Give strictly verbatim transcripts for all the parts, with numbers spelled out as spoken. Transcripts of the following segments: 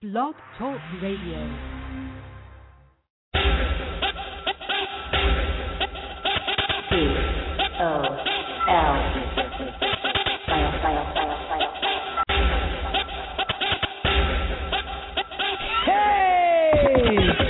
Blog Talk Radio. C O L. File, file, file, file. Hey!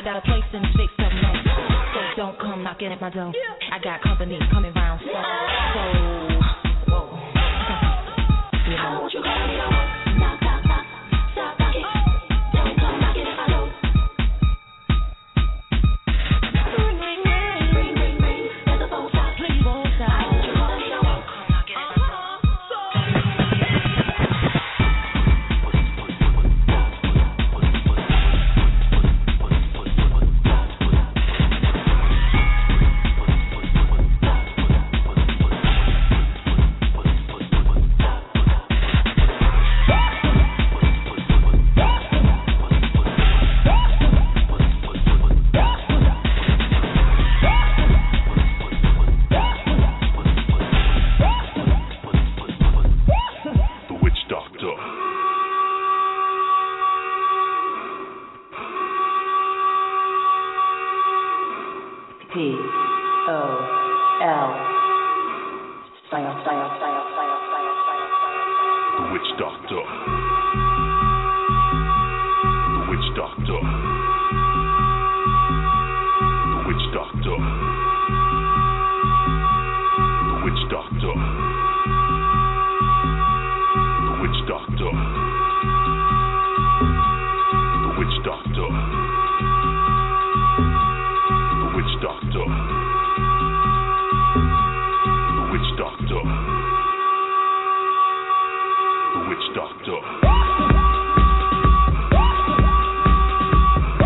got a place in six of May. So don't come knocking at my door. I got company coming round so, so, whoa. You know. I want you to call me over. Knock, knock, knock. Stop knocking. Don't come knocking at my door. Ring, ring, ring. Ring, ring, ring. There's a phone stop. Please, phone stop. I want you to call me over. Come knocking at my door. P O L Style, style, style, style, style, style, style. The Witch Doctor. The Witch Doctor. The Witch Doctor. The Witch Doctor. The Witch Doctor. The Witch Doctor. The Witch Doctor. The Witch Doctor. The Witch Doctor.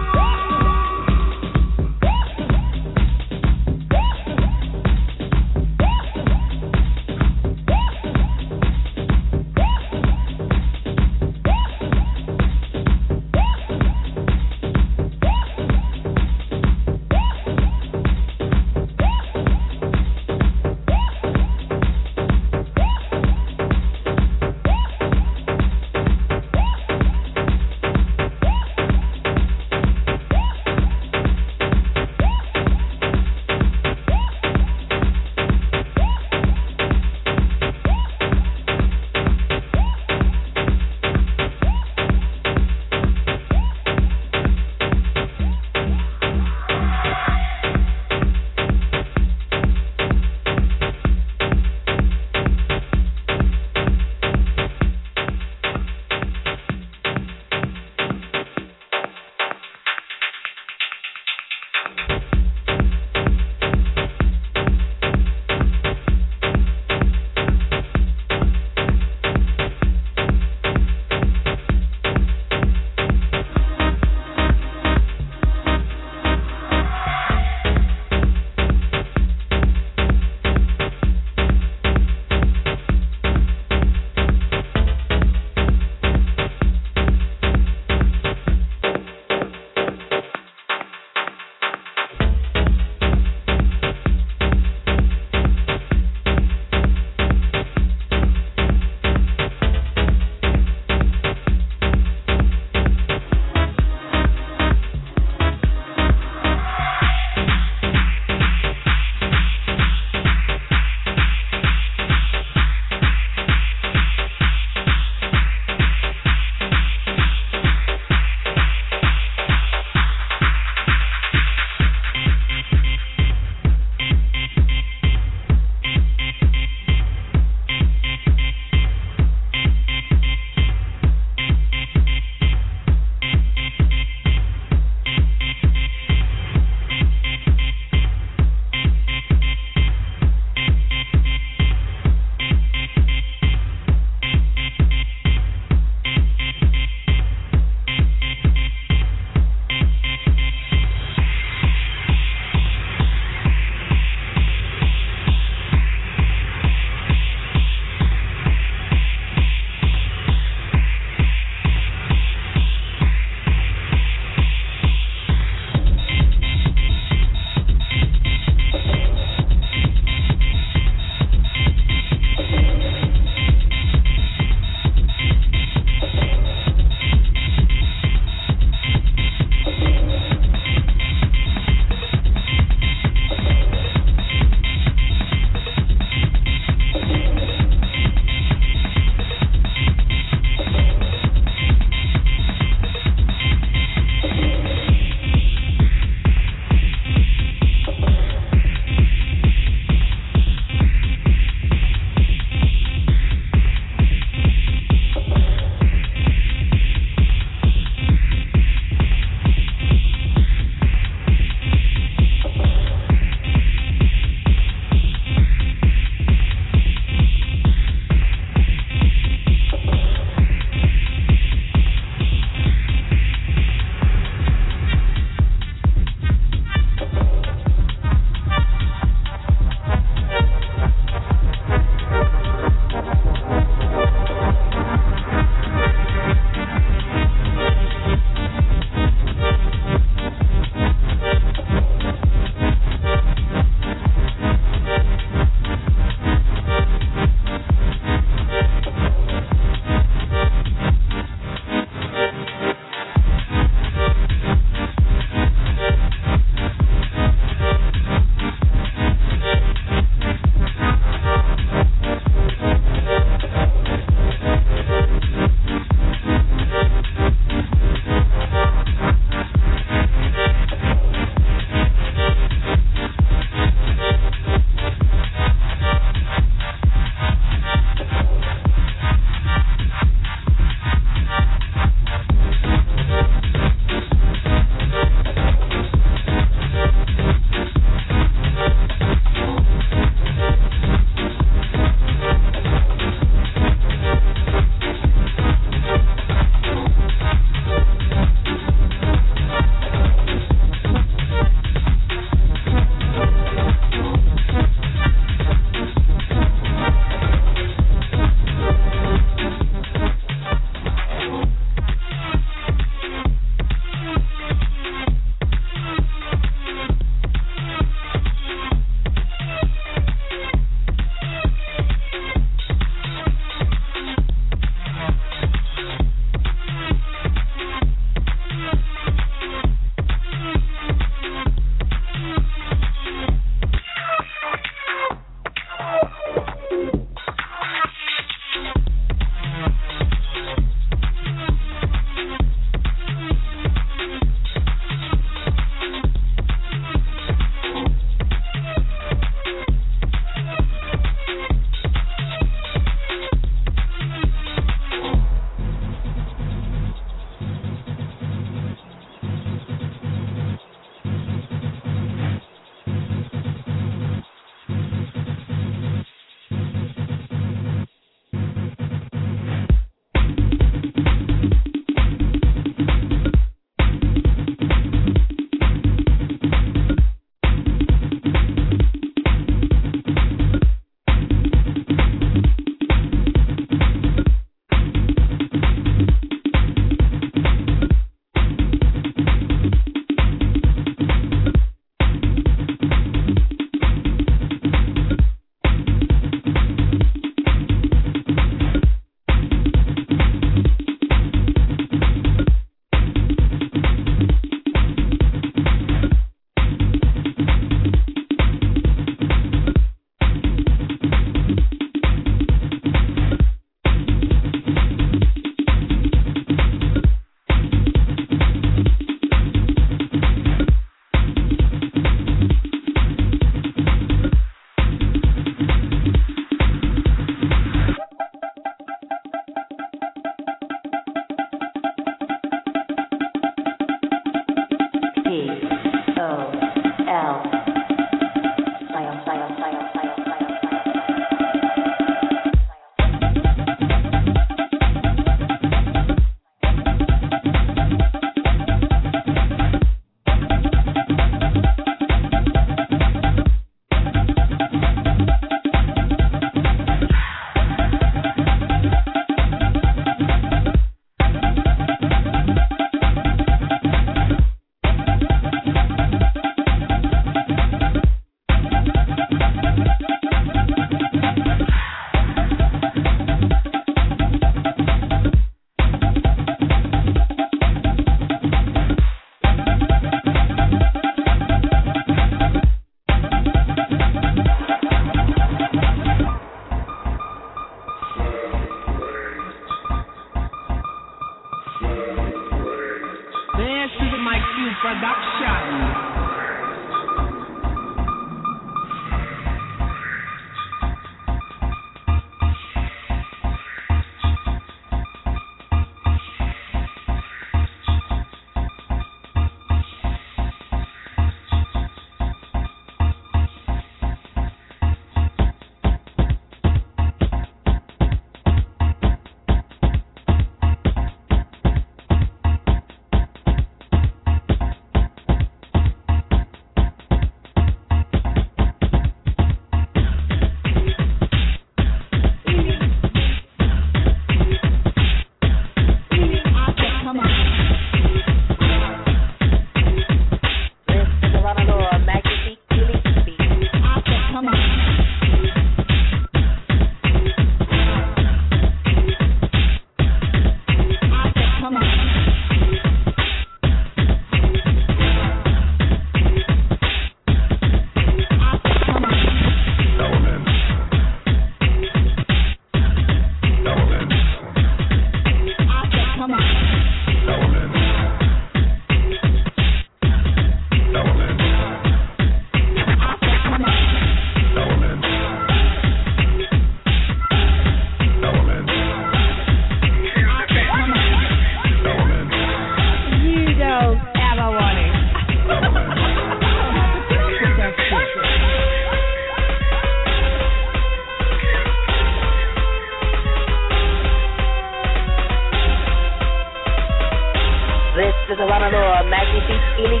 Entonces van a los Magnifique Elite.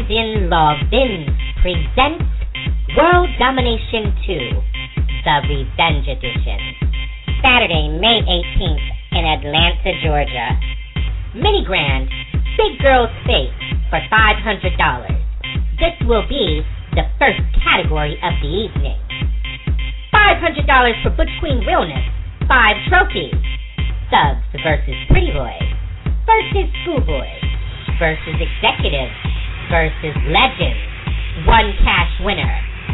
Brandon Lovin presents World Domination two, The Revenge Edition, Saturday, May eighteenth in Atlanta, Georgia. Mini Grand, Big Girls Face for five hundred dollars. This will be the first category of the evening. five hundred dollars for Butch Queen Realness, five trophies. Thugs versus Pretty Boys versus Schoolboys versus Executives versus Legends. One cash winner.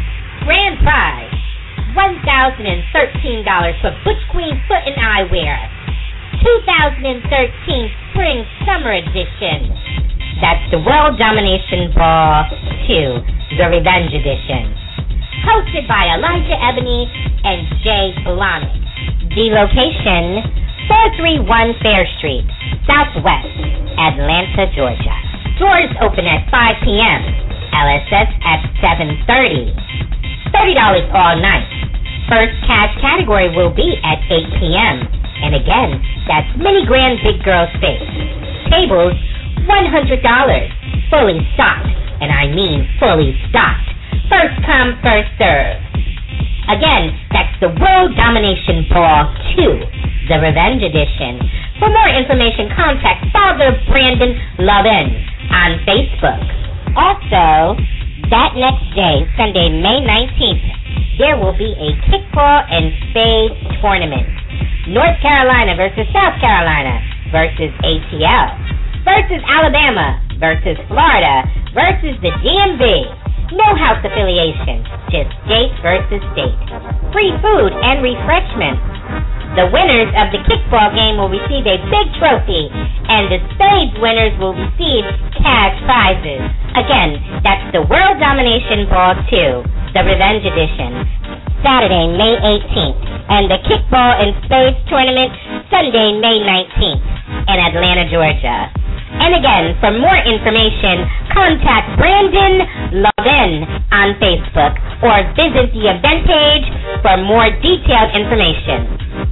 Grand prize, one thousand thirteen dollars for Butch Queen Foot and Eyewear, two thousand thirteen Spring Summer Edition. That's the World Domination Ball two, the Revenge Edition. Hosted by Elijah Ebony and Jay Blahnik. The location, four three one Fair Street, Southwest, Atlanta, Georgia. Doors open at five p.m. L S S at seven thirty. thirty dollars all night. First cash category will be at eight p.m. And again, that's Mini Grand Big Girl Space. Tables, one hundred dollars. Fully stocked. And I mean fully stocked. First come, first serve. Again, that's the World Domination Ball two, the Revenge Edition. For more information, contact Father Brandon Lovin on Facebook. Also, that next day, Sunday, May nineteenth, there will be a kickball and spades tournament. North Carolina versus South Carolina versus A T L versus Alabama versus Florida versus the D M V. No house affiliation, just state versus state. Free food and refreshments. The winners of the kickball game will receive a big trophy, and the spades winners will receive cash prizes. Again, that's the World Domination Ball two, the Revenge Edition, Saturday, May eighteenth, and the kickball and spades tournament, Sunday, May nineteenth, in Atlanta, Georgia. And again, for more information, contact Brandon Lovin on Facebook or visit the event page for more detailed information.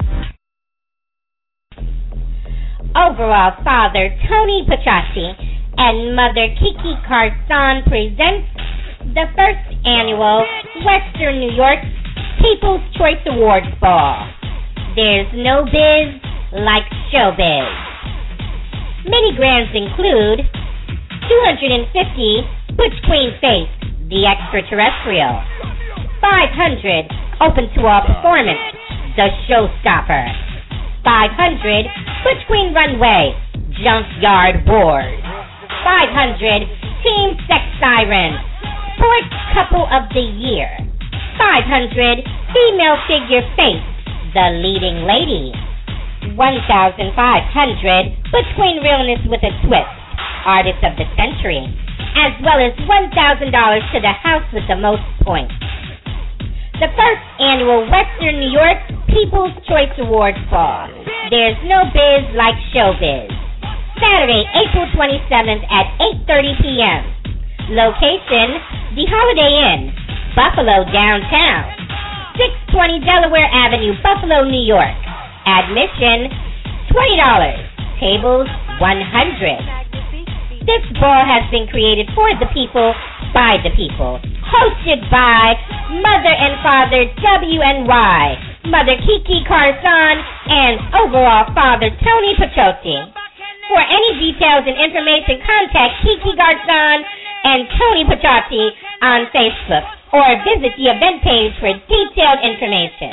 Overall Father Tony Petracci and Mother Kiki Carson presents the first annual Western New York People's Choice Awards Ball. There's no biz like showbiz. Mini Grands include two hundred fifty Butch Queen Face, the Extraterrestrial, five hundred Open to All Performance, the Showstopper, five hundred Butch Queen Runway, Junkyard Wars, five hundred Team Sex Siren, Sports Couple of the Year, five hundred Female Figure Face, the Leading Lady, one thousand five hundred Butch Queen Realness with a Twist, Artist of the Century, as well as one thousand dollars to the house with the most points. The first annual Western New York People's Choice Awards Ball. There's no biz like showbiz. Saturday, April twenty-seventh at eight thirty p.m. Location, the Holiday Inn, Buffalo downtown, six twenty Delaware Avenue, Buffalo, New York. Admission, twenty dollars. Tables, one hundred dollars. This ball has been created for the people, by the people. Hosted by Mother and Father W N Y, Mother Kiki Carson, and overall Father Tony Petrocchi. For any details and information, contact Kiki Carson and Tony Petrocchi on Facebook or visit the event page for detailed information.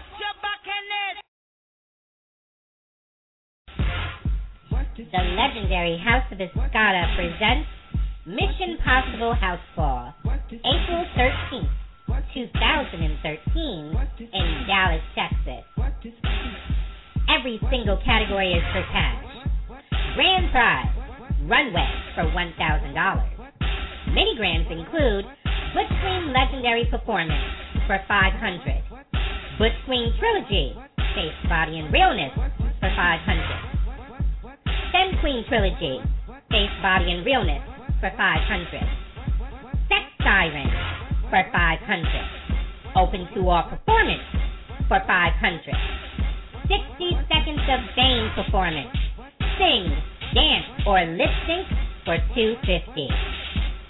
The legendary House of Escada presents Mission Possible House Ball, April thirteenth, twenty thirteen, in Dallas, Texas. Every single category is for cash. Grand prize, runway for one thousand dollars. Mini Grands include Butch Queen Legendary Performance for five hundred dollars. Butch Queen Trilogy, Face, Body, and Realness for five hundred dollars. Femme Queen Trilogy, Face, Body, and Realness for five hundred dollars. Sex Siren for five hundred dollars. Open to All Performance for five hundred dollars. sixty Seconds of Fame Performance, Sing, Dance, or Lip Sync for two hundred fifty dollars.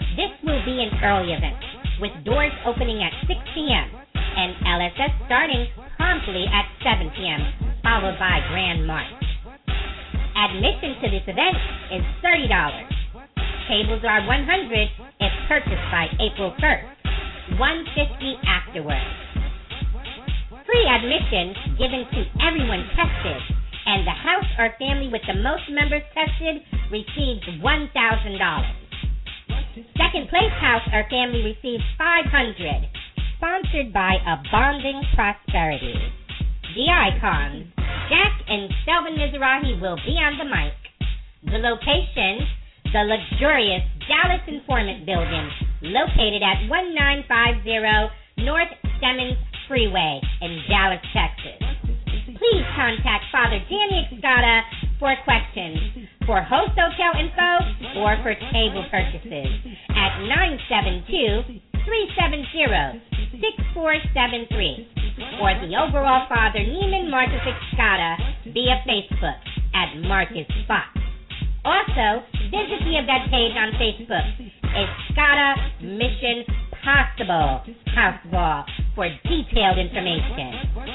This will be an early event, with doors opening at six p.m. and L S S starting promptly at seven p.m., followed by Grand March. Admission to this event is thirty dollars. Tables are one hundred dollars if purchased by April first, one hundred fifty dollars afterwards. Free admission given to everyone tested, and the house or family with the most members tested receives one thousand dollars. Second place house or family receives five hundred dollars, sponsored by Abonding Prosperity. The icons, Jack and Selvin Mizrahi, will be on the mic. The location, the luxurious Dallas Informant Building, located at nineteen fifty North Stemmons Freeway in Dallas, Texas. Please contact Father Danny Escada for questions, for host hotel info, or for table purchases at nine seven two, three seven zero, six four seven three, or the overall Father Neiman Marcus Escada via Facebook at Marcus Fox. Also, visit the event page on Facebook, Escada Mission Possible House Ball, for detailed information.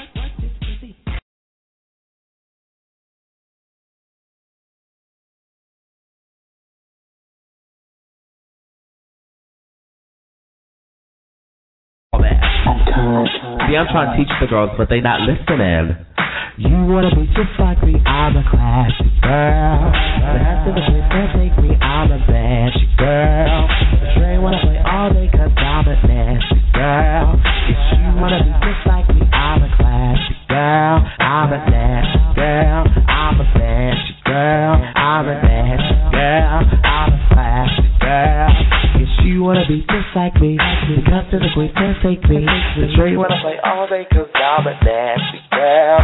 See, I'm trying to teach the girls, but they not listening. You wanna be just like me, I'm a classy girl. But after the kids can't take me, I'm a banshee girl. The train wanna play all day cause I'm a nasty girl. If you wanna be just like me, I'm a classy girl. I'm a nasty girl. I'm a banshee girl. I'm a nasty girl. I'm a classy girl. If you wanna be just like me, because to the queen can't take me. The train wanna play all day cause I'm a nasty girl.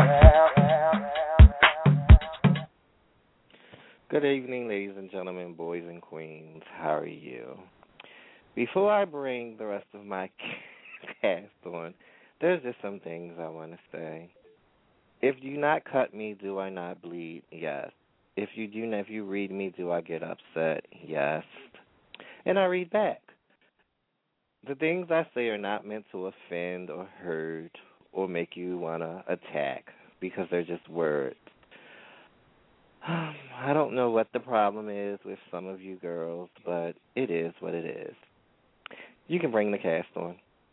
Good evening, ladies and gentlemen, boys and queens. How are you? Before I bring the rest of my cast on, there's just some things I want to say. If you not cut me, do I not bleed? Yes. If you do, if you read me, do I get upset? Yes. And I read back. The things I say are not meant to offend or hurt or make you want to attack, because they're just words. I don't know what the problem is with some of you girls, but it is what it is. You can bring the cast on.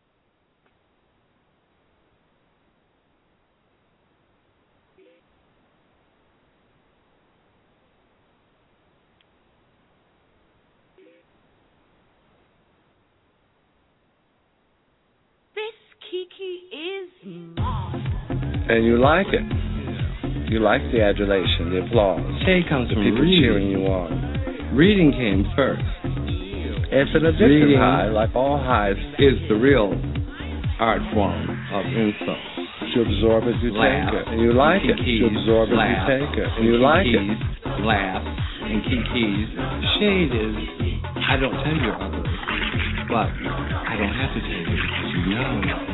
This Kiki is mom. And you like it. You like the adulation, the applause. Shade comes the from people reading. cheering you on. Reading came first. It's an addictive Reading high, like all highs. Is the real art form of insult. To absorb as you Laugh. take it. And you like it. Kikis, To absorb as laugh. you take it. And you like it. Kikis, laugh, and Kikis. Shade is, I don't tell you ugly, but I don't have to tell you because you know.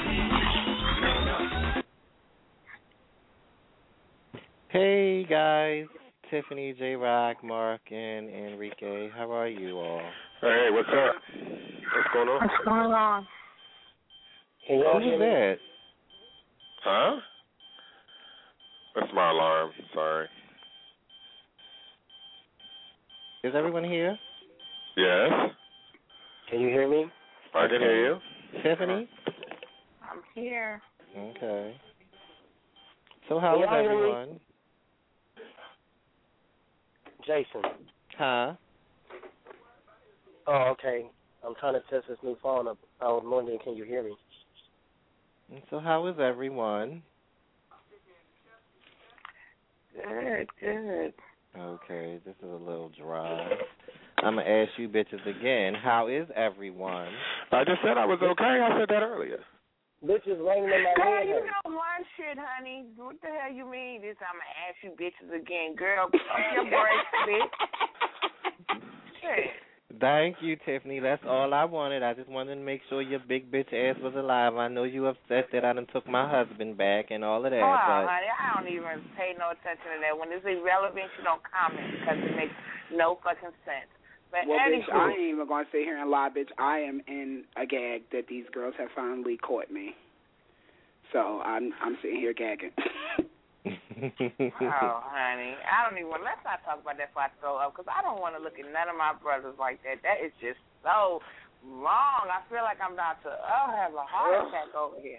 Hey, guys. Tiffany, J-Rock, Mark, and Enrique. How are you all? Hey, what's up? What's going on? What's going on? Who's that? Huh? That's my alarm. Sorry. Is everyone here? Yes. Can you hear me? I can hear you. Tiffany? I'm here. Okay. So how is Yeah, everyone? Jason. Huh? Oh, okay. I'm trying to test this new phone. Up. I was wondering, can you hear me? And so how is everyone? Good, good. Okay, this is a little dry. I'm going to ask you bitches again. How is everyone? I just said I was okay. I said that earlier. Bitches raining in my Girl, head. you know one shit, honey. What the hell you mean? This I'm gonna ask you bitches again, girl. Pump your brakes, bitch. Shit. Thank you, Tiffany. That's all I wanted. I just wanted to make sure your big bitch ass was alive. I know you upset that I done took my husband back and all of that. Oh, but honey, I don't even pay no attention to that. When it's irrelevant, you don't comment because it makes no fucking sense. But well, anywho, bitch, I ain't even gonna sit here and lie, bitch. I am in a gag that these girls have finally caught me. So I'm I'm sitting here gagging. Oh, honey, I don't even want. Let's not talk about that before I throw up, because I don't want to look at none of my brothers like that. That is just so wrong. I feel like I'm about to oh have a heart attack over here.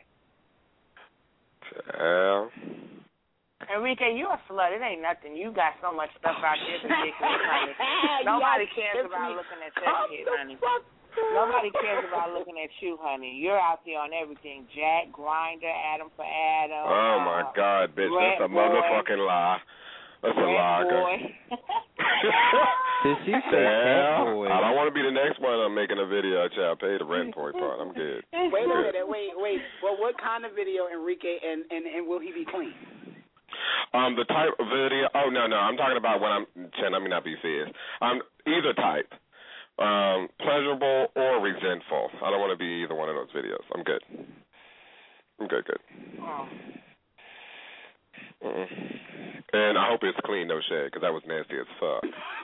Yeah. Enrique, you a slut. It ain't nothing. You got so much stuff out there to ridiculous, honey. Nobody cares about looking at that shit, honey. Nobody cares about looking at you, honey. You're out there on everything. Jack, Grinder, Adam for Adam. Oh, my uh, God, bitch. Red That's a boy. motherfucking lie. That's a Red lie, girl. boy. Did she say cat boy? I don't want to be the next one I'm making a video. I'll pay the rent for it part. I'm good. Wait a minute. Wait, wait. Well, what kind of video, Enrique, and, and, and will he be clean? Um, the type of video. Oh no, no. I'm talking about when I'm. Chen, let me not be serious. Um, either type, um, pleasurable or resentful. I don't want to be either one of those videos. I'm good. I'm good, good. Oh. Mm-mm. And I hope it's clean, no shade, because that was nasty as fuck.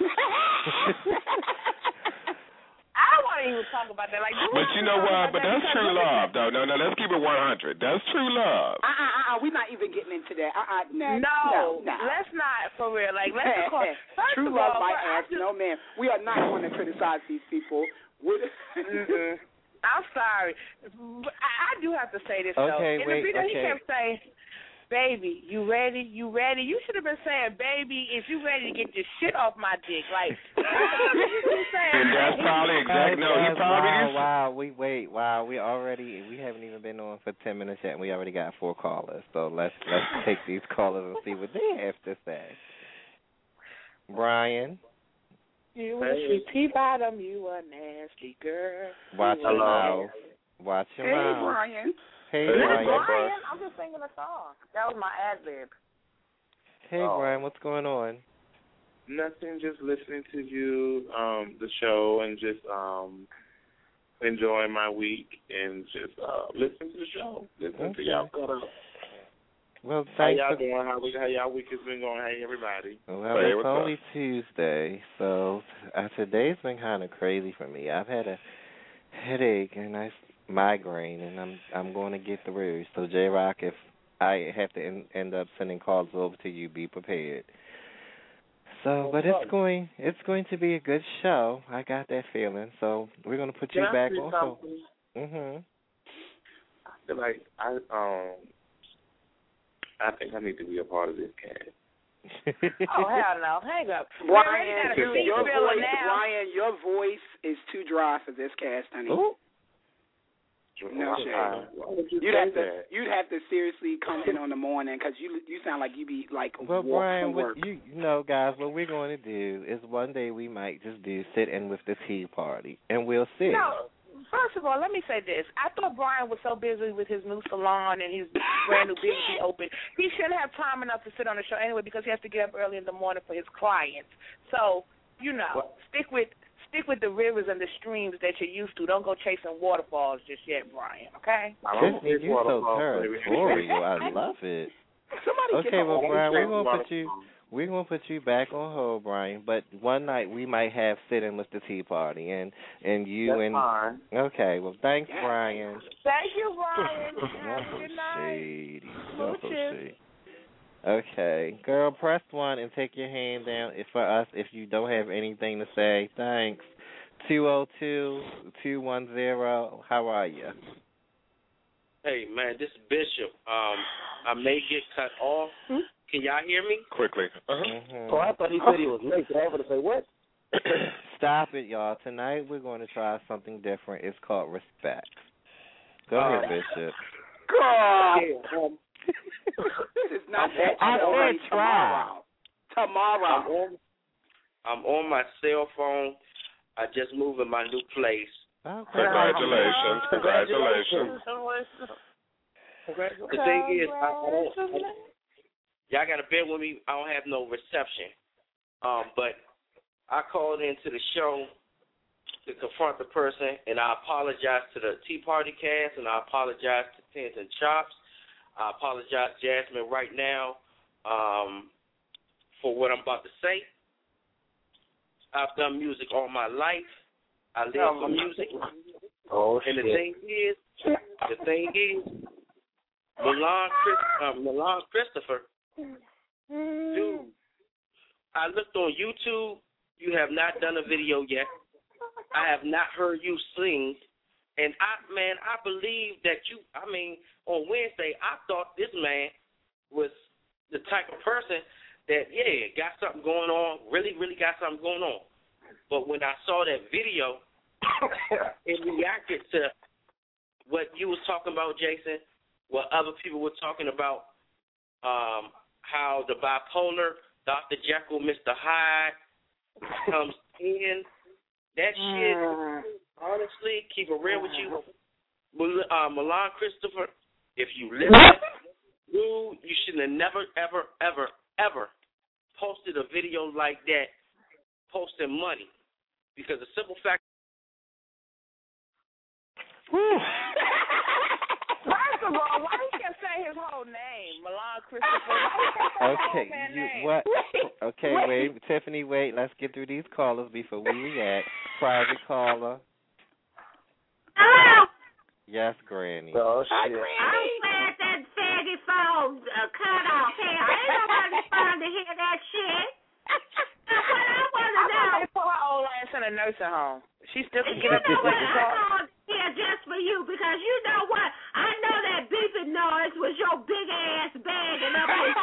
I don't want to even talk about that. Like, but you know what? But that's true love, though. No, no. Let's keep it one hundred. That's true love. Uh, uh, uh, we're not even getting into that. Uh, uh, no, no, no, no, let's not for real. Like, let's call, first true of love all, my I ass. just, No, man. We are not going to criticize these people. mm-hmm. I'm sorry. But I, I do have to say this, though. Okay, In wait, the video, okay. he kept saying, baby, you ready? You ready? You should have been saying, baby, if you ready to get your shit off my dick. Like, you saying, and that's probably exactly, no, he probably wow, is. wow, we wait, wow, we already, we haven't even been on for ten minutes yet, and we already got four callers. So let's let's take these callers and see what they have to say. Brian. You a sweet bottom, you a nasty girl. Watch your mouth. Watch your hey, mouth. Brian. Hey, hey, Brian. Brian. I'm just singing a song. That was my ad lib. Hey, Oh. Brian, what's going on? Nothing, just listening to you, um, the show, and just um, enjoying my week, and just uh, listening to the show, listening Okay. to y'all cut up. Well, How thanks y'all for... doing? How, we, how y'all week has been going? Hey, everybody. Well, Hey, it's what's only up? Tuesday, so uh, today's been kind of crazy for me. I've had a headache and I migraine, and I'm I'm going to get through. So, J Rock, if I have to en- end up sending calls over to you, be prepared. So, but it's going it's going to be a good show. I got that feeling. So we're going to put you Can I back say on. something? So, mhm. I feel like I um I think I need to be a part of this cast. Oh, hell no. Hang up. Brian, Got a your, seat your filler voice, now. Brian, your voice is too dry for this cast, honey. Ooh. No Why- shade. Why would you You'd say have to, that? you'd have to seriously come in on the morning because you, you sound like you be like Well, walk Brian, from what work. you, you know, guys, what we're going to do is one day we might just do sit in with the tea party, and we'll see. No, first of all, let me say this. I thought Brian was so busy with his new salon and his brand new business he opened. He shouldn't have time enough to sit on the show anyway because he has to get up early in the morning for his clients. So, you know, What? stick with stick with the rivers and the streams that you're used to. Don't go chasing waterfalls just yet, Brian, okay? Tiffany, you're so territorial. I love it. Somebody Okay, get well, the- Brian, we're gonna put you we're gonna put you back on hold, Brian. But one night we might have sit in with the tea party, and and you That's and fine. okay. Well, thanks, Brian. Thank you, Brian. Have a good night. Shady. So Smooches. shady. Okay, girl, press one and take your hand down if for us if you don't have anything to say. Thanks. Two zero two two one zero. How are you? Hey, man, this is Bishop. Um, I may get cut off. Can y'all hear me? Quickly. Uh-huh. Mhm. Oh, I thought he said he was late. So I was going to say, what? Stop it, y'all. Tonight we're going to try something different. It's called respect. Go Uh, ahead, Bishop. God. Yeah, um, This is not that. I already said try. tomorrow. Tomorrow. I'm on, I'm on my cell phone. I just moved in my new place. Okay. Congratulations. Congratulations. The thing is, I, I don't, I, y'all got to bear with me. I don't have no reception. Um, but I called into the show to confront the person, and I apologize to the Tea Party cast, and I apologize to Tins and Chops. I apologize, Jasmine, right now um, for what I'm about to say. I've done music all my life. I live for music. Oh, and shit. the thing is, the thing is, Milan, Chris, uh, Milan Christopher, dude, I looked on YouTube. You have not done a video yet. I have not heard you sing. And, I, man, I believe that you, I mean, on Wednesday, I thought this man was the type of person that, yeah, got something going on, really, really got something going on. But when I saw that video, it reacted to what you was talking about, Jason, what other people were talking about, um, how the bipolar, Doctor Jekyll, Mister Hyde comes in. That shit, honestly, keep it real with you, uh, Milan Christopher, if you listen, you, you should have never, ever, ever, ever posted a video like that posting money. Because the simple fact. First of all, why you can't say his whole name, Milan Christopher? Okay, you, what? Okay, wait. wait, Tiffany, wait. Let's get through these callers before we react. Private caller. Hello. Yes, Granny. Oh, shit. I'm glad that faggot phone uh, cut off. Hey, ain't nobody fun to hear that shit. What I want to know. They put her old ass in a nursing home. She still can get up to what you call. Yeah, just for you, because you know what? I know that beeping noise was your big ass bagging up his.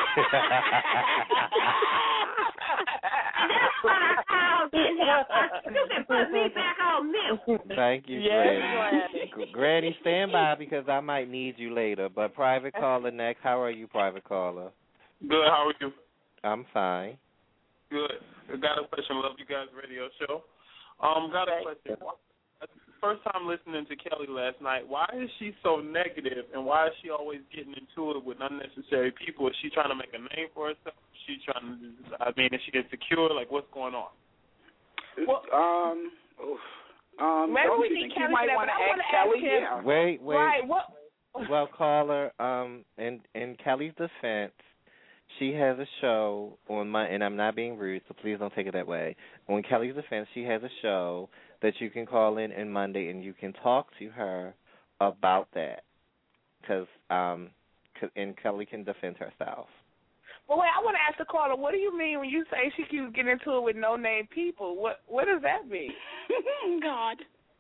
And that's what I called in here. You can put me back on mute. Thank you, yes, Granny. Granny. Granny, stand by because I might need you later. But private caller next. How are you, private caller? Good. How are you? I'm fine. Good. I got a question. Love you guys' radio show. Um, got a question. First time listening to Kelly last night. Why is she so negative, and why is she always getting into it with unnecessary people? Is she trying to make a name for herself? Is she trying to? I mean, is she insecure? Like, what's going on? Well, um, oof. um, maybe don't we you need think you Kelly might that, want to but I ask wanna Kelly? ask him- Yeah. Wait, wait. Right. What? Well, caller, um, in in Kelly's defense, she has a show on my, and I'm not being rude, so please don't take it that way. On Kelly's defense, she has a show that you can call in on Monday, and you can talk to her about that, because um, cause, and Kelly can defend herself. Well, wait, I want to ask the caller, what do you mean when you say she keeps getting into it with no-name people? What What does that mean? God.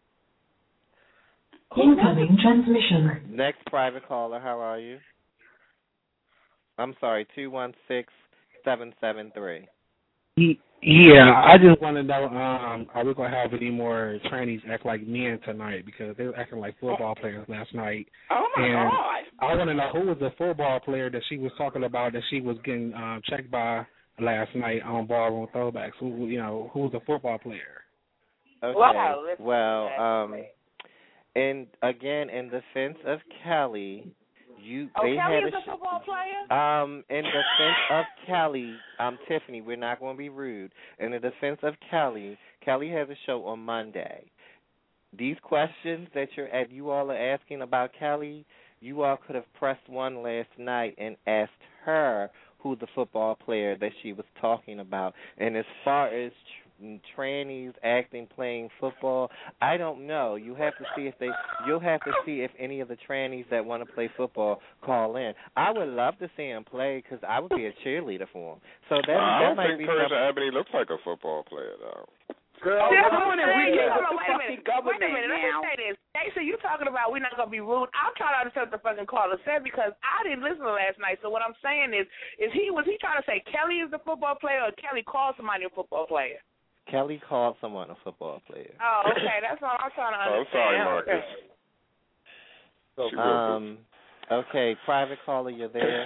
Incoming transmission. Next private caller, how are you? I'm sorry, two one six, seven seven three. Yeah, I just want to know, um, are we going to have any more trannies act like men tonight? Because they were acting like football players last night. Oh, my and God. I want to know who was the football player that she was talking about that she was getting um, checked by last night on Ballroom Throwbacks. Who, you know, who was the football player? Okay, Wow, well, um, and again, in defense of Kelly, you Oh, they Kelly had is a a football player? Um, in defense of Kelly, um, Tiffany, we're not going to be rude. In the defense of Kelly, Kelly has a show on Monday. These questions that you're at, you all are asking about Kelly, you all could have pressed one last night and asked her who the football player that she was talking about. And as far as trannies acting, playing football, I don't know. You have to see if they. You'll have to see if any of the trannies that want to play football call in. I would love to see them play because I would be a cheerleader for them. So that uh, I that don't might think be Persia something. Ebony looks like a football player though. Girl, See, that's come what on I'm and saying. read Hold on, the wait a fucking minute. government Wait a minute. Let now. me say this. Jason, you talking about we're not going to be rude. I'm trying to understand what the fucking caller said because I didn't listen to last night. So what I'm saying is, is he was he trying to say Kelly is the football player or Kelly called somebody a football player? Kelly called someone a football player. Oh, okay. That's all I'm trying to Oh, I'm understand. sorry, Marcus. She will. Um. Okay, private caller, you're there.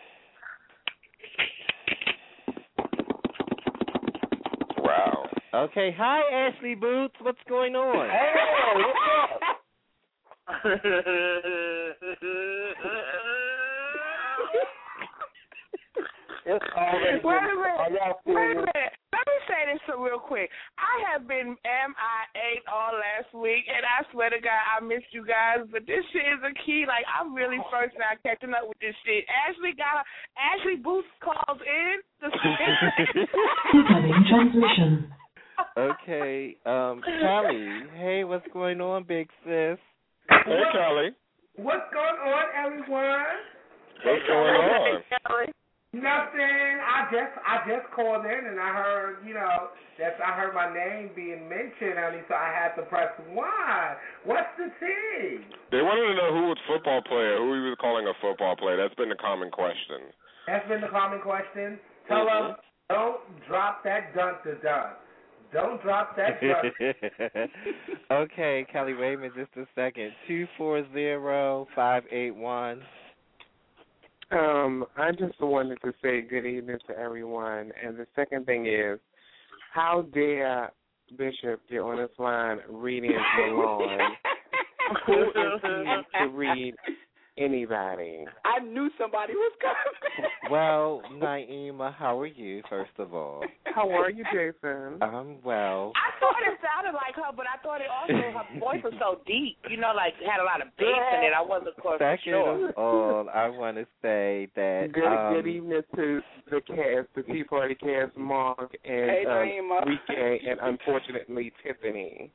Wow. Okay, hi Ashley Boots. What's going on? Hey, what's up? It's already Wait a minute. Are y'all Wait a serious? minute. Let me say this real quick. I have been M I A all last week, and I swear to God, I missed you guys. But this shit is a key. Like, I'm really first now catching up with this shit. Ashley got Ashley Booth calls in. Incoming transmission. Okay, um, Kelly. Hey, what's going on, big sis? Hey, Kelly. What's going on, everyone? What's going on? Kelly. Nothing. I just I just called in and I heard, you know, that I heard my name being mentioned, honey, so I had to press one. What's the tea? They wanted to know who was football player, who he was calling a football player. That's been the common question. That's been the common question. Tell mm-hmm. them, don't drop that dun to dun. Don't drop that dun. Okay, Kelly, wait a minute just a second. two four zero, five eight one. Um, I just wanted to say good evening to everyone. And the second thing is, how dare Bishop get on this line reading Malone? Who is he to read anybody? I knew somebody was coming. Well, Naima, how are you, first of all? How are you, Jason? I'm well. I thought it sounded like her, but I thought it also, her voice was so deep, you know, like had a lot of bass in it. I wasn't quite Second sure. of all, I want to say that... Good, um, good evening to the cast, the Tea Party cast, Mark and hey, uh, Naima. Rike, and unfortunately, Tiffany.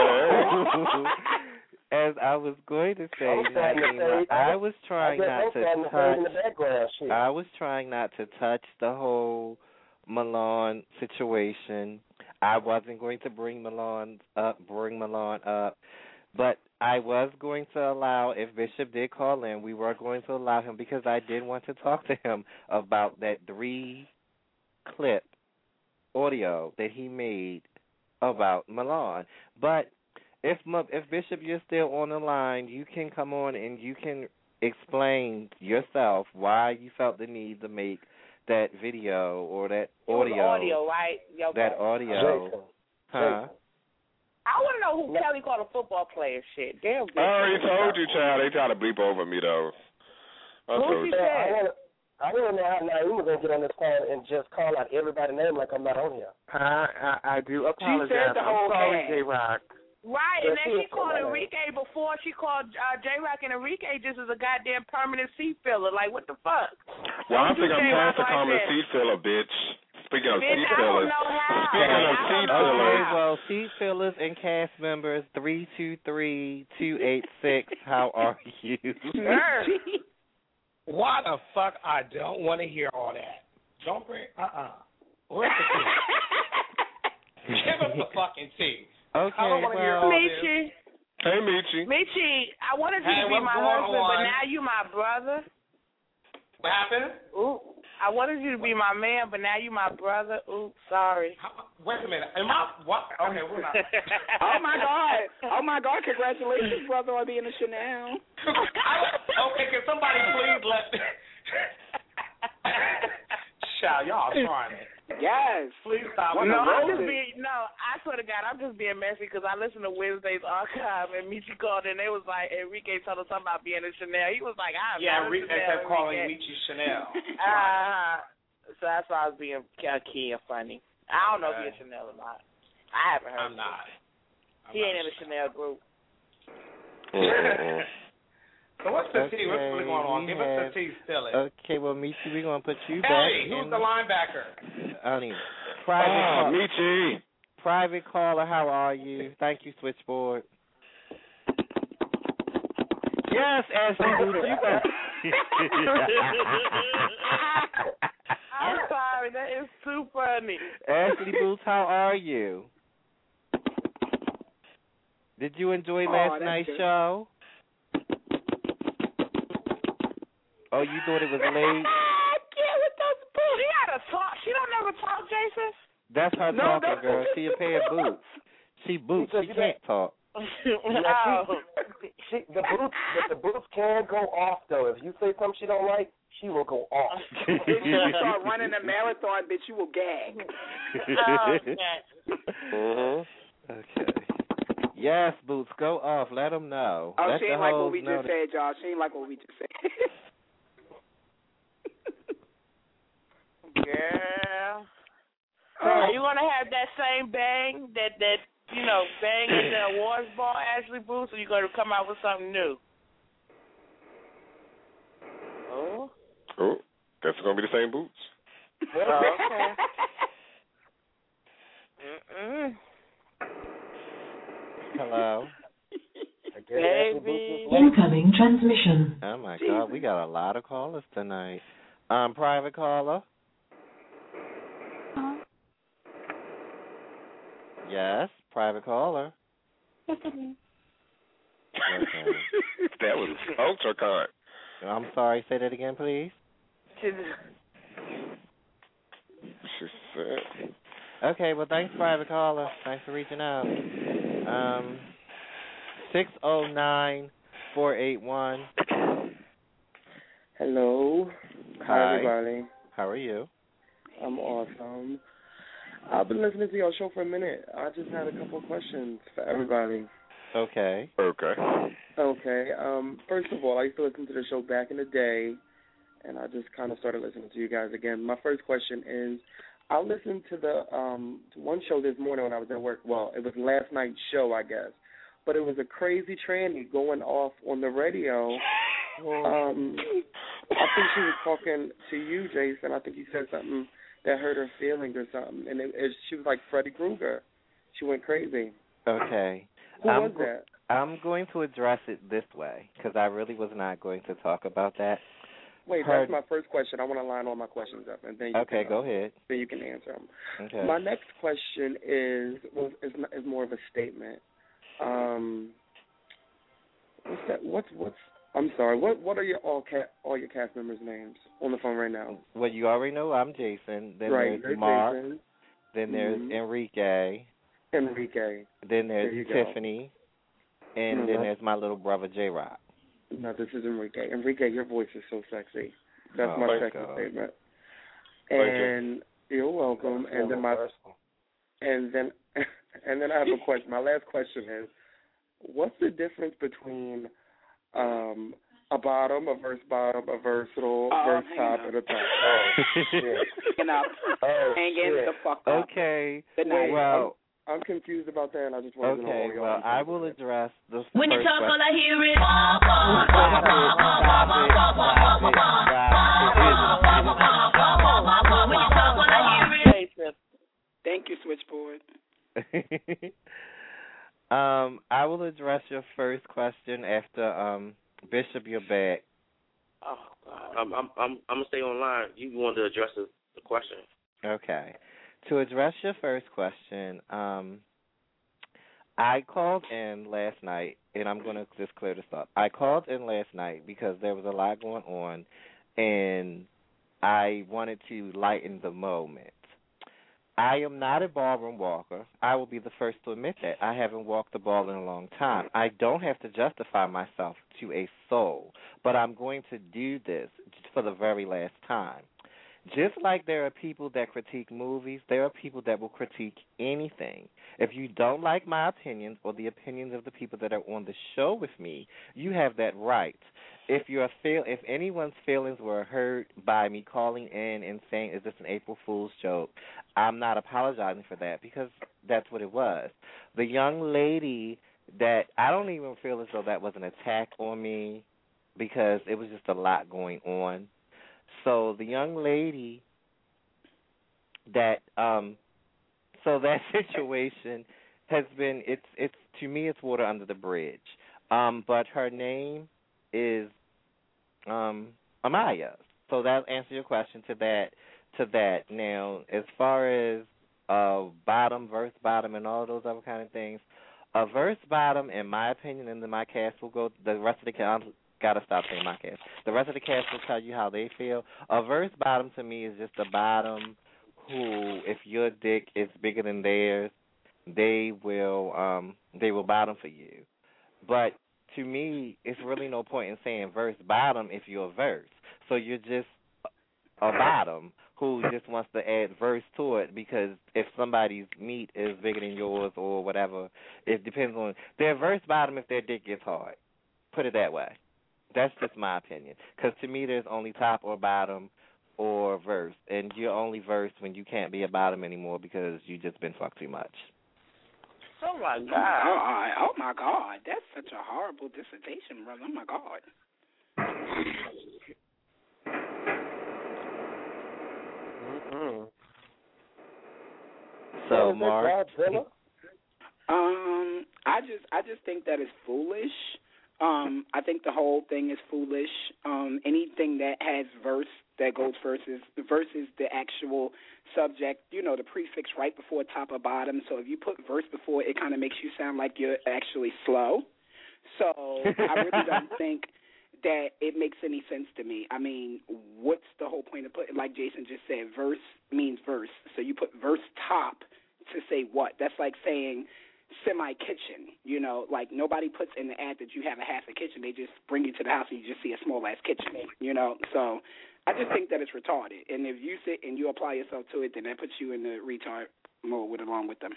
As I was going to say, I was trying to Naima, say- I was trying I not was to trying to say touch... in the background, shit. I was trying not to touch the whole Milan situation. I wasn't going to bring Milan up, bring Milan up, but I was going to allow, if Bishop did call in, we were going to allow him because I did want to talk to him about that three-clip audio that he made about Milan. But if if Bishop, you're still on the line, you can come on and you can explain yourself why you felt the need to make that video or that audio. It was audio, right? Yo, that bro. audio. Jason. Huh? I want to know who Kelly called a football player. Shit, damn. I already told you, child. They try to bleep over me, though. I Who told she you. said? I want to know how Naima going to get on this phone and just call out everybody's name like I'm not on here. I, I, I do apologize. said the whole I'm sorry, cast. J-Rock. Right, and But then she- she called Enrique before she called uh, J-Rock, and Enrique just is a goddamn permanent seat filler. Like, what the fuck? Well, I Don't think do I'm J-Rock past the like common that. seat filler, bitch. Speaking of Bitch, seat I don't fillers. know how. Speaking of I seat don't know fillers. how. Well, seat fillers and cast members, three two three, two eight six, how are you? Sure. Why the fuck I don't want to hear all that? Don't bring, uh-uh. Where's the tea? Give us the fucking tea. Okay, I don't want to hear well, all this. Michi, Hey, Michi. Michi, I wanted you Hey, to be what's my going husband, but on? now you my brother. What happened? Ooh, I wanted you to be my man, but now you my brother. Ooh, sorry. Wait a minute. Am I, what? Okay, we're not. Oh, my God. Oh, my God. Congratulations, brother, on being a Chanel. Okay, can somebody please let Child, y'all trying it. Yes. Please stop. No, I'm roasted. just being, no, I swear to God, I'm just being messy because I listened to Wednesday's archive and Michi called and they was like, Enrique told us something about being a Chanel. He was like, I'm Yeah, not a Enrique Chanel. kept calling Enrique. Michi Chanel. Uh, so that's why I was being uh, key and funny. I don't know if he's a Chanel or not. I haven't heard I'm him. not. I'm He not ain't in a Chanel group. So what's the Okay, tea? What's really going on? we Give us have- the tea, still it. Okay, well, Michi, we're going to put you back Hey, who's in. the linebacker? I don't even. Private, Oh, call, Michi. private caller, how are you? Thank you, Switchboard. Yes, Ashley Boots, you got I'm sorry, that is too funny. Ashley Boots, how are you? Did you enjoy Oh, last that's night's good. show? Oh, you thought it was late? She got to talk. She don't never talk, Jason. That's her No, talking, no. girl. She a pair of boots. She boots. She can't talk. Oh. She, the boots, but the boots can go off though. If you say something she don't like, she will go off. If you start running a marathon, bitch, you will gag. Oh, okay. Mm-hmm. Okay. Yes, Boots, go off. Let them know. Oh, Let she the ain't like hoes what we know just that- said, y'all. She ain't like what we just said. Girl. Are you gonna have that same bang that that you know bang in the awards ball, Ashley Boots, or you gonna come out with something new? Oh. Oh, guess it's going to be the same boots. Oh, okay. Mm-mm. Hello. Baby. Incoming transmission. Oh my God, we got a lot of callers tonight. Um, private caller. Huh? Yes, private caller. That was ultra card. I'm sorry. Say that again, please. She said. Okay, well, thanks, private caller. Thanks for reaching out. Um, six oh nine, four eight one. Hello. Hi. Hi, everybody. How are you? I'm awesome. I've been listening to your show for a minute. I just had a couple of questions for everybody. Okay. Okay. Okay. Um, first of all, I used to listen to the show back in the day, and I just kind of started listening to you guys again. My first question is, I listened to the um to one show this morning when I was at work. Well, it was last night's show, I guess, but it was a crazy tranny going off on the radio. Um, I think she was talking to you, Jason. I think you said something that hurt her feelings or something, and it, it, she was like Freddy Krueger. She went crazy. Okay. Who I'm was go- that? I'm going to address it this way because I really was not going to talk about that. Wait, Her... that's my first question. I want to line all my questions up, and then you okay, can, go ahead. Then you can answer them. Okay. My next question is well, is, is more of a statement. Um, what's that? What's what's? I'm sorry. What what are your all cat all your cast members' names on the phone right now? Well, you already know I'm Jason. Then right, there's Mark. Jason. Then there's mm-hmm. Enrique. Enrique. Then there's there Tiffany. And no, then no. there's my little brother J-Rock. No, this is Enrique. Enrique, your voice is so sexy. That's oh, my my second God. statement. Thank And you. you're welcome. That's and then my personal. and then and then I have a question. My last question is, what's the difference between um, a bottom, a verse bottom, a versatile, Oh, verse hang top, up. and a top? Oh, shit. Hanging up. Oh, Hanging shit. the fuck up. Okay. Good night. Well, I'm, I'm confused about that, and I just want to know okay. all y'all. Well, I will address the When you first talk, all question. I hear is. When you talk, all I hear is. Thank you, Switchboard. um, I will address your first question after um Bishop, you're back. Oh, God. I'm I'm I'm I'm gonna stay online. You wanted to address the, the question. Okay. To address your first question, um, I called in last night, and I'm going to just clear this up. I called in last night because there was a lot going on, and I wanted to lighten the moment. I am not a ballroom walker. I will be the first to admit that. I haven't walked the ball in a long time. I don't have to justify myself to a soul, but I'm going to do this for the very last time. Just like there are people that critique movies, there are people that will critique anything. If you don't like my opinions or the opinions of the people that are on the show with me, you have that right. If you're feel, if anyone's feelings were hurt by me calling in and saying, is this an April Fool's joke, I'm not apologizing for that because that's what it was. The young lady that, I don't even feel as though that was an attack on me because it was just a lot going on. So the young lady that, um, so that situation has been, it's, it's to me, it's water under the bridge. Um, but her name is um, Amaya. So that'll answer your question to that. To that. Now, as far as uh, bottom, verse bottom, and all those other kind of things, a verse bottom, in my opinion, and then my cast will go. The rest of the cast. Gotta stop saying my cast. The rest of the cast will tell you how they feel. A verse bottom to me is just a bottom who, if your dick is bigger than theirs, they will um they will bottom for you. But to me, it's really no point in saying verse bottom if you're a verse. So you're just a bottom who just wants to add verse to it because if somebody's meat is bigger than yours or whatever, it depends on. They're verse bottom if their dick gets hard. Put it that way. That's just my opinion. Because to me, there's only top or bottom or verse. And you're only verse when you can't be a bottom anymore because you just been fucked too much. Oh, my God. Oh, oh, my God. That's such a horrible dissertation, brother. Oh, my God. Mm-hmm. So, Mark. Um, I I just I just think that is foolish. Um, I think the whole thing is foolish. Um, anything that has verse that goes versus versus the actual subject, you know, the prefix right before top or bottom. So if you put verse before, it kind of makes you sound like you're actually slow. So I really don't think that it makes any sense to me. I mean, what's the whole point of putting, like Jason just said, verse means verse. So you put verse top to say what? That's like saying semi-kitchen, you know, like nobody puts in the ad that you have a half a kitchen. They just bring you to the house and you just see a small-ass kitchen, you know. So I just think that it's retarded. And if you sit and you apply yourself to it, then that puts you in the retard mode with along with them.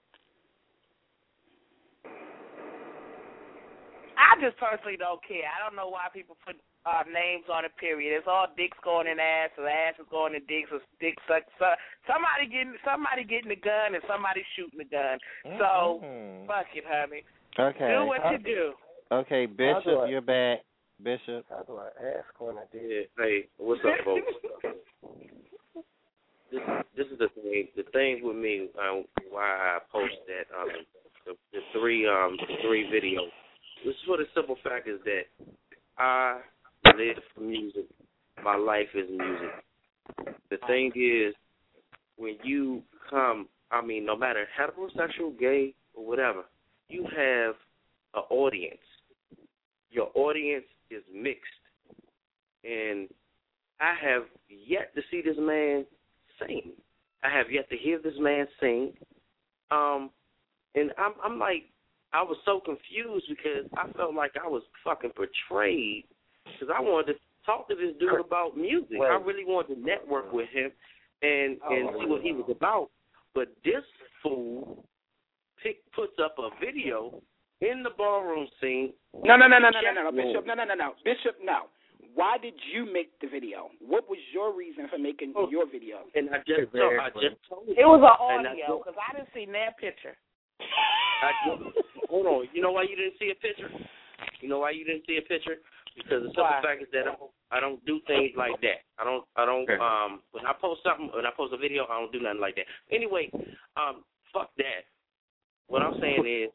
I just personally don't care. I don't know why people put uh, names on it, period. It's all dicks going in ass, or ass is going in dicks, or dicks. So, so, somebody getting somebody getting the gun, and somebody shooting the gun. So, mm-hmm. fuck it, honey. Okay. Do what how, you do. Okay, Bishop, I, you're back. Bishop. How do I ask when I did? Yeah. Hey, what's up, folks? this, this is the thing. The thing with me, uh, why I post that um, the, the three um the three videos. This is for the simple fact is that I live for music. My life is music. The thing is, when you come, I mean, no matter heterosexual, gay, or whatever, you have an audience. Your audience is mixed. And I have yet to see this man sing. I have yet to hear this man sing. Um, and I'm, I'm like, I was so confused because I felt like I was fucking portrayed because I wanted to talk to this dude about music. I really wanted to network with him and, and see what he was about. But this fool pick, puts up a video in the ballroom scene. No, no, no, no, no, no, no, Bishop, no, no, no, no, Bishop, no. Why did you make the video? What was your reason for making oh, your video? And I just, so, I just told you. It was an audio because I, I didn't see that picture. I just, hold on. You know why you didn't see a picture? You know why you didn't see a picture? Because the simple fact is that I don't, I don't do things like that. I don't. I don't. Um, when I post something, when I post a video, I don't do nothing like that. Anyway, um, fuck that. What I'm saying is,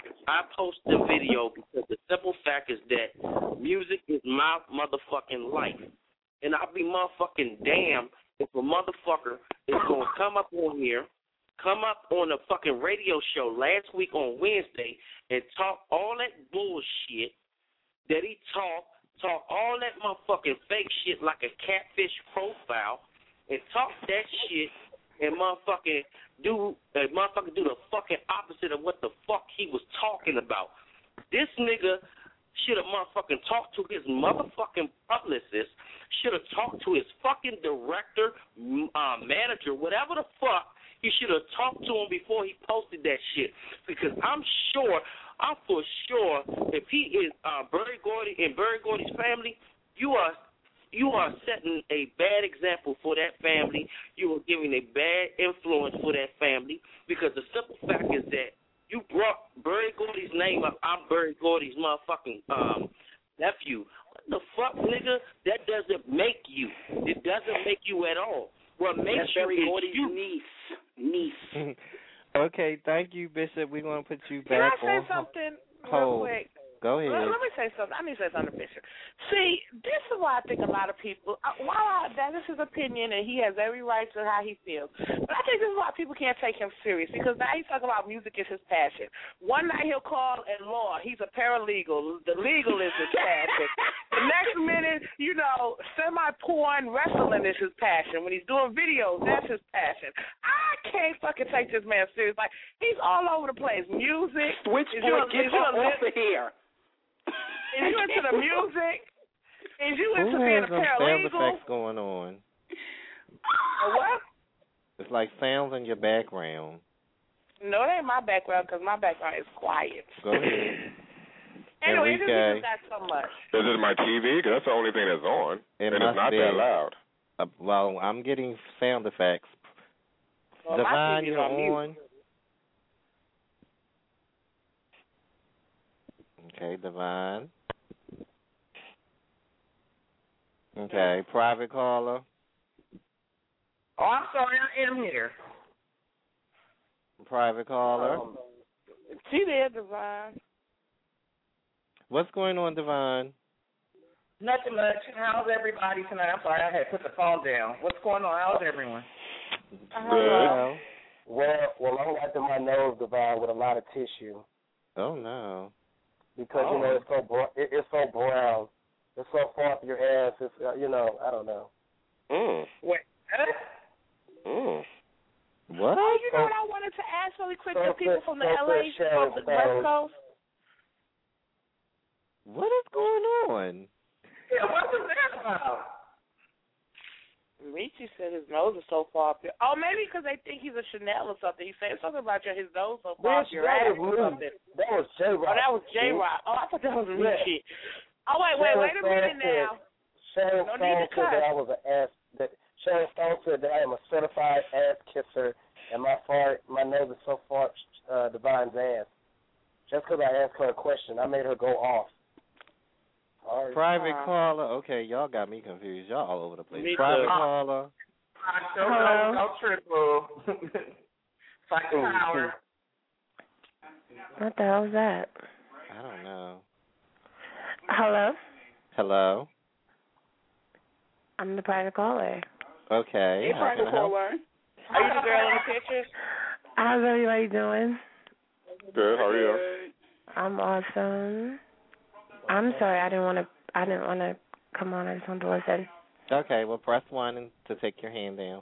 I post the video because the simple fact is that music is my motherfucking life, and I'll be motherfucking damn if a motherfucker is gonna come up on here. Come up on a fucking radio show last week on Wednesday and talk all that bullshit that he talked, talk all that motherfucking fake shit like a catfish profile, and talk that shit and motherfucking do, uh, motherfucking do the fucking opposite of what the fuck he was talking about. This nigga should have motherfucking talked to his motherfucking publicist, should have talked to his fucking director, uh, manager, whatever the fuck. He should have talked to him before he posted that shit. Because I'm sure, I'm for sure, if he is uh, Berry Gordy and Berry Gordy's family, you are you are setting a bad example for that family. You are giving a bad influence for that family. Because the simple fact is that you brought Berry Gordy's name up. I'm Berry Gordy's motherfucking um, nephew. What the fuck, nigga? That doesn't make you. It doesn't make you at all. What makes That's Berry you Gordy's you. niece. Niece. Okay, thank you, Bishop. We're going to put you Can back I say on something hold. real quick? Go ahead. Let, let me say something. I need to say something to Bishop. See, this is why I think a lot of people, uh, while I, that is his opinion and he has every right to how he feels, but I think this is why people can't take him serious because now he's talking about music is his passion. One night he'll call and law, he's a paralegal. The legal is his passion. The next minute, you know, semi-porn wrestling is his passion. When he's doing videos, that's his passion. I can't fucking take this man serious. Like, he's all over the place. Music. Switchboard, get her off of here. Is you into the music? Is you into Who being has a some sound paralegal? effects going on? A what? It's like sounds in your background. No, it ain't my background because my background is quiet. Go ahead. Anyway, this Enrique. is not so much. This is my T V because that's the only thing that's on, It and must it's not be. that loud. Uh, well, I'm getting sound effects. Well, Divine, my T V's you're on mute. on. Okay, Divine. Okay, private caller. Oh, I'm sorry, I am here. Private caller. Um, She there, Divine. What's going on, Divine? Nothing much. How's everybody tonight? I'm sorry, I had to put the phone down. What's going on? How's everyone? Good. Well, well, I'm wiping my nose, Divine, with a lot of tissue. Oh no. Because oh. you know it's so bro- it, it's so brown, it's so far up your ass. It's uh, you know I don't know. Mm. Wait. Mm. What? Oh, you know what I wanted to ask really quick to people from the L A, from the West Coast? What is going on? Yeah, what was that about? Richie said his nose is so far up there. Oh, maybe because they think he's a Chanel or something. He said something about your his nose so far up your ass or something. That was J-Rock. Oh, that was J-Rock. Oh, I thought that was Richie. Oh, wait, wait, wait a minute now. Sharon No Stone need to said cut. that I was an ass. That Sharon Stone said that I am a certified ass kisser, and my far my nose is so far uh, Divine's ass. Just because I asked her a question, I made her go off. Sorry. Private uh, caller. Okay, y'all got me confused. Y'all all over the place. Me Private too. caller. Hello. No triple. Psycho power. What the hell is that? I don't know. Hello? Hello. I'm the private caller. Okay. Hey, how private can I help? caller. Are you the girl in the picture? How's everybody doing? Good. How are you? I'm awesome. I'm sorry, I didn't want to. I didn't want to come on. I just wanted to listen. Okay, well, press one and to take your hand down.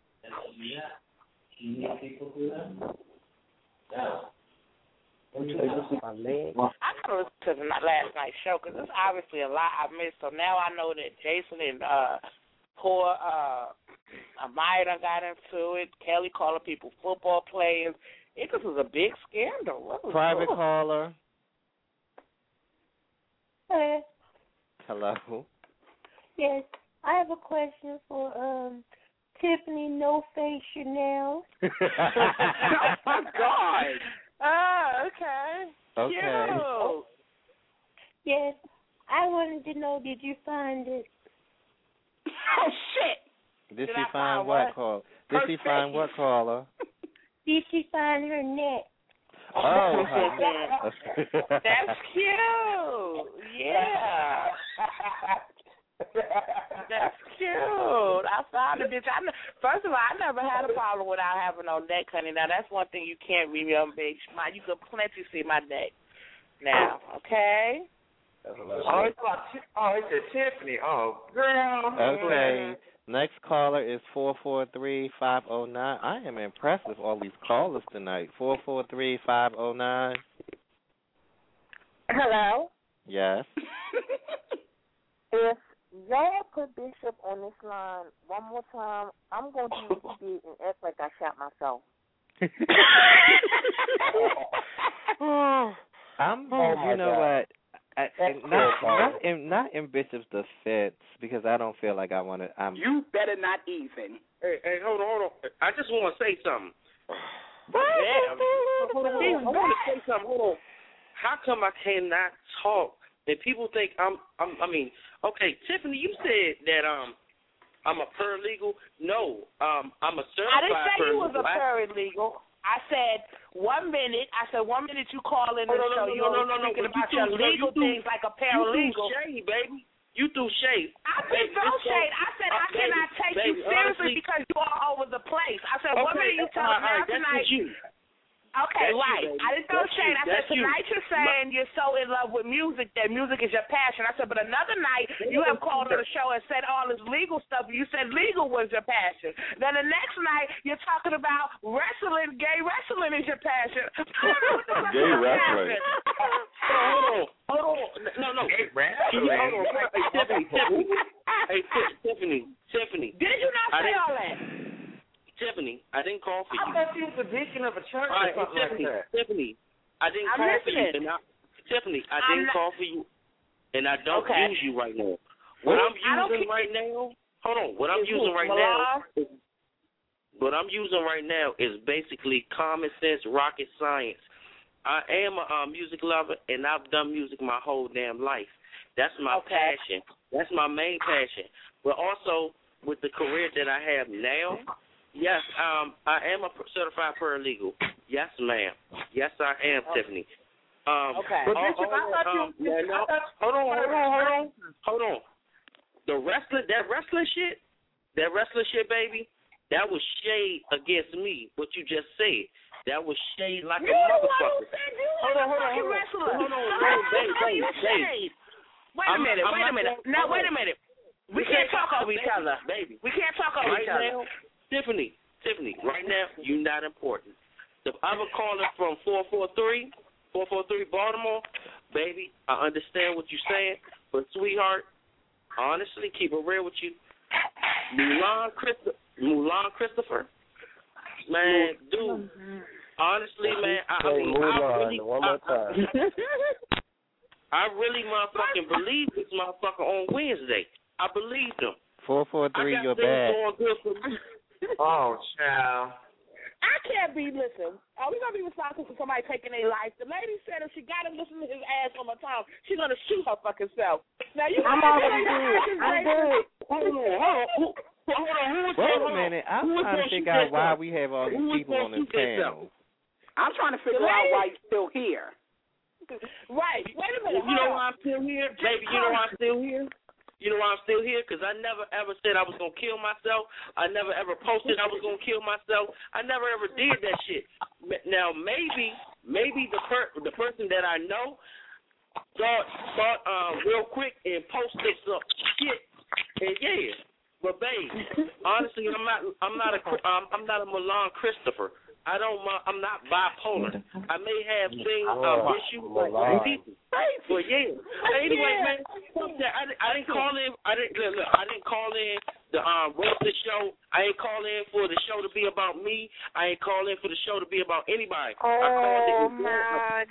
I gotta listen to the last night's show because there's obviously a lot I missed. So now I know that Jason and uh, poor uh, Amaya done got into it. Kelly calling people football players. It just was a big scandal. What was Private going? caller. Hey. Hello. Yes, I have a question for um Tiffany No Face Chanel. Oh my God. Oh, okay. Okay. Cute. Yes, I wanted to know, did you find it? Oh shit. Did, Did she I find find what, what? caller? Did Her she find face. what, caller? Did she find her neck? Oh. That's cute. Yeah. That's cute. I found a bitch. I know, first of all, I never had a problem without having no neck, honey. Now, that's one thing you can't remember, bitch. My, you can plenty see my neck now, okay? Oh, it's about, oh, it's a Tiffany. Oh, girl. Okay. Next caller is four four three, five oh nine. I am impressed with all these callers tonight. four four three, five oh nine. Hello? Yes. If y'all put Bishop on this line one more time, I'm going to use the beat and act like I shot myself. I'm, Oh, you my know God. what? I, That's not, cool, not in not in Bishop's defense because I don't feel like I want to. I'm. You better not even. Hey, hey, hold on, hold on. I just want to say something. What? Damn. Hold on, I want to say something. Hold on. How come I cannot talk? And people think I'm. I'm. I mean, okay, Tiffany, you said that um, I'm a paralegal. No, um, I'm a certified. I didn't say you was a paralegal. paralegal. I said one minute. I said one minute you call in the Oh, no, show. no, you no, were no, no, speaking no, about you your threw- legal you threw- things like a paralegal. You threw shade, baby. You threw shade. I Baby, didn't throw this shade. go- I said uh, I cannot baby, take baby, you seriously honestly- because you are all over the place. I said one Okay, minute you tell all us right, now that's tonight. just you. Okay, That's you, right. baby. I didn't throw That's shade. you. I said That's you. tonight you're saying you're so in love with music that music is your passion. I said, but another night you have called on the show and said all this legal stuff. You said legal was your passion. Then the next night you're talking about wrestling. Gay wrestling is your passion. Gay wrestling. Hold on, hold on. No, no. Hey, wrestling. hold on. Hey, Tiffany, Tiffany. Hey, Ti- Tiffany, Tiffany. Did you not I say didn't- all that? Tiffany, I didn't call for I you. thought you was the deacon of a church All right, or something Tiffany, like that. Tiffany, I didn't I'm call for you. listening. And I, Tiffany, I I'm didn't not- call for you, and I don't Okay. use you right now. What I'm I don't using keep- right now, hold on. What I'm Is using who, right Milan? now, is, what I'm using right now is basically common sense, rocket science. I am a uh, music lover, and I've done music my whole damn life. That's my Okay. passion. That's my main passion. But also with the career that I have now. Yes, um, I am a certified paralegal. Yes, ma'am. Yes, I am, Oh. Tiffany. Um, Okay. But Oh, Bishop, oh, I thought you. um, Yeah, no, hold on, hold on, hold on, hold on. The wrestling, that wrestling shit, that wrestling shit, baby, that was shade against me. What you just said, that was shade like You a the one motherfucker. who said you Hold was on, hold a on, fucking hold on, wrestler. hold on, So hold how on, the babe, fuck are you babe, babe. shade? Wait a I'm- minute, I'm wait a not minute. gonna- Now, hold wait a on. minute. We Okay, can't talk over each baby, other. baby. We can't talk over Right each other. now, Tiffany, Tiffany, right now, you're not important. The other caller from four four three, four four three Baltimore, baby, I understand what you're saying, but sweetheart, honestly, keep it real with you. Mulan, Christo- Mulan Christopher, man, dude, honestly, man, I, I Say mean, I Mulan really, one more time. I really motherfucking believe this motherfucker on Wednesday. I believed him. Four four three, I got you're things bad. going good for me. Oh, child. I can't be, listen, are we going to be responsible for somebody taking their life? The lady said if she got him listening to his ass one more time, she's going to shoot her fucking self. Now, you I'm guys already know good. your I'm ass is good. Hold on, hold on. Who, hold on, who was Wait hold a on. minute. I'm Who was trying to gonna figure shoot out why themselves? we have all Who these was people gonna on this shoot themselves? panel. I'm trying to figure out why you're still here. Right. Wait a minute. You know hold why on. I'm still here? Baby, you know why I'm still here? You know why I'm still here? Because I never ever said I was going to kill myself. I never ever posted I was going to kill myself. I never ever did that shit. Now, maybe maybe the per- the person that I know thought, thought um, real quick and posted some shit. And yeah. But, babe, honestly, I'm not I'm not a, um, I'm not a Mulan Christopher. I don't. I'm not bipolar. I may have things, um, issues like other people. But yeah. Anyway, man, fuck that. I, I didn't call in. I didn't. Look, look, I didn't call in the um roast the show. I ain't call in for the show to be about me. I ain't call in for the show to be about anybody. Oh I called it. my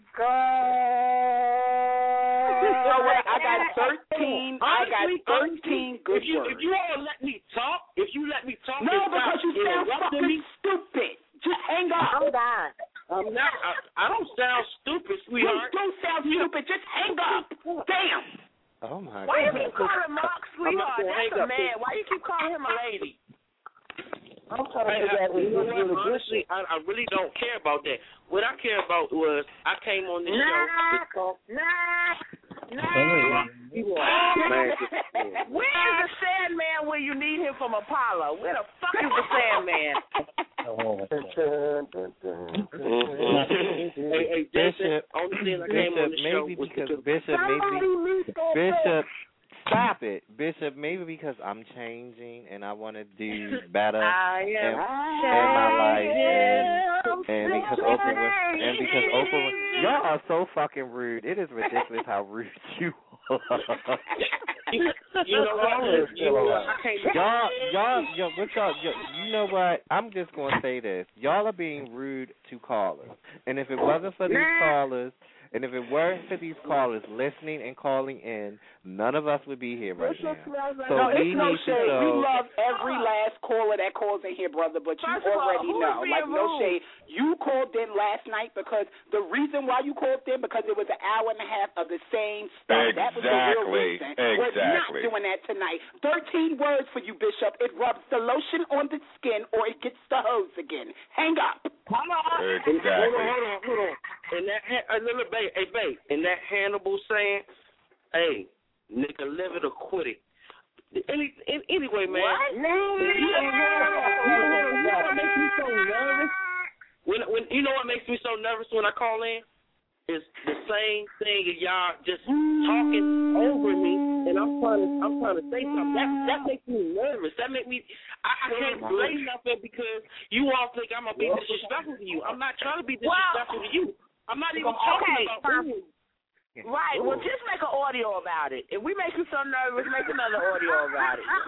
God! You know what? I got thirteen. I got Honestly, thirteen good if you, words. If you all let me talk, if you let me talk, No, and because stop you sound interrupting fucking me, stupid. Just hang up. Hold on. I'm not. I, I don't sound stupid, You sweetheart. do sound stupid. Just hang up. Damn. Oh my Why you God. keep calling Mark sweetheart? gonna That's hang a up. man. Why you keep calling him a lady? I'm trying to Hey, figure I, out who's you know really what? Honestly, I, I really don't care about that. What I care about was I came on this show. to talk. Nah, nah. Man, Where is the Sandman when you need him from Apollo? Where the fuck is the Sandman? hey, hey, Jason, Bishop, only thing I came on Bishop, the show maybe was because to Bishop, Somebody maybe meet that Bishop, stop it, Bishop. Maybe because I'm changing and I want to do better I in, am in my life, and, and because Oprah was, and because Oprah, was, y'all are so fucking rude. It is ridiculous how rude you are. you, you know what? You know what? I can't. Y'all, y'all, y'all, what y'all, y'all, you know what? I'm just gonna say this. Y'all are being rude to callers, and if it wasn't for these callers, and if it weren't for these callers listening and calling in, none of us would be here right now. So no, we it's no need to shade. show. We love every last caller that calls in here, brother, but you First of all, already who is know. being Like, no rude? shade. You called in last night because the reason why you called in, because it was an hour and a half of the same stuff. That was the real Exactly. reason. We're not Exactly. doing that tonight. Thirteen words for you, Bishop. It rubs the lotion on the skin or it gets the hose again. Hang up. Come on. Hold on, hold on, hold on. And that, uh, little babe, hey, babe, and that Hannibal saying, hey, nigga, live it or quit it. Any, any, anyway, man. What? You know, you know what makes me so nervous? When, when, you know what makes me so nervous when I call in? It's the same thing as y'all just talking over me, and I'm trying to, I'm trying to say something. That, that makes me nervous. That makes me, I, I can't say nothing because you all think I'm gonna be disrespectful to you. I'm not trying to be disrespectful to you. I'm not even talking Okay, about you. Right. Well, just make an audio about it. If we make you so nervous, make another audio about it.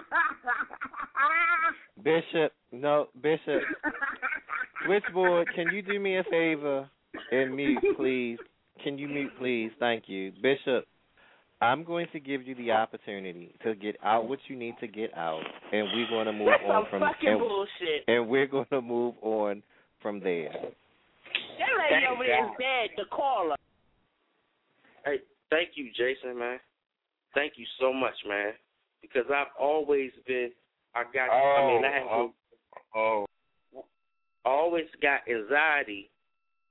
Bishop, no, Bishop. Switchboard, can you do me a favor and mute, please? Can you mute, please? Thank you. Bishop, I'm going to give you the opportunity to get out what you need to get out, and we're going to move That's on some from fucking and, bullshit. and we're going to move on from there. That lady over there is dead, the caller. Hey, thank you, Jason, man. Thank you so much, man. Because I've always been, I got, Oh, I mean, I have, oh, oh. always got anxiety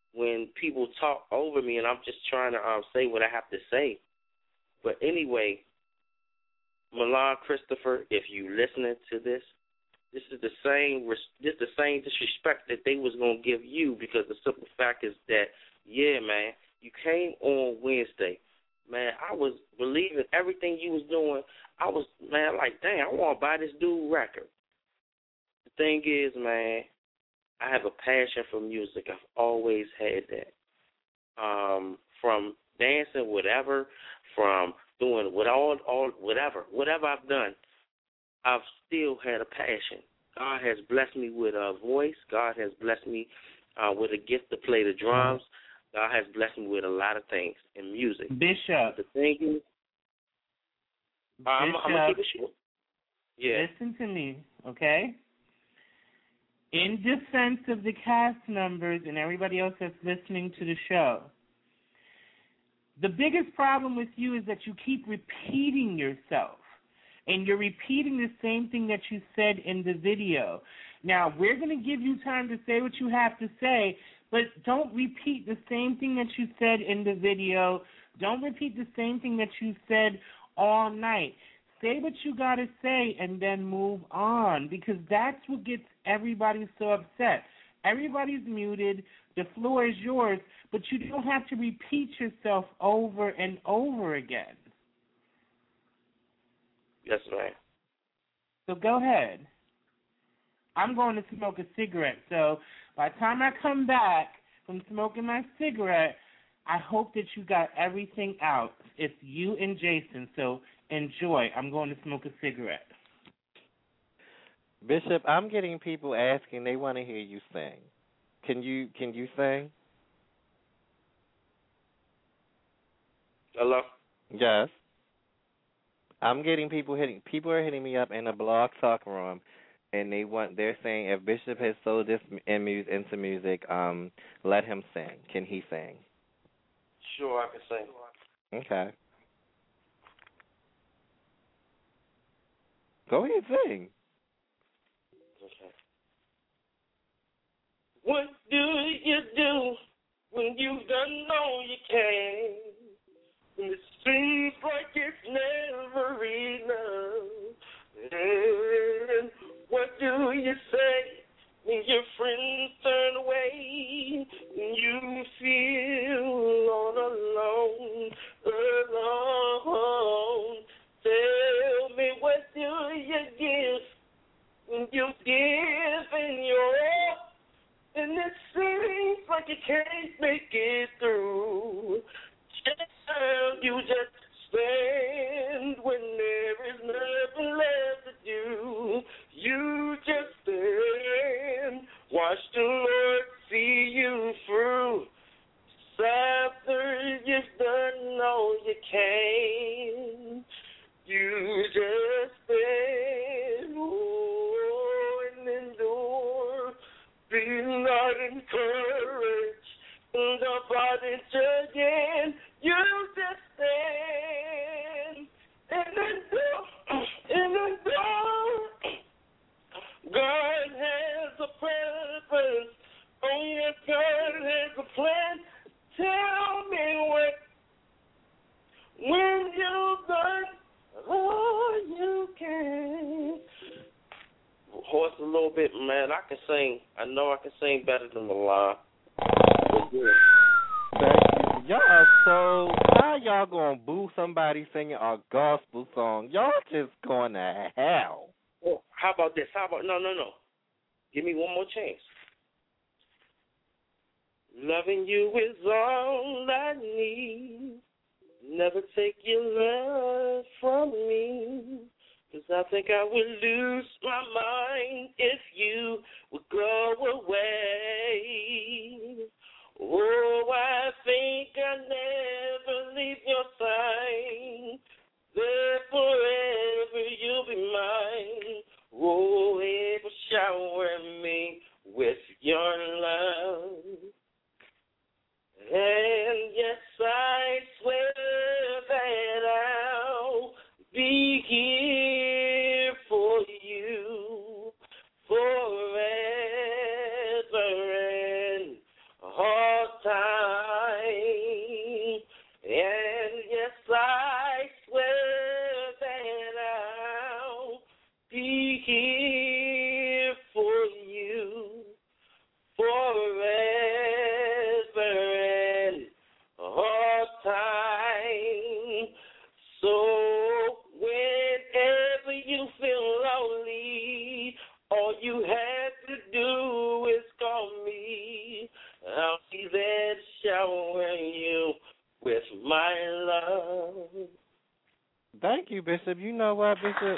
when people talk over me and I'm just trying to um, say what I have to say. But anyway, Milan Christopher, if you listening to this, this is the same this the same disrespect that they was gonna give you, because the simple fact is that, yeah, man, you came on Wednesday. Man, I was believing everything you was doing. I was, man, like, dang, I want to buy this dude record. The thing is, man, I have a passion for music. I've always had that. Um, from dancing, whatever, from doing what all, all, whatever, whatever I've done, I've still had a passion. God has blessed me with a voice. God has blessed me uh, with a gift to play the drums. God has blessed me with a lot of things in music. Bishop. The thing is, uh, I'm, I'm going to keep it short. Yeah. Listen to me, okay? In defense of the cast members and everybody else that's listening to the show, the biggest problem with you is that you keep repeating yourself. And you're repeating the same thing that you said in the video. Now, we're going to give you time to say what you have to say, but don't repeat the same thing that you said in the video. Don't repeat the same thing that you said all night. Say what you got to say and then move on, because that's what gets everybody so upset. Everybody's muted. The floor is yours, but you don't have to repeat yourself over and over again. Yes, ma'am. So go ahead. I'm going to smoke a cigarette. So by the time I come back from smoking my cigarette, I hope that you got everything out. It's you and Jason, so enjoy. I'm going to smoke a cigarette. Bishop, I'm getting people asking, they want to hear you sing. Can you can you sing? Hello? Yes. I'm getting people hitting. People are hitting me up in a blog talk room, and they want. They're saying if Bishop has sold this in mu- into music, um, let him sing. Can he sing? Sure, I can sing. Okay. Go ahead, sing. Okay. What do you do when you've done all you can? And it seems like it's never enough. And what do you say when your friends turn away and you feel all alone, alone? Tell me, what do you give when you've given your all? And it seems like you can't make it through. You just stand when there is nothing left to do. You just stand, watch the Lord see you through. So after you've done all you can, you just stand, oh, and endure. Be not encouraged about it again. You just stand and endure, and endure. God has a purpose. Oh, yes, God has a plan. Tell me what, when you've done all you can. Horse a little bit, man. I can sing. I know I can sing better than Milan. Thank you. Y'all are so, how y'all gonna boo somebody singing a gospel song? Y'all just going to hell. Oh, how about this? How about, no, no, no. Give me one more chance. Loving you is all I need. Never take your love from me. Cause I think I would lose my mind if you would go away. Oh, I think I'll never leave your side. There forever you'll be mine. Oh, ever shower me with your love. And yes, I swear that I'll be here for you forever and all here for you forever and all time. So whenever you feel lonely, all you have to do is call me. I'll be there to shower you with my love. Thank you, Bishop. You know what, Bishop?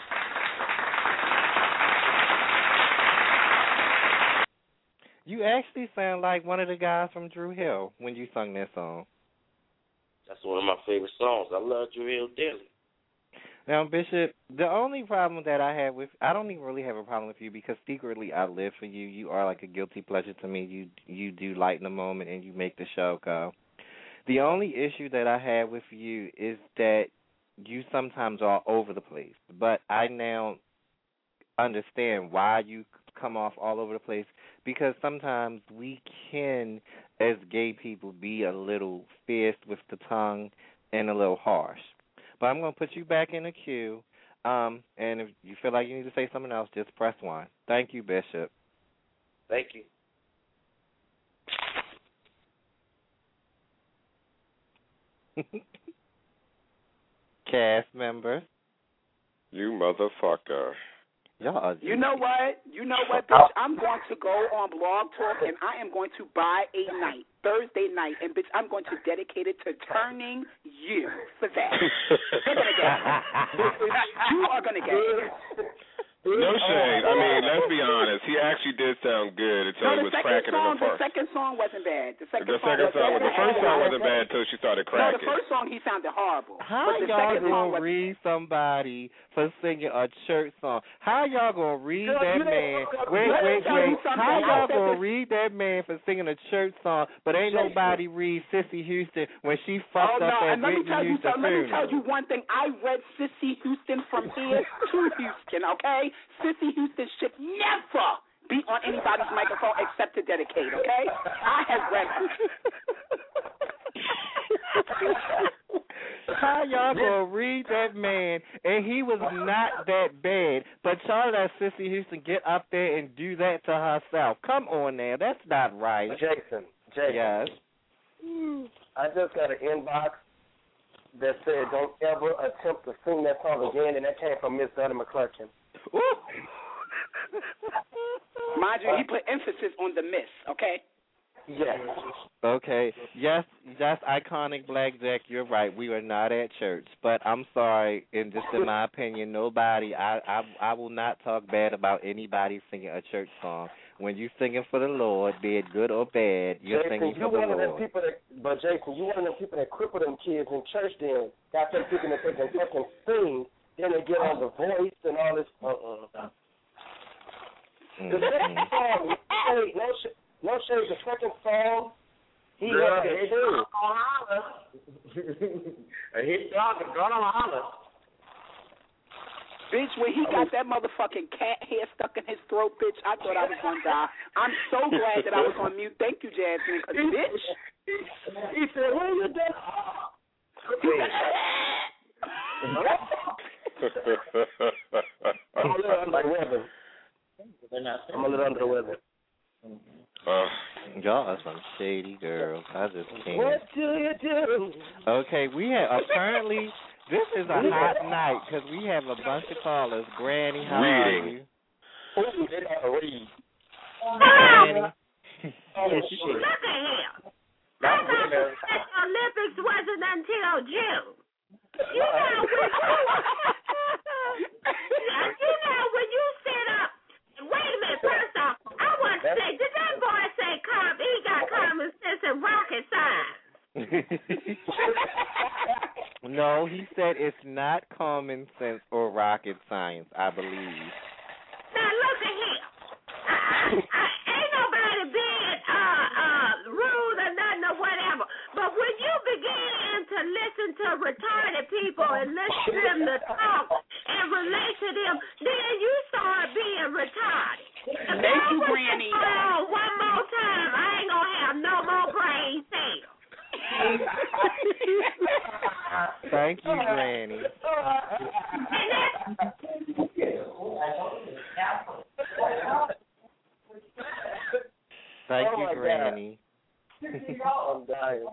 You actually sound like one of the guys from Drew Hill when you sung that song. That's one of my favorite songs. I love Drew Hill dearly. Now, Bishop, the only problem that I have with, I don't even really have a problem with you because secretly I live for you. You are like a guilty pleasure to me. You you do lighten the moment and you make the show go. The only issue that I have with you is that you sometimes are all over the place. But I now understand why you come off all over the place, because sometimes we can, as gay people, be a little fierce with the tongue and a little harsh. But I'm going to put you back in the queue, um, and if you feel like you need to say something else, just press one. Thank you, Bishop. Thank you. Cast members. You motherfucker. Y'all, you know what? You know what, bitch? I'm going to go on Blog Talk, and I am going to buy a night, Thursday night, and, bitch, I'm going to dedicate it to turning you for that. You're going to get it. You are going to get it. No shade. I mean, let's be honest. He actually did sound good until no, he was second cracking song, in the first. The second song wasn't bad. The second, the song, second song, was the first song wasn't bad until she started cracking. No, the first song he sounded horrible. How but the y'all second song gonna was... read somebody for singing a church song? How y'all gonna read Girl, that man? Wait, wait, wait. How y'all gonna read that man for singing a church song, but ain't nobody read Sissy Houston when she fucked oh, up no, at Whitney Houston funeral? Let me tell you one thing. I read Sissy Houston from here to Houston, okay? Sissy Houston should never be on anybody's microphone except to dedicate, okay? I have read her. How y'all gonna read that man, and he was not that bad, but y'all let Sissy Houston get up there and do that to herself? Come on now, that's not right. Jason, Jason. Yes. I just got an inbox that said don't ever attempt to sing that song again, and that came from Miss Donna McClurkin. Mind you, he put emphasis on the miss, okay? Yes. Okay. Yes, that's iconic Blackjack. You're right. We are not at church, but I'm sorry. And just in my opinion, nobody. I, I I will not talk bad about anybody singing a church song. When you're singing for the Lord, be it good or bad, you're Jason, singing you for the one of them Lord. people that, but Jason, you one of them people that cripple them kids in church. Then got them thinking that they can fucking sing. Then they get on The Voice and all this. Uh uh. The second song, hey, no, sh- no shade. The second song, he Girl, had hit to dog gonna holler. A hit dog is gonna holler. Bitch, when he got that motherfucking cat hair stuck in his throat, bitch, I thought I was gonna die. I'm so glad that I was on mute. Thank you, Jasmine, because bitch. He said, "Where you doing?" I'm a little under the weather. I'm a little under the weather. Uh, Y'all are some shady girls. I just can't. What do you do? Okay, we have apparently this is a hot night because we have a bunch of callers. Granny, how Reading. are you? Ooh, they gotta read. Granny. Oh, shit. Look at him. I thought the Special Olympics wasn't until June. You know when you, you know when you sit up. Wait a minute. First off, I want to say, did that boy say com- he got common sense and rocket science? No, he said it's not common sense or rocket science, I believe. Now look at him. I, I, ain't nobody being uh, uh, rude or nothing or whatever. But when you begin to listen to retarded people and listen to them to talk and relate to them, then you start being retarded. If Thank you, was Granny. Oh, one more time, I ain't gonna have no more brain cells. Thank you, Granny. Thank oh you, my Granny. I'm dying.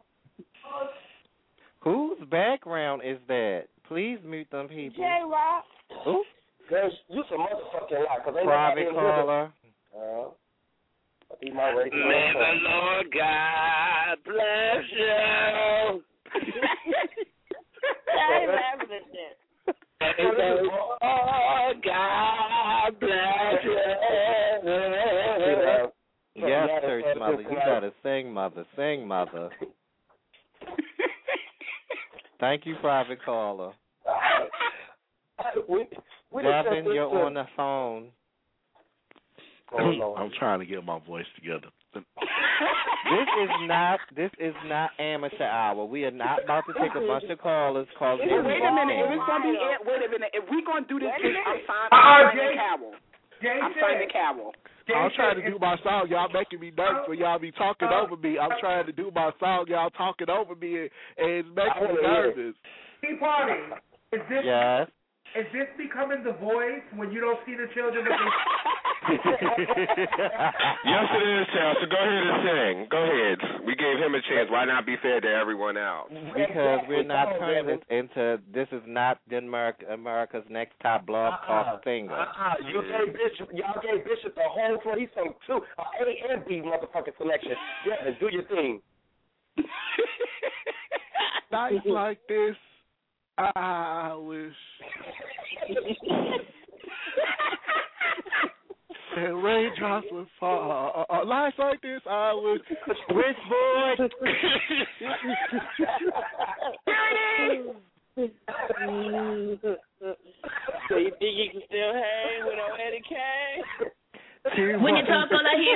Whose background is that? Please mute them people. J-Rock. Ooh. Girl, you some motherfucking lie. Cause Private caller. Uh, May the Lord God bless you. I ain't laughing at that. May the Lord God bless you. Yes, church mother. You gotta sing, mother. Sing, mother. Thank you, private caller. we, we Devin, you're on the phone. Oh, I'm trying to get my voice together. This is not this is not amateur hour. We are not about to take a bunch of callers. Cause Wait, wait a minute. If it's gonna be it, wait a minute. If we're gonna do this, I'm signing Uh-uh, the Cowell. I'm signing the Cowell. I'm trying to do my song. Y'all making me nervous when y'all be talking over me. I'm trying to do my song. Y'all talking over me, and, and it's making me nervous. Tea Party, is this yes. is this becoming the voice when you don't see the children? But they... Yes, it is, Charles. So go ahead and sing. Go ahead. We gave him a chance. Why not be fair to everyone else? Because we're not turning this into, this is not the America, America's Next Top Blog Talk singer. Uh-uh. You gave Bishop, y'all gave Bishop the whole floor. He sang two, uh, A and B motherfucking selection. Yeah, do your thing. Nights like this, I wish. And raindrops would fall. Uh, uh, nights like this, I wish. Switchboard. So you think you can still hang with old Eddie Kane? When you talk, all I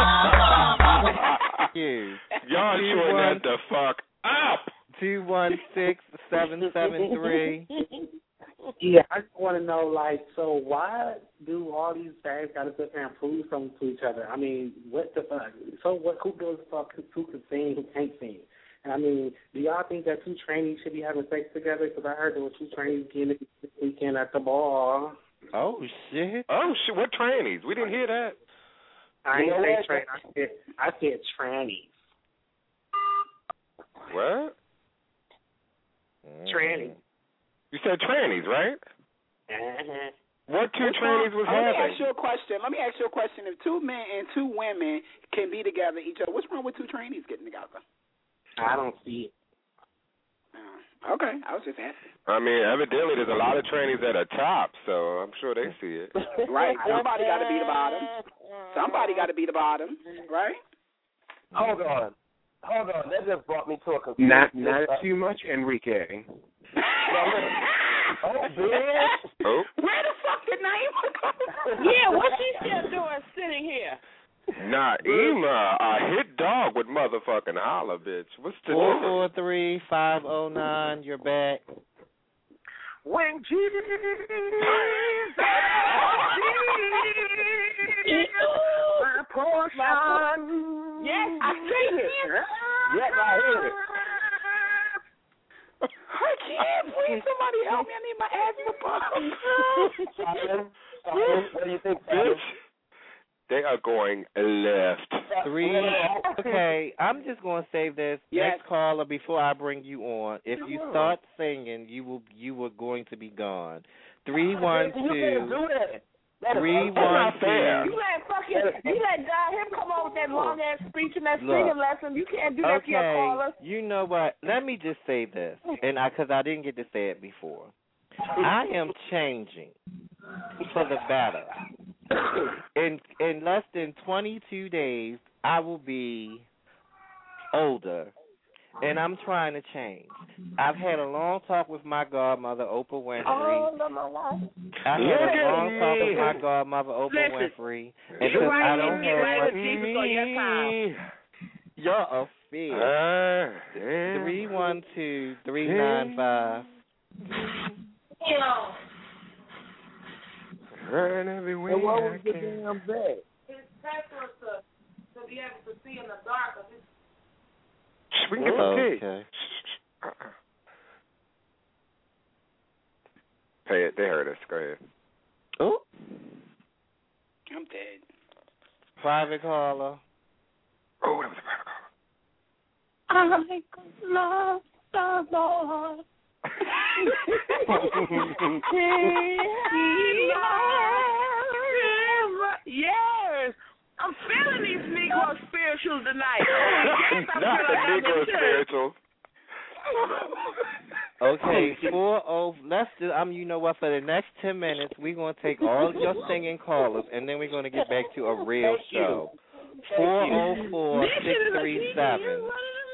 hear is. Y'all shorten that the fuck up. Two one six seven seven three. Yeah, I just want to know, like, so why do all these guys got to sit there and prove something to each other? I mean, what the fuck? So what? Who gives a fuck who can sing, who can't sing? And I mean, do y'all think that two trainees should be having sex together? Because I heard there were two trainees getting it this weekend at the bar. Oh shit! Oh shit! What trainees? We didn't hear that. I You didn't know say what? train. I said I said trannies. What? Trannies. You said trannies, right? Uh-huh. What two What's trannies wrong? was Let me having? ask you a question. Let me ask you a question. If two men and two women can be together each other, what's wrong with two trainees getting together? I don't see it. Uh, okay, I was just asking. I mean, evidently there's a lot of trainees that are top, so I'm sure they see it. Right. Somebody got to be the bottom. Somebody got to be the bottom, right? Hold on. Hold on. That just brought me to a conclusion. Not not too much, Enrique. Oh, bitch. Oh. Where the fuck did Naima come? Yeah, what's she still doing sitting here? Naima, a hit dog with motherfucking holler, bitch. What's the Four four three five oh nine. You're back. When Jesus, my portion. Yes, I sing it. Yes, I hear it. I can't. Please, somebody help me. I need my asthma pump. Simon, Simon, what do you think, Simon? bitch? They are going left. Three. Okay, I'm just going to say this. Yes. Next caller, before I bring you on, if you start singing, you will you are going to be gone. Three one You can't two. do that. That is Three unfair. one two. You let fucking, you let God him come over with that long ass speech and that Look. singing lesson. You can't do that to your Okay, callers. you know what? Let me just say this, and I because I didn't get to say it before. I am changing for the better. In in less than twenty-two days, I will be older, and I'm trying to change. I've had a long talk with my godmother, Oprah Winfrey. Oh, no, my wife. I've had a long talk with my godmother, Oprah Winfrey, and since I don't have me. you're a fear. Three one two three nine five. Burn everywhere. And what was the damn bag? His pencil to, to be able to see in the dark of his. We can get some tea. Okay. Uh-uh. Pay it. They heard us. Go ahead. Oh. I'm dead. Private caller. I love the Lord. Yes. I'm feeling these Negro spirituals tonight. Yes, I'm Not the feeling Negro them too. spirituals. Okay, four oh. Let's do. Um, you know what? For the next ten minutes, we're gonna take all your singing callers, and then we're gonna get back to a real Thank you. show. Four oh four six three seven.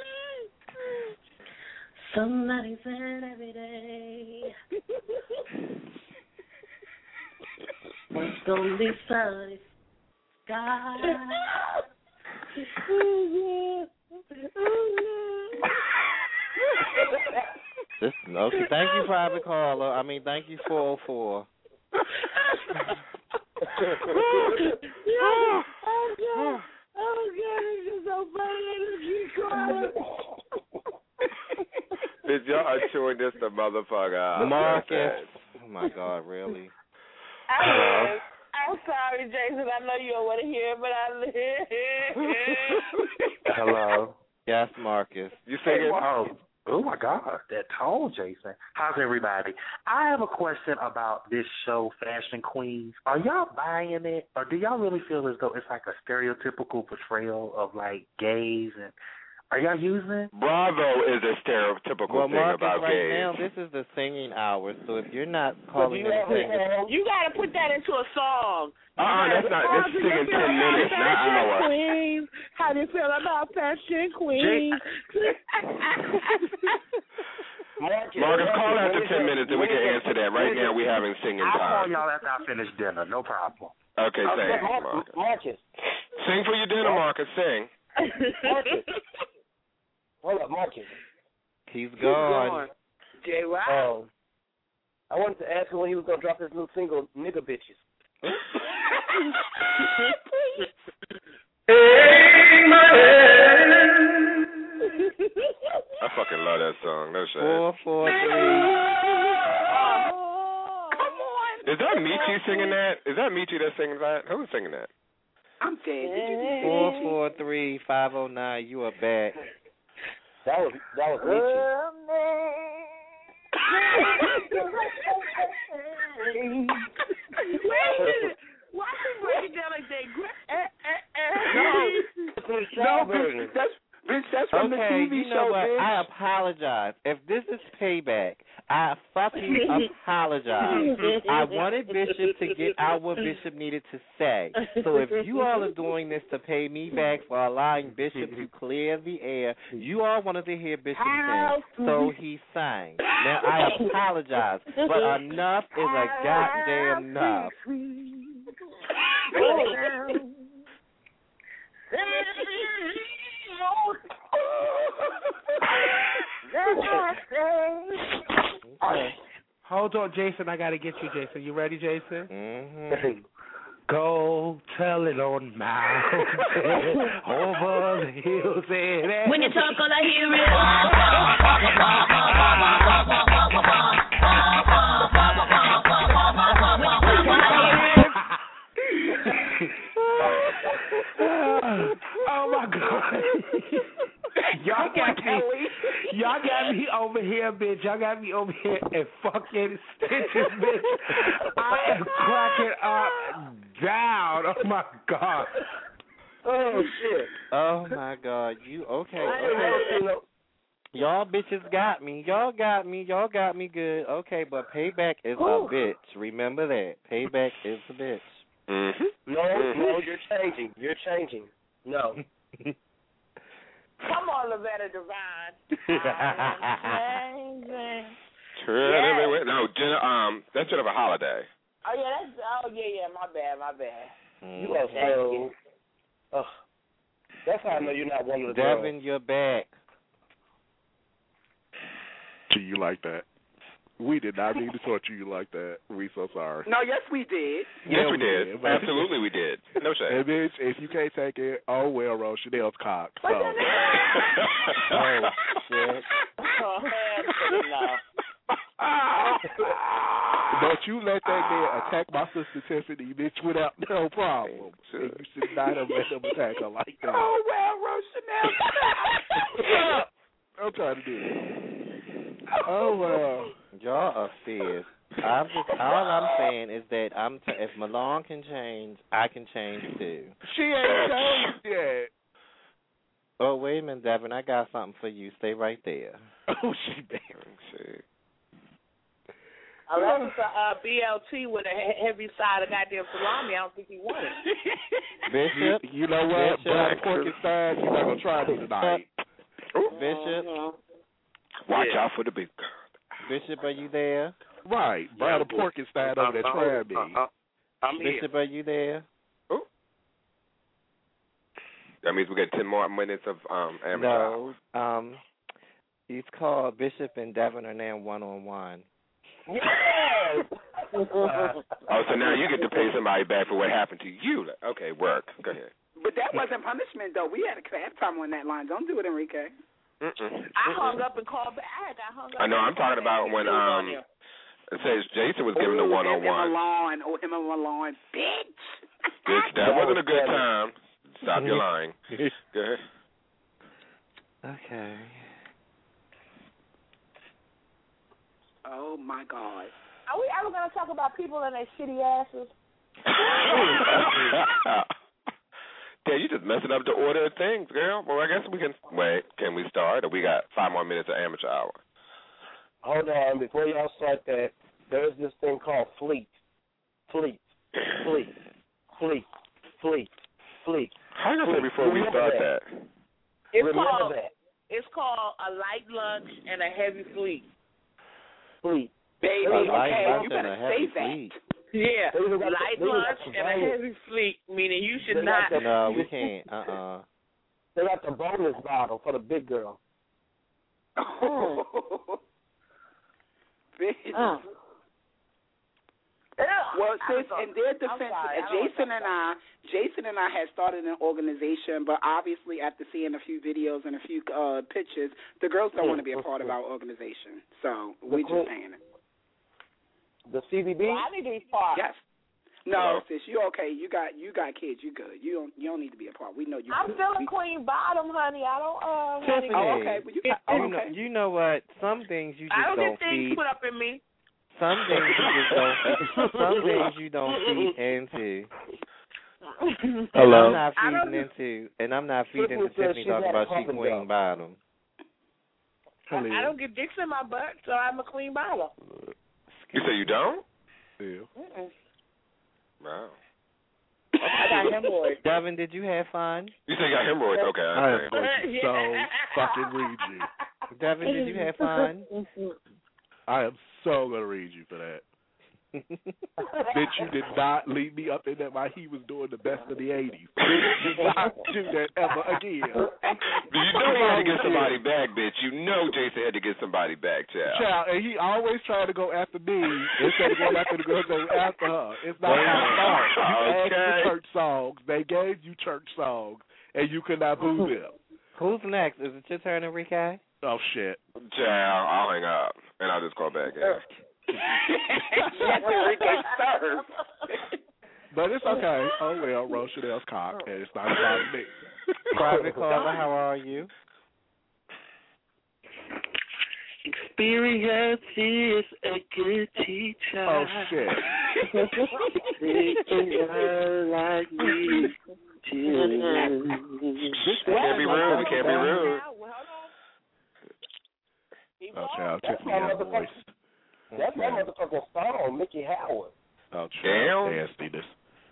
Somebody said every day it's gonna be sunny sky. This, okay, thank you, private caller. I mean, thank you, four oh four. Oh, God. Oh, God, this is so funny. Bitch, y'all are chewing this the motherfucker out. Marcus. Oh, my God, really? I live. I'm sorry, Jason. I know you don't want to hear it, but I live. Hello. Yes, Marcus. You singing? Oh, oh my God, that tone, Jason. How's everybody? I have a question about this show, Fashion Queens. Are y'all buying it, or do y'all really feel as though it's like a stereotypical portrayal of like gays? And are y'all using it? Bravo is a stereotypical Well, thing Marcus, about right gays. now, this is the singing hour, so if you're not calling you, it a singing... you got to put that into a song. Uh-uh, that's not, that's singing ten minutes, not hours. Queens. How do you feel about Fashion Queens? Marcus, Marcus, call Marcus, after ten minutes and we can answer that. Right now we having singing I'll call time. y'all after I finish dinner, no problem. Okay, Okay, thanks, Marcus. Marcus. Marcus. Sing for your dinner, Marcus, sing. Marcus. Hold up, Marcus. He's gone. Jay, wow. Um, I wanted to ask him when he was going to drop his new single, Nigga Bitches. I fucking love that song. No shit. Four, four, three. Come on. Is that Michi singing that? Is that Michi that's singing that? Who's singing that? I'm dead. Four, four, three, five oh nine. You are back. That was that was Why she break it down like that? No, no, bitch, that's bitch, that's from okay, the T V you know show, what? bitch. I apologize. If this is payback, I fucking apologize. I wanted Bishop to get out what Bishop needed to say. So if you all are doing this to pay me back for allowing Bishop to clear the air, you all wanted to hear Bishop sing, so he sang. Now, I apologize, but enough is a goddamn enough. Hold on, Jason. I gotta get you, Jason. You ready, Jason? Mm-hmm. Go tell it on mountain, over the hills and When you talk, all I hear is. Oh my God! Y'all got me. Y'all got me over here, bitch. Y'all got me over here and fucking stitches, bitch. I am cracking up down. Oh my God. Oh shit. Oh my God. You okay? Okay. Y'all bitches got me. Y'all got me. Y'all got me good. Okay, but payback is a bitch. Remember that. Payback is a bitch. Mm-hmm. No, no, you're changing. You're changing. No. Come on, Lavetta Divine. Yes. No, Jenna, um, that's Jennifer Holiday. Oh yeah, that's oh yeah, yeah. My bad, my bad. Mm. You are so. Ugh. That's how I know you're not one of the girls. Devin, you're back. To you like that? We did not mean to torture you like that. We so sorry. No, yes, we did. Yes, we we did. did. Absolutely, we did. No shade. And bitch, if you can't take it, oh well, Rose Chanel's cock. So. Oh shit. Oh, hell no. No Don't you let that man attack my sister Tiffany, bitch, without no problem. And you should not have let him attack her like that. Oh, well, Rochanel. I'm trying to do it. Oh, well. Y'all are fierce. I'm just, all I'm saying is that I'm t- if Malone can change, I can change too. She ain't changed yet. Oh, wait a minute, Devin. I got something for you. Stay right there. Oh, she bearing shit. Unless it's a uh, B L T with a he- heavy side of goddamn salami, I don't think he won it. Bishop? You, you know what? Bishop. Black Porkenstein, you're not going to try me tonight. Bishop? Watch yeah. out for the big girl. Bishop, are you there? Right. Brother Yeah, Porkenstein over there trying me. Uh, uh, I'm Bishop, here. are you there? Oh. That means we got ten more minutes of um amateur No. hour. Um, it's called Bishop and Devin are now one-on-one. Yes. Oh, so now you get to pay somebody back for what happened to you. Okay, work. Go ahead. But that wasn't punishment, though. We had a clap time on that line. Don't do it, Enrique. Mm-mm. I hung up and called back. I hung up. I know. I'm talking about when um it says Jason was given the one on one. Emma Lawn, oh Emma Lawn, bitch. Bitch, that wasn't a good time. Stop your lying. Go ahead. Okay. Oh my God. Are we ever gonna talk about people and their shitty asses? Yeah, you just messing up the order of things, girl. Well, I guess we can wait. Can we start? Or we got five more minutes of amateur hour. Hold on, before y'all start that, there's this thing called fleet. Fleet. Fleet. Fleet. Fleet. Fleet. How you gonna say before we start that? It's Remember called that. it's called a light lunch and a heavy fleet. Fleet. Baby, A light okay, lunch you better and a heavy say that. fleet. Yeah, They even got light the- they even lunch got the and a bonus. heavy fleet, meaning you should They got not. the- No, we can't. Uh-uh. They got the bonus bottle for the big girl. Bitch. Mm. Well, sis, I'm in their sorry. defense, I'm sorry. I don't Jason want and I, Jason and I had started an organization, but obviously after seeing a few videos and a few uh, pictures, the girls don't want to be a part of our organization. So we just saying it. The C V B? Well, I need to be part. Yes. No, sis, you okay? You got you got kids. You good. You don't you don't need to be a part. We know you. I'm good. still a we, queen bottom, honey. I don't. Uh, Tiffany, oh, okay. Well, you, oh, you, okay. know, you know what? Some things you just I don't, don't get things feed. put up in me. Some things you just don't feed. Some things you don't feed into. Hello? I'm not feeding into, and I'm not feeding into Tiffany talking about she queen bottom. I, I don't get dicks in my butt, so I'm a queen bottom. You say you don't? Yeah. Mm-mm. Wow. I got hemorrhoids. Devin, did you have fun? You say you got hemorrhoids? Okay, I I am understand. going to so fucking read you. Devin, did you have fun? I am so going to read you for that. Bitch, you did not leave me up in that while he was doing the best of the eighties. Bitch, do not do that ever again. You know he had to get somebody back, bitch. You know Jason had to get somebody back, child. Child, and he always tried to go after me instead of going after the girl go after her. It's not my fault. You asked for church songs. They gave you church songs, and you could not boo them. Who's next? Is it your turn, Enrique? Oh, shit. Child, I'll hang up, and I'll just call back in. But it's okay. Oh, well, Rochanel's cock, and it's not about me. Private caller, how are you? Experience is a good teacher. Oh, shit. Making her like me. We can't be rude. We can't be rude. Oh, child, Tiffany That's got my a voice. motherfucking, that's my motherfucking song, Mickey Howard. Oh, child, nastiness.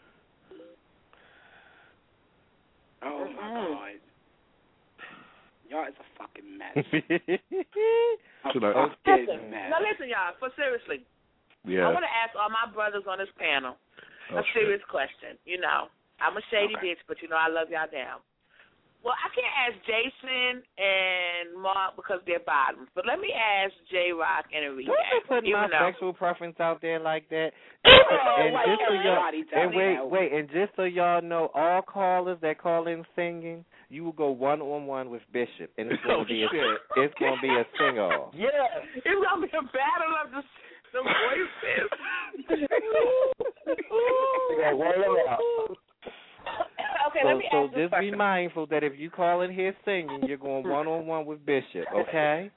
Oh my God. Y'all is a fucking mess. a Should I- fucking mess. Now listen, y'all. For seriously, Yeah. I want to ask all my brothers on this panel Oh, a serious question. You know, I'm a shady Okay. bitch, but you know I love y'all down. Well, I can't ask Jason and Mark because they're bottoms, but let me ask J Rock and Enrique. Don't be putting my even though- sexual preference out there like that. Oh, and like just so y'all, everybody tell and me wait, that. wait, and just so y'all know, all callers that call in singing, you will go one on one with Bishop, and it's gonna Oh, be a, shit. it's gonna be a sing off. Yeah. It's gonna be a battle of the. Some voices. Yeah, wear them out. Okay, so, let me so ask this just question. be mindful that if you call in here singing, you're going one on one with Bishop, okay?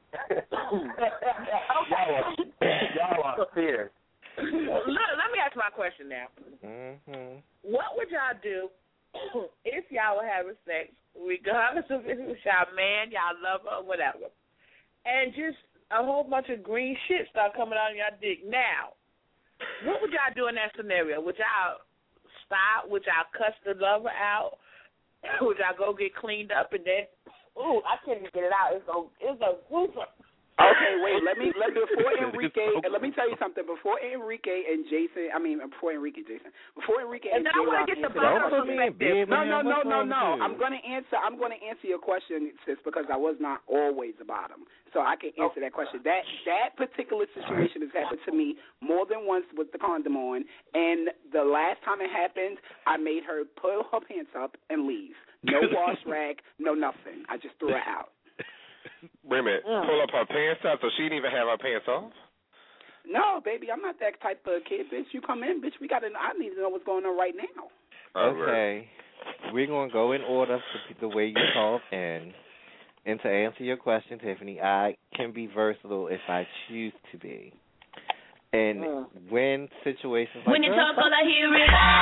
Y'all are fierce. Look, let me ask my question now. Mm-hmm. What would y'all do if y'all were having sex, regardless of if it was y'all man, y'all lover, or whatever, and just a whole bunch of green shit start coming out of y'all dick? Now, what would y'all do in that scenario? Would y'all stop? Would y'all cuss the lover out? Would y'all go get cleaned up and then, ooh, I can't even get it out. It's a, it's a whooper. Okay, wait. Let me let before Enrique. Let me tell you something. Before Enrique and Jason, I mean, before Enrique, Jason. Before Enrique and, and I want to get the bottom perspective. No, no, no, no, no. I'm going to answer. I'm going to answer your question, sis, because I was not always a bottom, so I can answer that question. That that particular situation has happened to me more than once with the condom on, and the last time it happened, I made her pull her pants up and leave. No wash rag, no nothing. I just threw her out. Wait a minute. Mm. Pull up her pants up so she didn't even have her pants off? No, baby, I'm not that type of kid, bitch. You come in, bitch. We got to. I need to know what's going on right now. Okay. We're going to go in order for the way you called in. And to answer your question, Tiffany, I can be versatile if I choose to be. And mm. when situations like when you talk, all I hear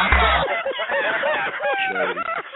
is.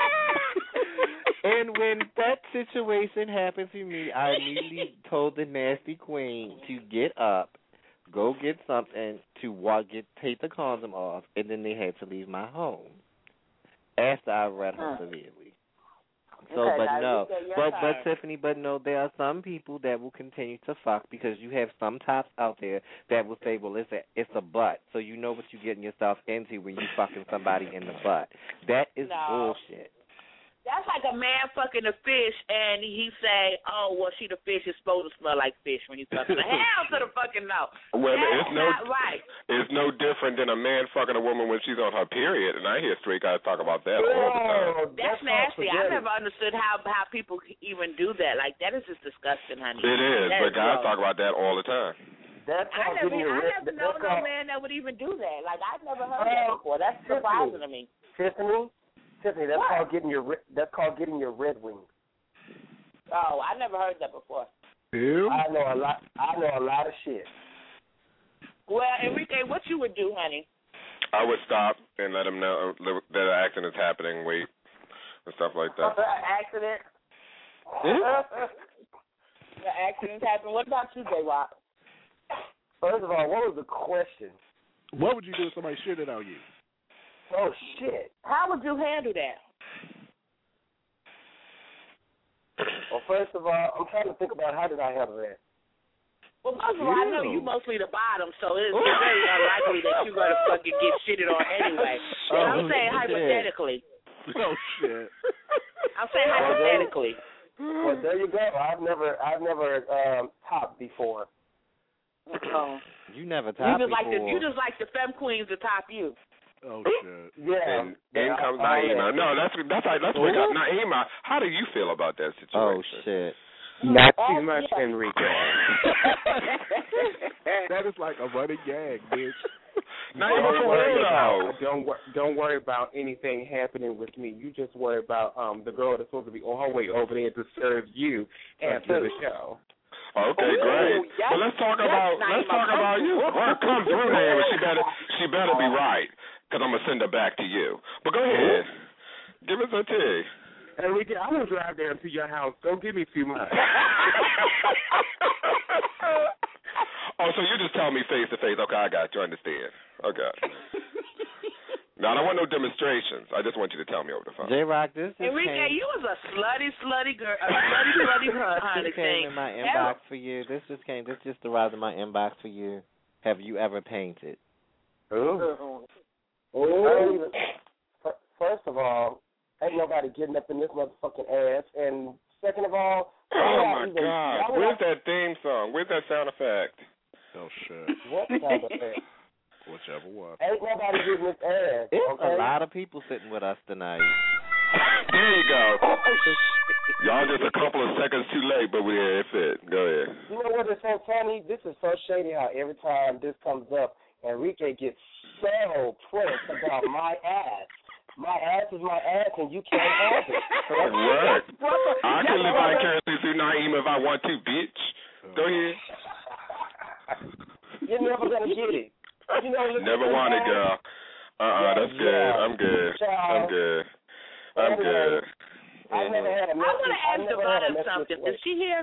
And when that situation happened to me, I immediately told the nasty queen to get up, go get something to walk, get take the condom off, and then they had to leave my home after I read her severely. So, Okay, but now no, you say your but time. but Tiffany, but no, there are some people that will continue to fuck because you have some tops out there that will say, well, it's a it's a butt, so you know what you're getting yourself into when you fucking somebody in the butt. That is No. bullshit. That's like a man fucking a fish, and he say, "Oh, well, she the fish is supposed to smell like fish when you fucking her." Hell to the fucking no. Well, That's it's no, not right. It's no different than a man fucking a woman when she's on her period, and I hear straight guys talk about that all the time. That's, that's nasty. I never understood how how people even do that. Like that is just disgusting, honey. It is, that but is guys gross. talk about that all the time. That's I never, I never known no man that would even do that. Like I've never heard that before. That's surprising to me. Tiffany. Tiffany, that's what? called getting your that's called getting your red wings. Oh, I never heard that before. Ew. I know a lot. I know a lot of shit. Well, Enrique, what you would do, honey? I would stop and let them know that an accident is happening, wait, and stuff like that. Accident. The accidents happen. What about you, J-Rock? First of all, what was the question? What would you do if somebody shitted on you? Oh, shit. How would you handle that? Well, first of all, I'm trying to think about how did I handle that. Well, first of all, I know you mostly the bottom, so it's very unlikely that you're going to fucking get shitted on anyway. But Oh, I'm saying shit. hypothetically. Oh, shit. I'm saying hypothetically. Well, there you go. I've never, I've never um, topped before. Oh. You never You topped just like the before. you just like the femme queens to top you. Oh shit! Yeah. And in yeah, comes I- I- Naima. No, that's that's right. Let's wake up. Naima, how do you feel about that situation? Oh shit! Not too much, Enrique. That is like a running gag, bitch. Naima, Don't for worry real about, though. don't wor- don't worry about anything happening with me. You just worry about um the girl that's supposed to be on her way over there to serve you after the show. Okay, Ooh, great. yes, well, let's talk yes, about Naima, let's talk come about you. through. Well, come through there, but she better she better be right, because I'm gonna send her back to you. But go ahead, give us a tea. Enrique, I'm gonna drive down to your house. Don't give me too much. Oh, so you just tell me face to face. Okay, I got you. Understand? Okay. No, I don't want no demonstrations. I just want you to tell me over the phone. J-Rock, this just Enrique, came, you was a slutty, slutty girl, a slutty, slutty honey this came thing. in my Hell, inbox for you. This just came. This just arrived in my inbox for you. Have you ever painted? Ooh. Ooh. First of all, ain't nobody getting up in this motherfucking ass. And second of all, Oh my even, God! Where's that theme song? Where's that sound effect? Oh shit! What sound effect? Whichever one. Ain't nobody getting this ass. It's Okay? a lot of people sitting with us tonight. There you go. Y'all just a couple of seconds too late, but we're it fit. Go ahead. You know what is so funny? This is so shady how every time this comes up, Enrique gets so pressed about my ass. My ass is my ass, and you can't have it. What? I can live vicariously through Naeem if I want to, bitch. Go ahead. You're never going to get it. You know, never want it, girl. Uh-uh, that's good. I'm good. I'm good. I'm good. I never had a I want to ask Devon something. Is she here?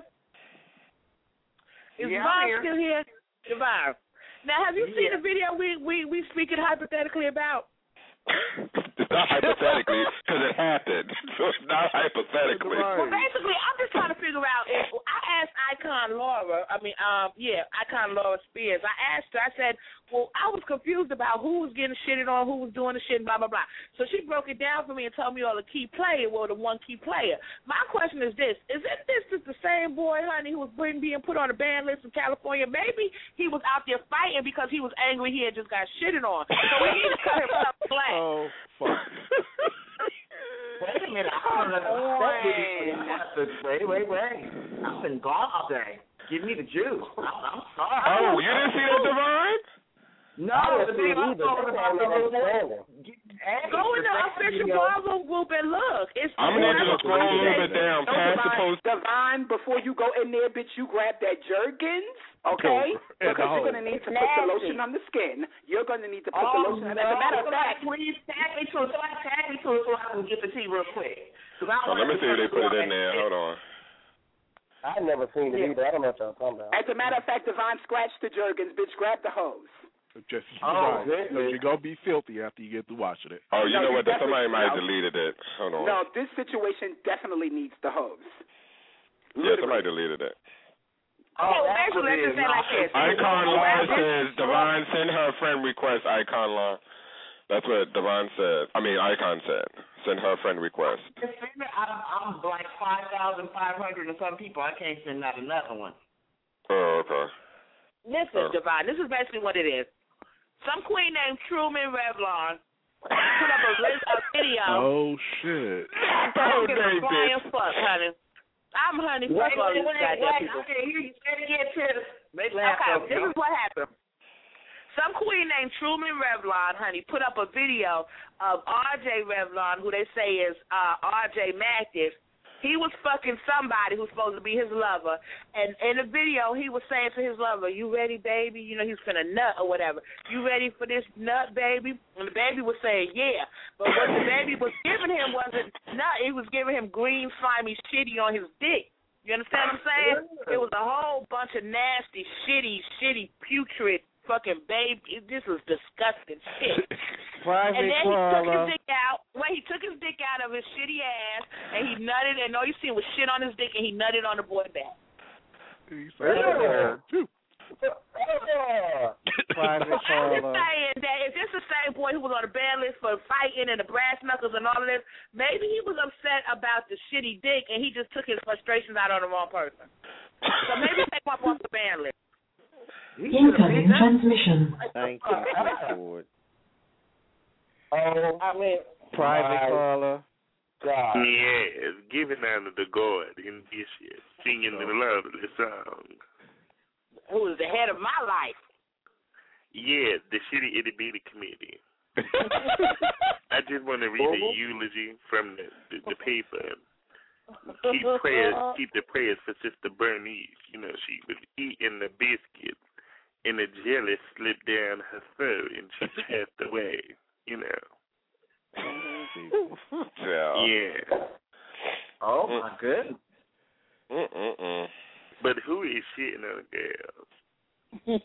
Is yeah, Devon here. still here? Devon. Now, have you yeah. seen the video we we we speaking hypothetically about? It's not hypothetically, because it happened. So it's not hypothetically. Well, basically, I'm just trying to figure out if I asked Icon Laura, I mean, um, yeah, Icon Laura Spears. I asked her, I said, well, I was confused about who was getting shitted on, who was doing the shit, blah, blah, blah. So she broke it down for me and told me all the key players, well, the one key player. My question is this: Isn't this just the same boy, honey, who was being put on a ban list in California? Maybe he was out there fighting because he was angry he had just got shitted on. So we need to cut him up slack. Oh, fuck. Wait a minute. I don't know. Wait, wait, wait. I've been gone all day. Give me the juice. I'm, I'm sorry. Oh, you didn't see that, Devon? No, the thing I'm talking about the Go in the official Bravo group and look. It's I'm going to just scroll a little bit down past the post. Devon, before you go in there, bitch, you grab that Jergens, okay? Because you're going to need to put the lotion on the skin. You're going to need to put oh, the lotion on. No. As a matter of fact, please tag me to it. Somebody tag me to it so I can get the tea real quick. Oh, let me see if they put it in there. Hold on. I've never seen it either. I don't know what y'all talking about. As a matter of fact, Devon, scratch the Jergens, bitch. Grab the hose. Just oh, right. So you're going to be filthy after you get through washing it. Oh, you no, know what? Somebody might have no. deleted it. Hold on. No, this situation definitely needs the hose. Yeah, somebody deleted it. Oh, well, actually, let's just say like this. Icon Law says, Devon, send her a friend request, Icon Law. That's what Devon said. I mean, Icon said. Send her a friend request. I'm, I'm like five thousand five hundred and some people. I can't send out another one. Oh, okay. Listen, oh. Devon, this is basically what it is. Some queen named Truman Revlon put up a, a video. Oh, shit. I'm gonna fly and fuck, honey. I'm honey. Fuck all these goddamn people. Okay, here you say it again, Tiff. Okay, this is what happened. Some queen named Truman Revlon, honey, put up a video of R J Revlon, who they say is uh, R J Mathis. He was fucking somebody who's supposed to be his lover. And in the video, he was saying to his lover, you ready, baby? You know, he was finna nut or whatever. You ready for this nut, baby? And the baby was saying, yeah. But what the baby was giving him wasn't nut. It was giving him green, slimy shitty on his dick. You understand what I'm saying? It was a whole bunch of nasty, shitty, shitty, putrid fucking baby. This was disgusting shit. Private and then Carla. he took his dick out. Well, he took his dick out of his shitty ass, and he nutted, and all you seen was shit on his dick, and he nutted on the boy back. Yeah. Private I'm Carla. just saying that if this the same boy who was on the ban list for fighting and the brass knuckles and all of this, maybe he was upset about the shitty dick, and he just took his frustrations out on the wrong person. So maybe take him off the ban list. Incoming transmission. Thank you, Ford. Oh, I mean, Private Carla. God. Yes, giving honor to God in this year, singing the lovely song. Who is the head of my life? Yeah, the shitty itty bitty committee. I just want to read a eulogy from the, the, the paper. Keep prayers, keep the prayers for Sister Bernice. You know, she was eating the biscuit, and the jelly slipped down her throat, and she passed away. You know. Yeah. Yeah. Oh my goodness. Mm-mm-mm. But who is shitting on girls?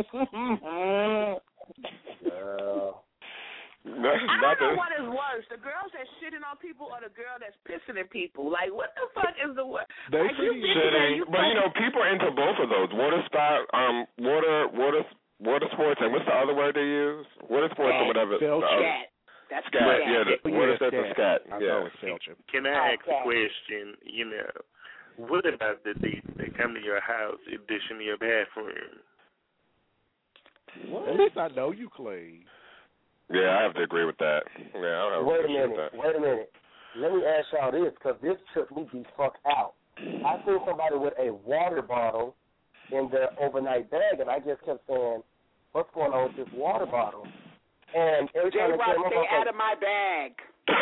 Girl. No, I don't know what is worse, the girls that's shitting on people or the girl that's pissing at people. Like, what the fuck is the worst? They like, you shitting, you but you know, people are into both of those. Water spot, um, water, water, water sports, and what's the other word they use? Water sports or whatever. Scat. That's scat. scat. Yeah, the, yeah, water scat. sports and scat. I Yeah. Can I ask a question? You know, what about the they they come to your house, addition to your bathroom? What? At least I know you clean. Yeah, I have to agree with that. Yeah, I don't have Wait to a agree with minute. that. Wait a minute. let me ask y'all this, because this took me the fuck out. I seen somebody with a water bottle in their overnight bag, and I just kept saying, what's going on with this water bottle? And every time it J-Rock, came up, stay I was out like, of my bag.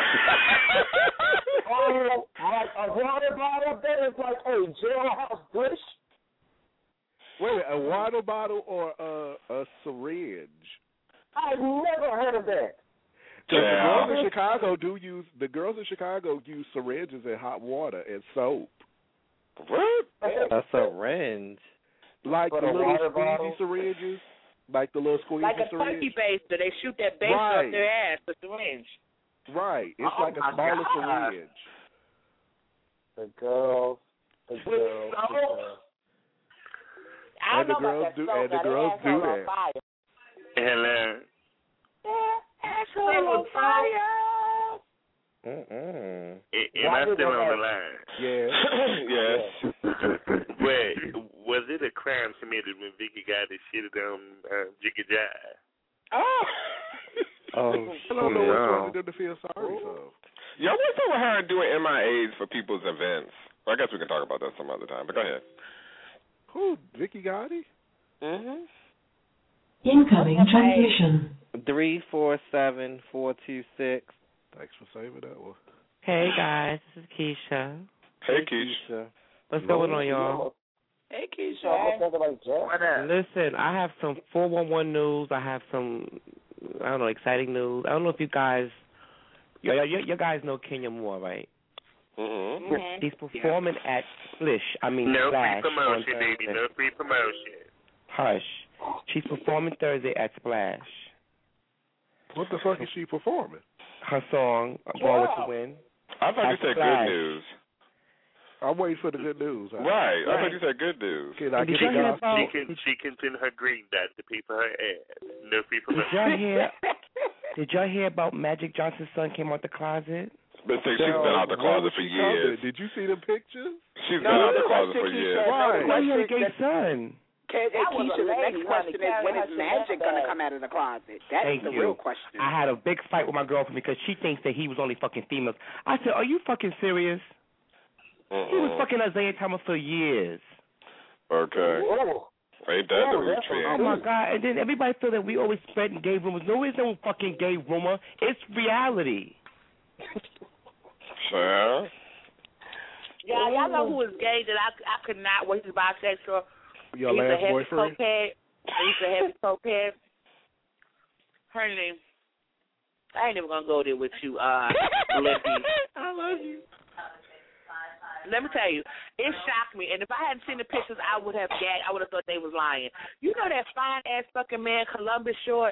oh, like a water bottle? That is like a jailhouse dish? Wait a minute, a water bottle or a, a syringe? I've never heard of that. Yeah. The Yeah. girls in Chicago do use the girls in Chicago use syringes and hot water and soap. What? A syringe. Like But the a little water squeezy bottle? syringes, like the little squeezy Like a syringe. turkey baster, they shoot that baster Right. up their ass with the syringe. Right, it's Oh like a my smaller God. syringe. The girls, the girls, the soap? girls. I don't And the know girls about that do- soap. and the Now, they girls do asshole on that. fire. Hello. Asshole on fire. Mm-mm. A- Am I still on the line? Yes. Yes. Wait, was it a crime committed when Vicky got his shit on uh, Jigga Jive? Oh. Oh, I don't know No. which one of them to feel sorry for. Yo, what's up with her doing M I As for people's events? Well, I guess we can talk about that some other time, but go ahead. Who? Vicky Gotti? Mm-hmm. Incoming transmission. Three four seven four two six. Thanks for saving that one. Hey guys, this is Keisha. Hey, Keisha. What's going on, y'all? Hey, Keisha. Almost sounded like Jack. What up? Listen, I have some four one one news. I have some, I don't know, exciting news. I don't know if you guys, you, you, you guys know Kenya Moore, right? Mm-hmm. Mhm. She's performing at Splish. I mean, No Splash free on promotion, Thursday. baby. No free promotion. Hush. She's performing Thursday at Splash. What the fuck is she performing? Her song, Born with the Wind. I thought you At said Splash. good news. I'm waiting for the good news. Right. I Right. thought you said good news. Can I Did get you the hear gospel? about? She can she can send her green dot to pay for her ad. No free Did y'all promotion. hear? Did y'all hear about Magic Johnson's son came out the closet? But see, she's been out the When closet was for she years. coming? Did you see the pictures? She's No, been out the the closet question for she years. said, Right. Why he had a question gay that- son? Ke- That was a Keisha, the lady, next honey, question is, carrying when her is Magic Chanel going to bag. come out of the closet? That's Thank the you. real question. I had a big fight with my girlfriend because she thinks that he was only fucking females. I said, "Are you fucking serious?" Mm-mm. He was fucking Isaiah Thomas for years. Okay. Oh, Ain't that the Oh, real that's trend? Oh my god! And then everybody feel that we always spreading gay rumors. No, it's no fucking gay rumor. It's reality. Sure. Yeah, y'all know who is gay that I, I could not wait to bisexual. Your He's a last heavy boyfriend? cokehead. He's a heavy cokehead. Her name. I ain't even gonna go there with you, uh, Lippy. I love you. Let me tell you, it shocked me. And if I hadn't seen the pictures, I would have gagged. I would have thought they was lying. You know that fine ass fucking man, Columbus Short?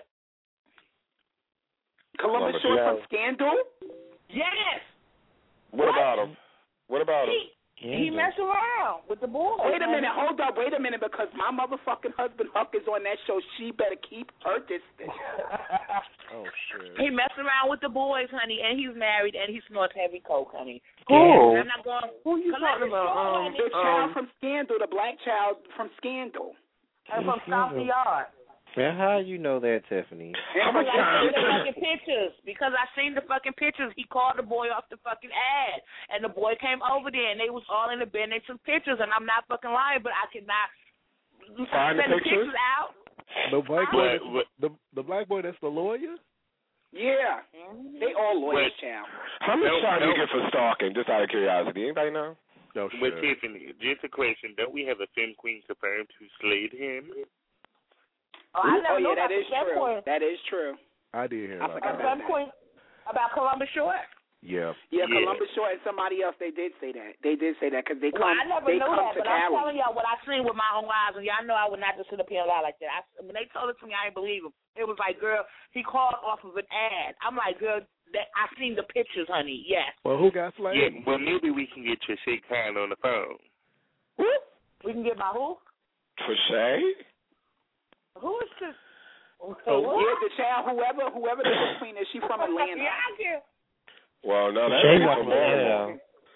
Columbus Columbus Short Short. from Scandal? Yes. What about him? What about him? He, he messed around with the boys. Wait a minute, hold up, wait a minute, because my motherfucking husband Huck is on that show. She better keep her distance. Oh shit. He messed around with the boys, honey, and he's married, and he snorts heavy coke, honey. Who? And I'm not going. Who you Columbus talking about? Short, Um, honey. the child Um, from Scandal, the black child from Scandal. And from South the Yard. Yeah, how you know that, Tiffany? Because I seen the fucking pictures. Because I seen the fucking pictures. He called the boy off the fucking ad. And the boy came over there, and they was all in the bed, and they took pictures. And I'm not fucking lying, but I cannot Find the send the pictures? pictures out. The black boy, What- what- the the black boy that's the lawyer. Yeah. They all lawyers, Wait. child. How much No, time do no. you get for stalking? Just out of curiosity. Anybody know? No With shit. Tiffany, just a question. Don't we have a femme queen confirmed who slayed him? Oh, I never Oh, knew yeah, about that is the Femme true. Queen. That is true. I did hear I about forgot The that. Femme Queen about Columbus Short. Yeah. Yeah, Yeah. Columbus Short and somebody else, they did say that. They did say that because they come, Well, I never they knew come that, to but I'm Cali. telling y'all what I seen with my own eyes, and y'all know I would not just sit up here and lie like that. I, when they told it to me, I didn't believe them. It was like, girl, he called off of an ad. I'm like, girl, that I seen the pictures, honey. Yes. Well, who got Yeah, slayed? well, maybe we can get your shake hand on the phone. We can get my who? For Shay? Who is this? Oh, yeah, the child, whoever, whoever the queen is, she from Atlanta. Yeah, I can. Well, no, that's Shay's from from Atlanta.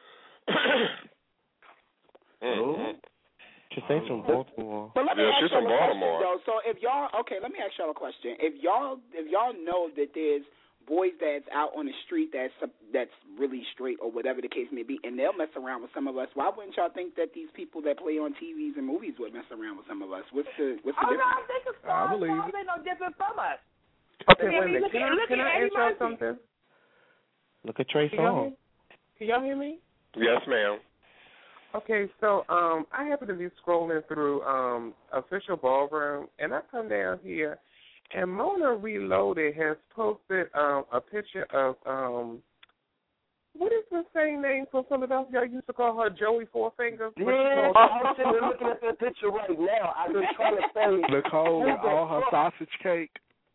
Mm-hmm. She thinks from Baltimore. But let me Yeah, ask she's y'all from a question, Baltimore. though. So if y'all, okay, let me ask y'all a question. If y'all, if y'all know that there's boys that's out on the street that's that's really straight or whatever the case may be, and they'll mess around with some of us. Why wouldn't y'all think that these people that play on T Vs and movies would mess around with some of us? What's the what's the oh, difference? no, I think it's stars. I believe Stars ain't no different from us. Okay, wait a minute. Can I, can I ask y'all something? Look at Trey Songz. Can y'all hear me? Yes, ma'am. Okay, so um, I happen to be scrolling through um, Official Ballroom, and I come down here, and Mona Reloaded has posted um, a picture of, um, what is the same name from Philadelphia? I used to call her Joey Four Fingers. Yeah, I'm sitting there looking at that picture right now. I've been trying to say. Nicole and all her sausage cake.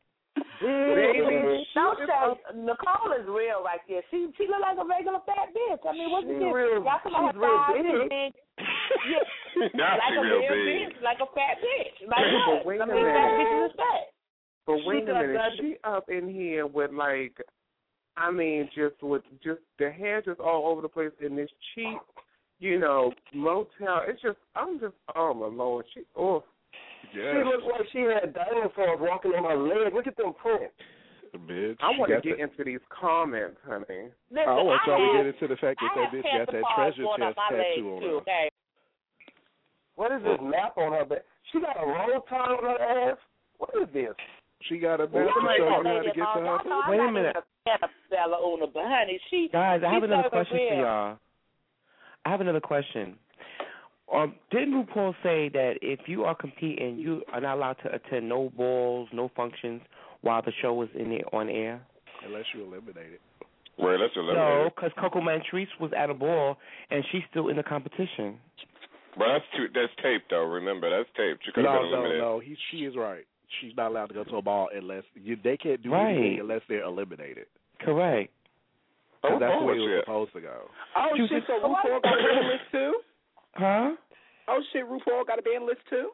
Baby, don't say Nicole is real right there. She she look like a regular fat bitch. I mean, what's the difference? Y'all come on her thighs big. Yeah, now like she a real real big. bitch, like a fat bitch. Like But what? wait I a mean, minute. fat bitches is fat. But wait She a minute, does- she up in here with like, I mean, just with just the hair just all over the place in this cheap, you know, motel. It's just, I'm just, oh my Lord, she, oh. Yeah. She looks like she had dinosaurs walking on her leg. Look at them prints. Bitch, I want to get that. into these comments, honey. Listen, I want y'all I to have, get into the fact that I that bitch got that treasure chest tattoo on her. Okay. What is this map on her back? She got a roll tie on her ass. What is this? She got a map Well, to show you lady, how to get to her. no, Wait a I'm minute. not a fella owner, but honey, she. Guys, I have she another serve question real. for y'all. I have another question. Um, didn't RuPaul say that if you are competing, you are not allowed to attend no balls, no functions while the show is in the, on air? Unless you eliminate it. Well, unless you eliminate No, it. because Coco Mantrice was at a ball, and she's still in the competition. But that's too, that's taped, though. Remember, that's taped. You could have No, been no, eliminated. no. He, she is right. She's not allowed to go to a ball unless you, they can't do Right. anything unless they're eliminated. Correct. Because Oh, that's the way it bullshit. was supposed to go. Oh She shit! was- So RuPaul got a ban list too? Huh? Oh shit! RuPaul got a ban list too?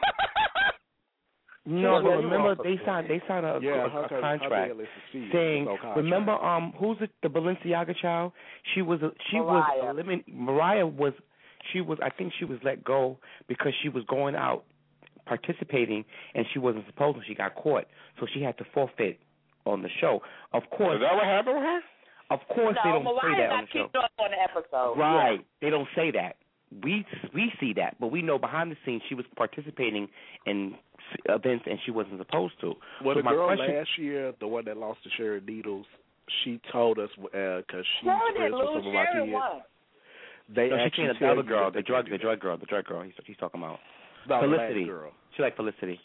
No, Well, but then you remember also they said- signed they signed a, Yeah, a, her, a her, contract her list is sealed. saying. There's no contract. Remember, um, who's the, the Balenciaga child? She was a, she Mariah. was elimin- Mariah was she was I think she was let go because she was going out participating and she wasn't supposed to. She got caught, so she had to forfeit on the show. Of course, Is that what happened with her? of course no, they don't Mariah say that got on the show. kicked off on the episode. Right. Yeah. They don't say that. We we see that, but we know behind the scenes she was participating in events and she wasn't supposed to. Well, so the my girl question, last year, the one that lost to Sharon Needles, she told us because uh, she's Sharon friends didn't with lose. some of my Sharon kids. won. They no, she actually can't. The tell other you girl, that the they drug, can the do drug girl, the drug girl. He's he's talking about that. No, Felicity. The Latin girl. She like Felicity.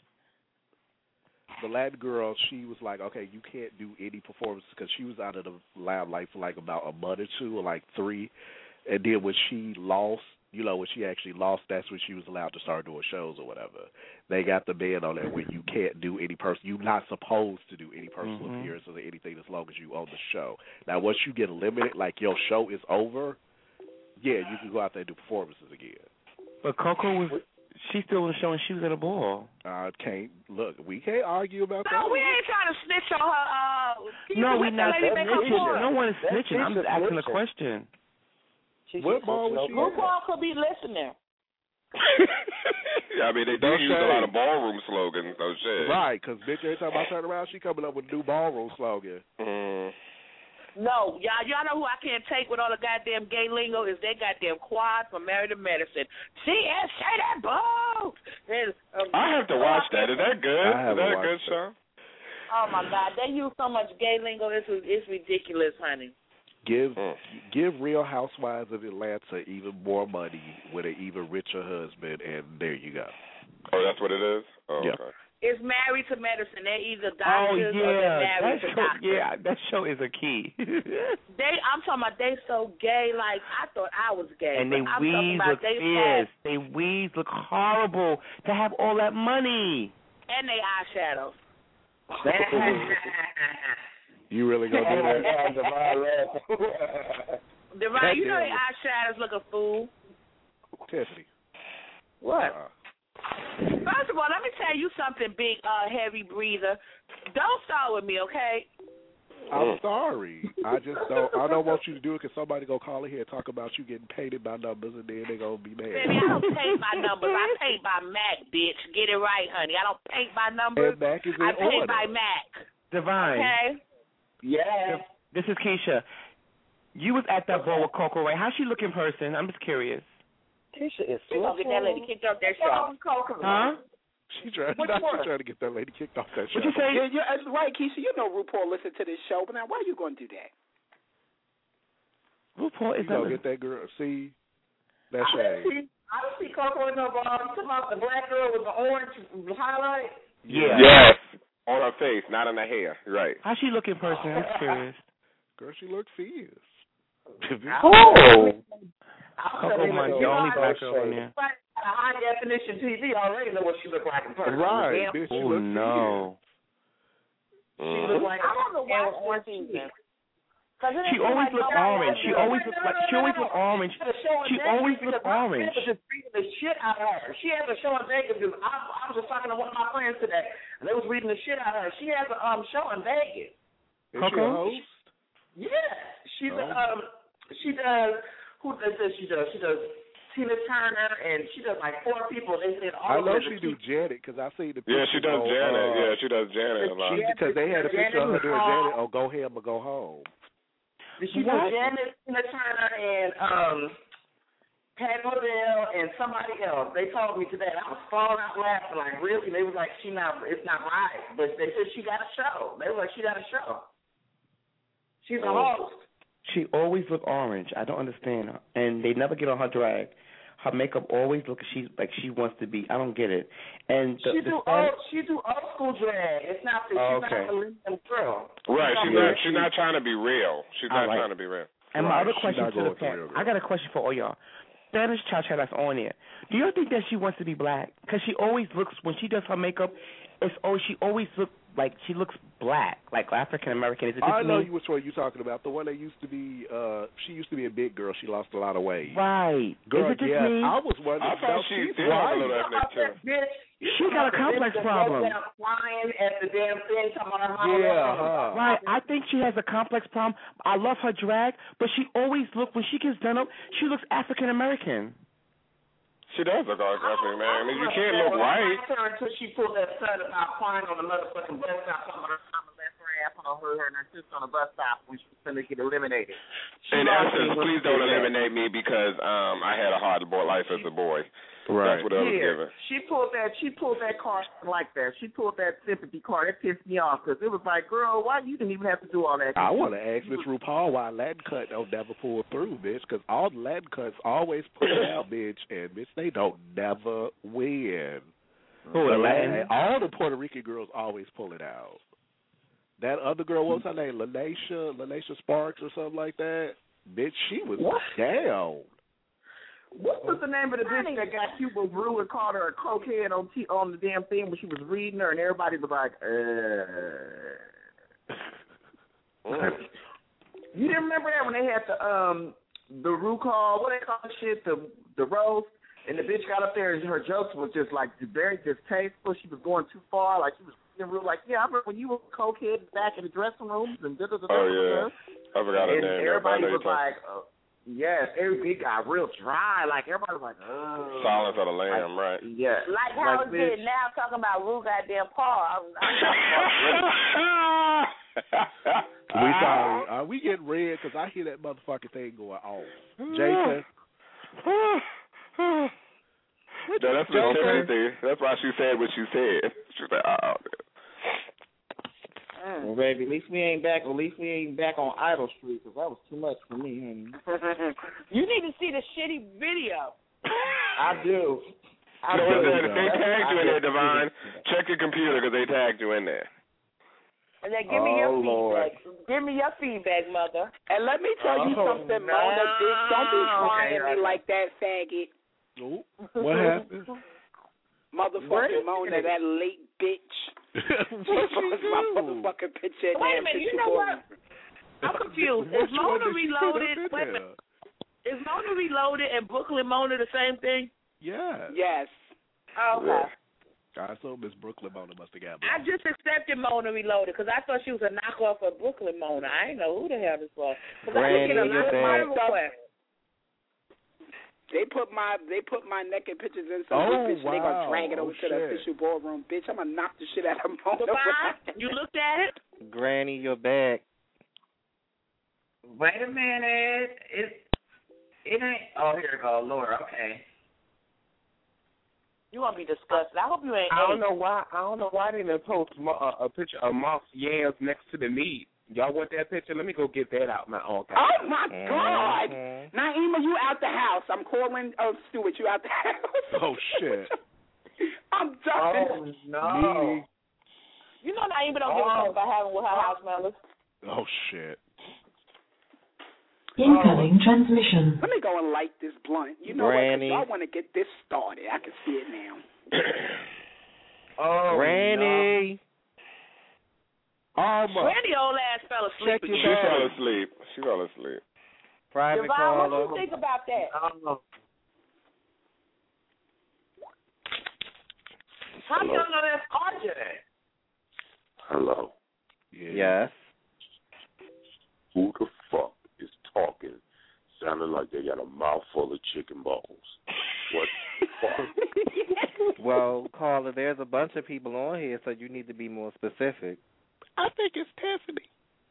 The Latin girl, she was like, okay, you can't do any performances because she was out of the limelight for like about a month or two or like three, and then when she lost. You know, when she actually lost, that's when she was allowed to start doing shows or whatever. They got the ban on that where you can't do any person. You're not supposed to do any personal Mm-hmm. appearances or anything as long as you own the show. Now, once you get limited, like your show is over, yeah, you can go out there and do performances again. But Coco was, she still was showing she was at a ball. I uh, can't look. We can't argue about that. No, we ain't trying to snitch on her. Uh, can you No, we let not that lady make her snitching. point? No one is That's snitching. I'm just asking a snitching. question. What ball was she at? RuPaul could be listening. Yeah, I mean, they do Don't use say. a lot of ballroom slogans, no shit. Right, because bitch, every time I turn around, she coming up with a new ballroom slogan. Mm. No, y'all, y'all know who I can't take with all the goddamn gay lingo is they goddamn quad from Married to Medicine. C S, say that boo. And, um, I have to watch that. Is that good? I Is haven't that a watched good show? Oh my God, they use so much gay lingo. It's it's ridiculous, honey. Give Mm. give Real Housewives of Atlanta even more money with an even richer husband, and there you go. Oh, that's what it is? Oh, Yeah. okay. It's Married to Medicine. They're either Oh doctors or they're yeah, married that to show, doctors. yeah, that show is a key. They, I'm talking about they so gay. Like I thought I was gay. And they but I'm talking weaves about look they fierce. fat They weaves look horrible to have all that money. and they eyeshadows. You really gonna do that? Divine, you know the eyeshadows look a fool. Tiffany. What? Uh, First of all, let me tell you something, big uh, heavy breather. Don't start with me, okay? I'm sorry. I just don't. I don't want you to do it because somebody gonna call in here and talk about you getting painted by numbers, and then they gonna be mad. Baby, I don't paint by numbers. I paint by Mac, bitch. Get it right, honey. I don't paint by numbers. And Mac is in I paint order. by Mac. Divine. Okay. Yeah. This is Keisha. You was at that ball with Coco Ray. How's she look in person? I'm just curious. Keisha is She's gonna get that lady kicked off that show. Huh? She trying, Which not one? she trying to get that lady kicked off that show. What you say? Yeah, yeah, that's right, Keisha. You know RuPaul listened to this show, but now why are you going to do that? RuPaul is you gonna get that girl? See, that's I didn't shame. see, I didn't see Coco in no ball. You talking about the black girl with the orange highlight? Yeah. Yes. On her face, not on her hair. Right. How's she look in person? I'm just curious. Girl, she looked fierce. Oh. Coco Money, the only black girl in there. Like a high definition T V, I already know what she looked like in person. Right, Damn, bitch, she Oh looked no. She looked like I haven't a watched this season. She always looked orange. She always looked like she always looked orange. She always looked orange. I was just reading the shit out of her. She has a show in Vegas. I, I was just talking to one of my friends today, and they was reading the shit out of her. She has a um show in Vegas. Is she a host? Yeah, she's Oh. a, um she does who does this? She does she does Tina Turner, and she does like four people. They said I all know of she them. do Janet because I see the Yeah, she does on, Janet. Uh, yeah, she does Janet a lot. She, because they had a picture of her doing Janet Janet on Go Ham or Go Home. She does Janet, Tina Turner, and um Pat Modell and somebody else. They told me today. I was falling out laughing. Like, really? They was like, she not. It's not right. But they said she got a show. They were like, she got a show. She's a host. She always look orange. I don't understand her. And they never get on her drag. Her makeup always look she's like she wants to be. I don't get it. And the, she the do stand- old. She do old school drag. It's not that Oh, she's okay. not a Liam girl. Right. She's Yeah. not. She's not trying to be real. She's All not right. trying to be real. And Right, my other she's question not to the going for panel, real, girl. I got a question for all y'all. Spanish Cha-Cha that's on there. Do you think that she wants to be black? Because she always looks, when she does her makeup, it's always, she always looks like she looks black, like African American. Is it just I know me? you which one you talking about. The one that used to be, uh, she used to be a big girl. She lost a lot of weight. Right. Girl, Is it just yeah, me? I was wondering. I thought no, she she's did have a white. little ethnic too. She got a complex problem. Flying at the damn thing, talking about her Yeah, mama. huh. Right, I think she has a complex problem. I love her drag, but she always look when she gets done up, she looks African American. She does look like African man. I mean, you can't look I white. liked her until she pulled that son about crying on the motherfucking bus stop, talking about her mama left her ass on her, her and her sister on the bus stop when she was going to get eliminated. She In lost essence, me when please she don't did that. eliminate me because um I had a hard boy life as a boy. Right. That's what I was Yeah, given. she pulled that. She pulled that card like that. She pulled that sympathy card. It pissed me off because it was like, girl, why you didn't even have to do all that? I want to ask Miss RuPaul why Latin cut don't never pull through, bitch, because all the Latin cuts always pull out, bitch, and bitch, they don't never win. Who, The the Latin? Latin- all the Puerto Rican girls always pull it out. That other girl, what was her name? Lanisha, Lanisha Sparks or something like that? Bitch, she was What? down. What was the name of the bitch that got Cuba Brew and called her a cokehead on t- on the damn thing when she was reading her and everybody was like, uh. You didn't remember that when they had the um the Rue call, what they call the shit, the the roast, and the bitch got up there and her jokes was just like very distasteful. She was going too far, like she was real like, yeah, I remember when you were a cokehead back in the dressing rooms and da da da da. Oh yeah, I forgot her And name. everybody I know was you're like, uh, yes, everybody got real dry. Like everybody was like, oh. Silence of the Lamb, right? Yeah. Like how Like it's this. getting now talking about Rue goddamn Paul. I'm, I'm We sorry. Are we getting red? Because I hear that motherfucking thing going off. Jason? No, that's the Tiffany thing. That's why she said what she said. She said, oh. Well, baby, at least we ain't back. At least we ain't back on Idol Street because that was too much for me. Honey. You need to see the shitty video. I do. I No, do. if they tagged you in there, Divine, check your computer because they tagged you in there. And then give me your Oh, Lord. feedback. Give me your feedback, mother. And let me tell you Oh, something, no. Mona, bitch. Don't be trying Okay, me like that, faggot. Oh, what happened? Motherfucking Mona, that late bitch. What she My do? motherfucking picture. Wait a minute, you know what? I'm confused. Is Which one Mona did she put up Reloaded? in Wait a there? minute. Is Mona Reloaded and Brooklyn Mona the same thing? Yeah. Yes. Oh, okay. I saw Miss Brooklyn Mona must have got I just accepted Mona Reloaded because I thought she was a knockoff of Brooklyn Mona. I didn't know who the hell this was. Because I get a Granny, lot of you're my back. requests. They put my they put my naked pictures in some Oh, bitch. They gonna wow. drag it Oh, over to the shit. official ballroom, bitch. I'm gonna knock the shit out of Mona. Divine, you looked at it? Granny, you're back. Wait a minute. It it ain't. Oh, here it go, Laura. Okay. You want to be disgusted. I hope you ain't. I don't eight. know why. I don't know why they didn't post mo- uh, a picture of moss yams next to the meat. Y'all want that picture? Let me go get that out my own. Oh my God, Mm-hmm. Naima, you out the house? I'm calling uh, Stuart. You out the house? Oh shit. I'm done. Oh no. You know Naima don't give a fuck about having with her house members. Oh shit. Incoming transmission. Let me go and light this blunt. You know Granny. what? 'Cause I want to get this started. I can see it now. Oh, Granny. Alma. Granny old ass fell asleep Check your again. She fell asleep. She fell asleep. Private Devon, what do caller. you think about that? no. How do you Hello. know that's R J? Hello. Yes. Who the fuck is talking? Sounding like they got a mouthful of chicken balls. What the fuck? Well, caller, there's a bunch of people on here, so you need to be more specific. I think it's Tiffany.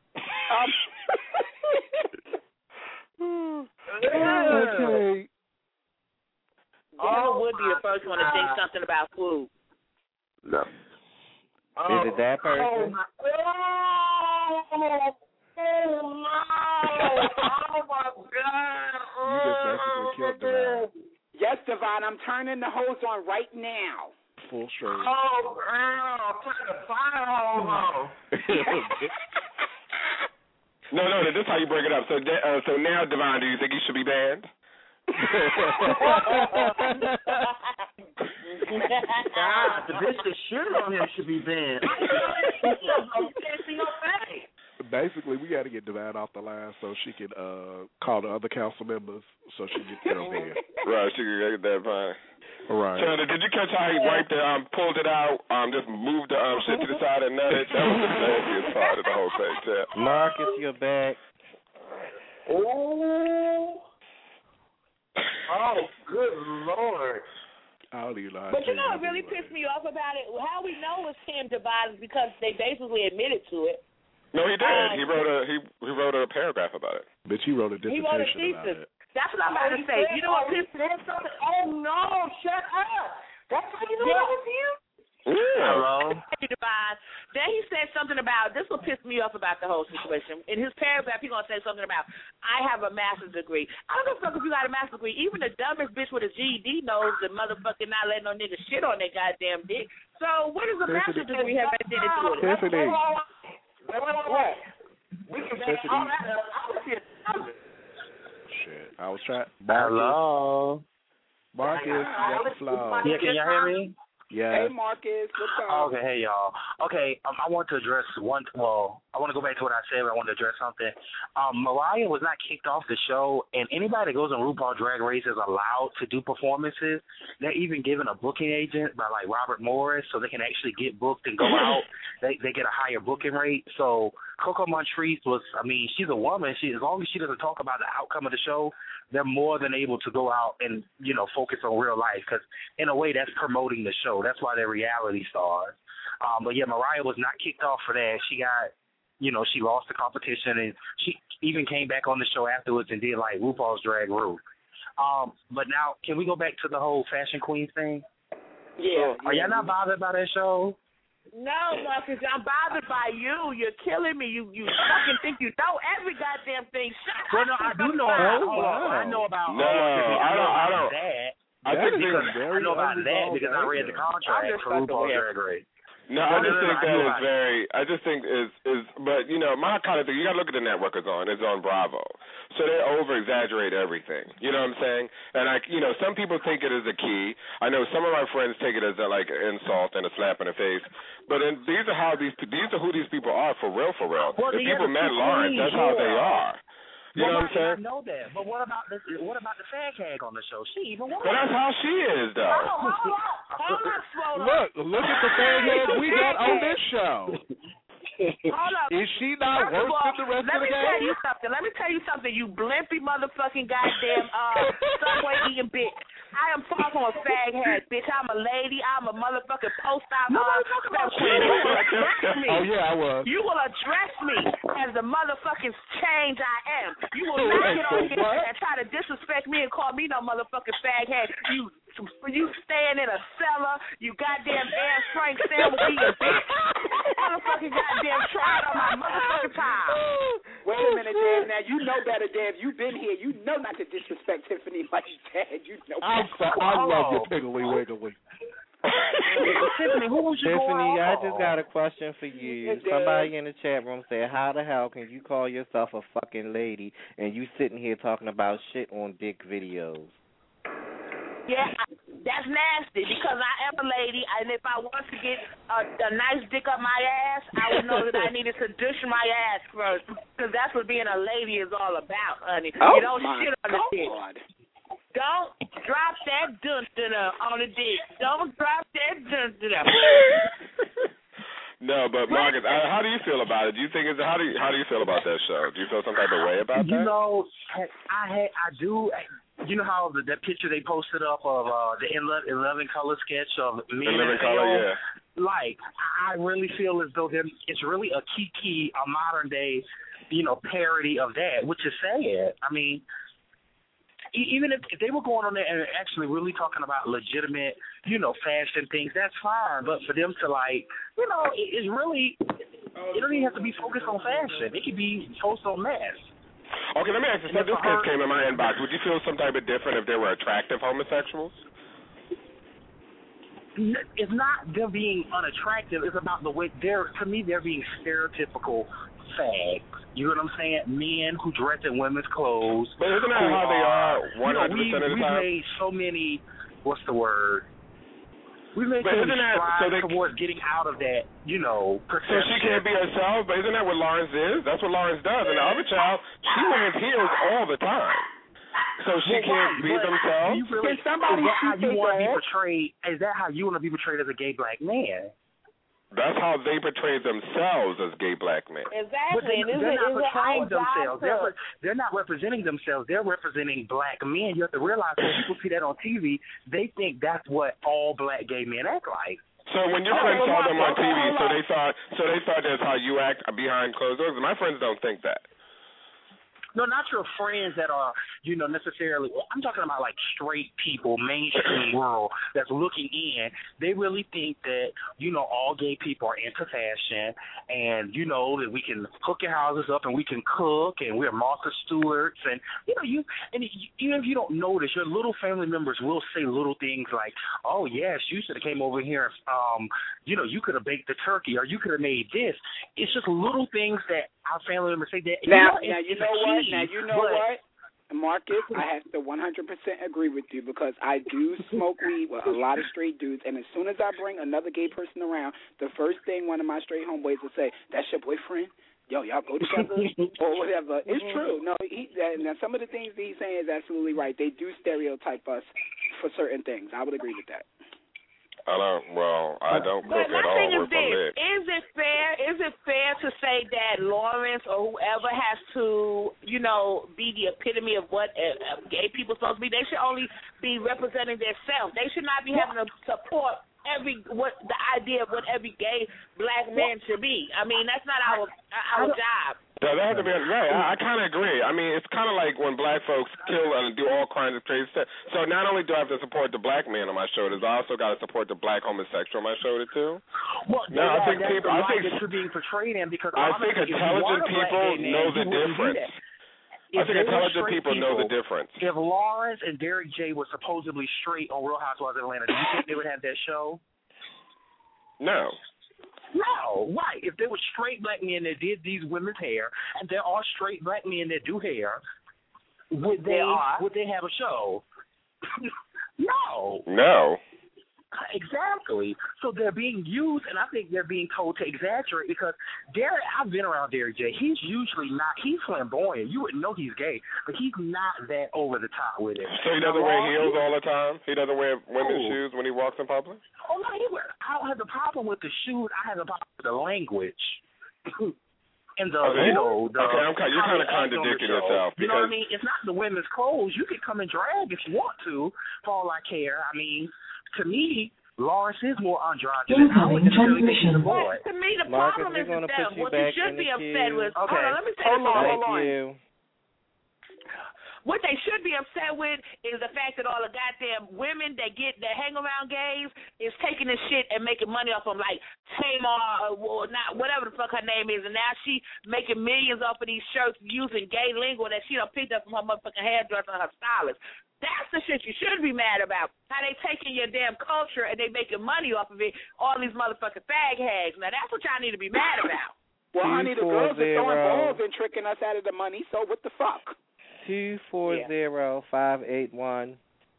Um, Okay. Devon would be the first one to think something about food. No. Is it that person? Oh my, oh, oh no! Oh my God! You just basically killed the man. Yes, Devon, I'm turning the hose on right now. Full straight. Oh, girl, put the fire hose on. No, no, this is how you break it up. So, de- uh, so now, Devon, do you think he should be banned? God, the bitch that shit on him should be banned. Basically, we got to get Divine off the line so she can uh, call the other council members so she can get them banned. Right, she can get that fine. All right. Chandler, did you catch how he wiped it, um, pulled it out, um, just moved the um, shit to the side and nutted? That was the nastiest part of the whole thing, Chad. Marcus, you're back. Oh. Oh, good Lord. I don't even know how But to you know what really pissed me off about it? How we know it's Tim Devine is because they basically admitted to it. No, he did. Uh, he wrote a he he wrote a paragraph about it. But he wrote a He wrote a dissertation about thesis. it. That's what I'm about to say. You know what pissed me off? Oh, no, shut up. That's how you know Yeah. that was him? Yeah. Hello? Devine. Then he said something about, this will piss me off about the whole situation. In his paragraph, he's going to say something about, I have a master's degree. I don't give a fuck if you got a master's degree. Even the dumbest bitch with a G E D knows that motherfucking not letting no nigga shit on their goddamn dick. So what does a master's degree have anything to do with it? Tiffany. What? We can back all that up. I was here. Shit. I was trying. Hello? Marcus, you got the flow. Yeah, can y'all hear me? Yeah. Hey, Marcus, what's up? Okay, hey y'all. Okay, um, I want to address one. Well, I want to go back to what I said, but I want to address something. Um, Mariah was not kicked off the show, and anybody that goes on RuPaul Drag Race is allowed to do performances. They're even given a booking agent by like Robert Morris, so they can actually get booked and go out. They they get a higher booking rate. So Coco Montrese was, I mean, she's a woman. She as long as she doesn't talk about the outcome of the show, they're more than able to go out and, you know, focus on real life because, in a way, that's promoting the show. That's why they're reality stars. Um, but, yeah, Mariah was not kicked off for that. She got, you know, she lost the competition, and she even came back on the show afterwards and did, like, RuPaul's Drag Race. Um, but now, can we go back to the whole Fashion Queens thing? Yeah. Are y'all not bothered by that show? No, Marcus, I'm bothered by you. You're killing me. You you fucking think you know every goddamn thing. Shut Well, no, up. I do know about. Hold on, I know about. No, uh, I I know don't- I about don't- that. I Because think because very I know about that unresolved because I read the anger. contract I'm just for stuck RuPaul's away. Drag Race. No, No, I no, just no, think no, I that know is about it. very. I just think is is, but you know, my kind of thing. You got to look at the network it's on. It's on Bravo, so they over exaggerate everything. You know what I'm saying? And I, you know, some people take it as a key. I know some of my friends take it as a, like an insult and a slap in the face. But in, these are how these these are who these people are for real, for real. Well, the the people other met two Lawrence, queens, that's how they yeah. are. You know well, what I'm saying? I know that, but what about the what about the fag hag on the show? She even won. But that's how she is, though. Hold on, hold on, hold on, Look, look at the fan head we got on this show. Hold up. Is she not First of worse all, than the rest let of the me game? tell you something. Let me tell you something, you blimpy motherfucking goddamn uh, Subway eating bitch. I am far from a fag head, bitch. I'm a lady. I'm a motherfucking post-op uh, step queen. You will address me. Oh, yeah, I was. You will address me as the motherfucking change I am. You will not get on here and try to disrespect me and call me no motherfucking fag head. You you staying in a cellar, you goddamn Anne Frank sandwich eating bitch. Motherfucking goddamn tried on my motherfucking time. Wait a minute, Dave. Now you know better, Dave. You've been here. You know not to disrespect Tiffany like that. You know. I'm sorry. I love your piggly wiggly. Tiffany, who was you Tiffany, going I on? just got a question for you. Somebody in the chat room said, how the hell can you call yourself a fucking lady and you sitting here talking about shit on dick videos? Yeah, I, that's nasty because I am a lady, and if I want to get a, a nice dick up my ass, I would know that I needed to dish my ass first because that's what being a lady is all about, honey. Oh, you don't my shit on the dick. God. Don't drop that dun dun on the dick. Don't drop that dun dun. No, but Marcus, uh, how do you feel about it? Do you think it's how do you how do you feel about that show? Do you feel some type of way about that? You know, I had I do. You know how the, that picture they posted up of uh, the eleven color sketch of me and eleven color, yeah. Like, I really feel as though it's really a Kiki, a modern day, you know, parody of that, which is sad. I mean, even if, if they were going on there and actually really talking about legitimate, you know, fashion things, that's fine. But for them to, like, you know, it, it's really, it don't even have to be focused on fashion. It could be focused on mass. Okay, let me ask you something. This case came in my inbox. Would you feel some type of different if they were attractive homosexuals? It's not them being unattractive. It's about the way they're, to me, they're being stereotypical fags. You know what I'm saying? Men who dress in women's clothes. But isn't that how they are one hundred percent you know, we, of the time? We've made so many, what's the word? We've made but so many that, strides so they, towards getting out of that, you know, perception. So she can't be herself, but isn't that what Lawrence is? That's what Lawrence does. And the other child, she wears heels all the time. So she well, can't right, be themselves? You really, Can somebody is that how you want to be that? portrayed? Is that how you want to be portrayed as a gay black man? That's how they portray themselves as gay black men. Exactly. But they, is they're it, not is portraying it themselves. to... They're, they're not representing themselves. They're representing black men. You have to realize when people see that on T V, they think that's what all black gay men act like. So when your Oh, friends well, saw them on okay, T V, hold so on. they thought, so they thought that's how you act behind closed doors. My friends don't think that. No, not your friends that are, you know, necessarily. I'm talking about like straight people, mainstream world that's looking in. They really think that, you know, all gay people are into fashion, and you know that we can hook your houses up and we can cook and we're Martha Stewarts, and you know you and even if you don't notice, your little family members will say little things like, "Oh yes, you should have came over here. Um, you know, you could have baked the turkey, or you could have made this." It's just little things that our family members say that. Now, you know, now it's, you it's know a what? key, Now you know but, what, Marcus. I have to one hundred percent agree with you because I do smoke weed with a lot of straight dudes, and as soon as I bring another gay person around, the first thing one of my straight homeboys will say, "That's your boyfriend? Yo, y'all go together or whatever." It's true. No, he, that, now some of the things that he's saying is absolutely right. They do stereotype us for certain things. I would agree with that. I don't. Well, I don't But cook my at all thing is with my this: leg. is it fair? Is it fair to say that Lawrence or whoever has to, you know, be the epitome of what uh, gay people supposed to be? They should only be representing themselves. They should not be having to support every what the idea of what every gay black man should be. I mean, that's not our our job. Yeah, that has to be right. I, I kind of agree. I mean, it's kind of like when black folks kill and do all kinds of crazy stuff. So not only do I have to support the black man on my shoulders, I also got to support the black homosexual on my shoulder too. Well, no, I think that's people. the I light think that you're being portrayed in because I think honestly, if you intelligent want a black people gay man, know the you wouldn't do difference. that. I If think they were intelligent straight people know the people, difference. If Lawrence and Derek J were supposedly straight on Real Housewives of Atlanta, do you think they would have that show? No. No, right. If there were straight black men that did these women's hair, and there are straight black men that do hair, would they There are. would they have a show? No. No. Exactly. So they're being used, and I think they're being told to exaggerate because Derek, I've been around Derek J. He's usually not, he's flamboyant. You wouldn't know he's gay, but he's not that over the top with it. So he doesn't now, wear Lawrence, heels all the time? He doesn't wear women's Oh. shoes when he walks in public? Oh, no, he wear, I don't have the problem with the shoes. I have the problem with the language. And the, okay. you know, the, okay, I'm, you're kind of contradicting yourself. You know what I mean? It's not the women's clothes. You can come and drag if you want to, for all I care. I mean, to me, Lawrence is more androgynous. I wouldn't necessarily think he's a boy. To me, the Marcus, problem is gonna that put you what you back should in be the upset queue. with. Okay. Hold on, let me say Hold this. on, Thank hold on. you. What they should be upset with is the fact that all the goddamn women that get that hang around gays is taking this shit and making money off them, like Tamar or, or not whatever the fuck her name is, and now she making millions off of these shirts using gay lingo that she done picked up from her motherfucking hairdresser and her stylist. That's the shit you should be mad about. How they taking your damn culture and they making money off of it. All these motherfucking fag hags. Now that's what y'all need to be mad about. Well, honey, the girls are throwing balls and tricking us out of the money. So what the fuck? Two four zero five eight one.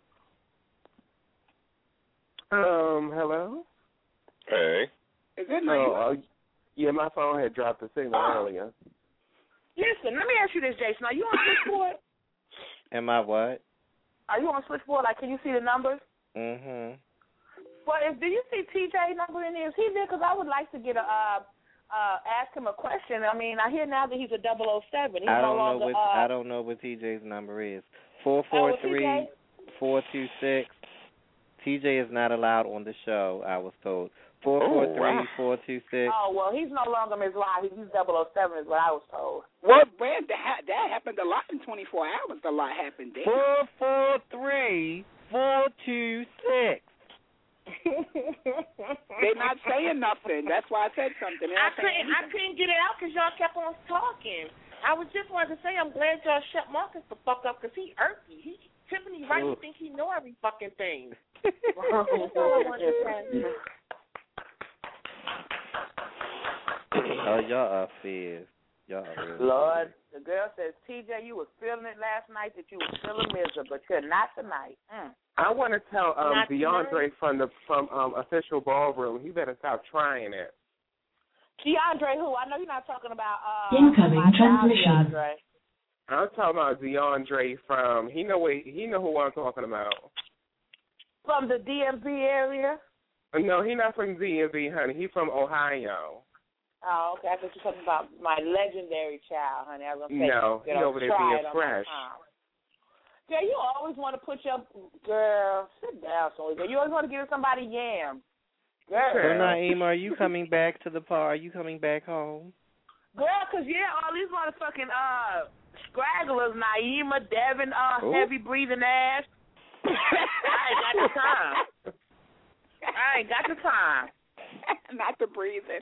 Um, hello? Hey. Is it oh, uh, yeah, my phone had dropped the signal oh. earlier. Listen, let me ask you this, Jason. Are you on switchboard? Am I what? Are you on switchboard? Like, can you see the numbers? Mm-hmm. Well, if, do you see T J number in there? Is he there? Because I would like to get a, uh, uh, ask him a question. I mean, I hear now that he's a double oh seven. He's I no don't longer, know what uh, I don't know what T J's number is. Four four three four two six. T J is not allowed on the show, I was told. Four four three four two six. Oh well, he's no longer Miz Live. He's double oh seven, is what I was told. Well, man, that that happened a lot in twenty-four hours. A lot happened there. Four four three four two six. They're not saying nothing. That's why I said something. I couldn't. I couldn't get it out because y'all kept on talking. I was just wanted to say I'm glad y'all shut Marcus the fuck up because he irky. He Tiffany right. He think he know every fucking thing. That's all I wanted to say. Oh, y'all are fierce. Y'all are really Lord, the girl says, T J, you was feeling it last night that you was feeling miserable, but you're not tonight. Mm. I want to tell um, Not DeAndre tonight? from the from um, Official Ballroom, he better stop trying it. DeAndre who? I know you're not talking about uh, Incoming my child, transmission. DeAndre. I'm talking about DeAndre from, he know what, he know who I'm talking about. From the D M V area? No, he not from D M V, honey. He from Ohio. Oh, okay. I thought you were talking about my legendary child, honey. I was going to say, No, you he know, over there try being it on fresh. my time. Yeah, you always want to put your, girl, sit down, so you always want to give somebody yam. Girl. So, Naima, are you coming back to the park? Are you coming back home? Girl, because, yeah, all these motherfucking uh, scragglers, Naima, Devin, uh, Ooh. heavy breathing ass. I ain't got the time. I ain't got the time. Not the breathing.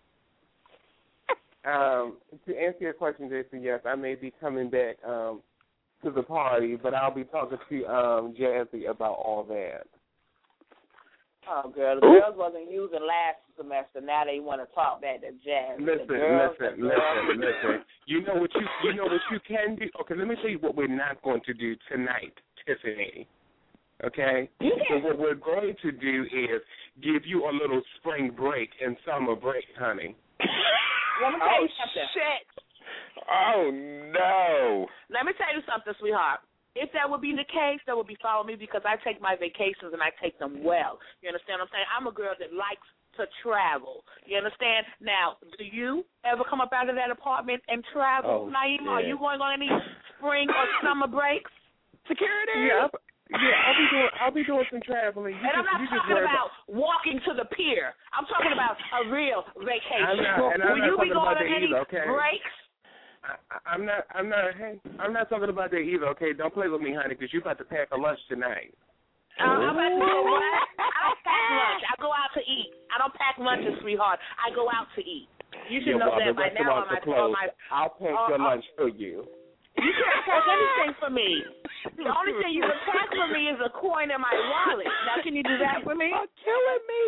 Um, to answer your question, Jason, yes, I may be coming back um, to the party, but I'll be talking to um, Jazzy about all that. Oh, girl, the girls wasn't using last semester. Now they want to talk back to Jazz. Listen, the girls, listen, the girls. listen, listen. You know what you you know what you can do. Okay, let me tell you what we're not going to do tonight, Tiffany. Okay? So what we're going to do is give you a little spring break and summer break, honey. Let me tell Oh, you something. shit. Oh, no. Let me tell you something, sweetheart. If that would be the case, that would be following me because I take my vacations and I take them well. You understand what I'm saying? I'm a girl that likes to travel. You understand? Now, do you ever come up out of that apartment and travel, Oh, Naima? Are shit. you going on any spring or summer breaks? Security? Yeah, I'll- yeah, I'll be doing I'll be doing some traveling. You And just, I'm not you just talking worry about walking to the pier. I'm talking about a real vacation. I'm not- and I'm Will not you be talking going about on that any either, okay? breaks? I, I'm not. I'm not. Hey, I'm not talking about that either. Okay, don't play with me, honey, because you about to pack a lunch tonight. Uh, I'm about to go what? I don't pack lunch. I go out to eat. I don't pack lunches, sweetheart. I go out to eat. You should yeah, know well, that the by now. On restaurants my, are closed. on my, I'll pack uh, your uh, lunch for you. You can't pack anything for me. The only thing you can pack for me is a coin in my wallet. Now, can you do that for me? You're killing me.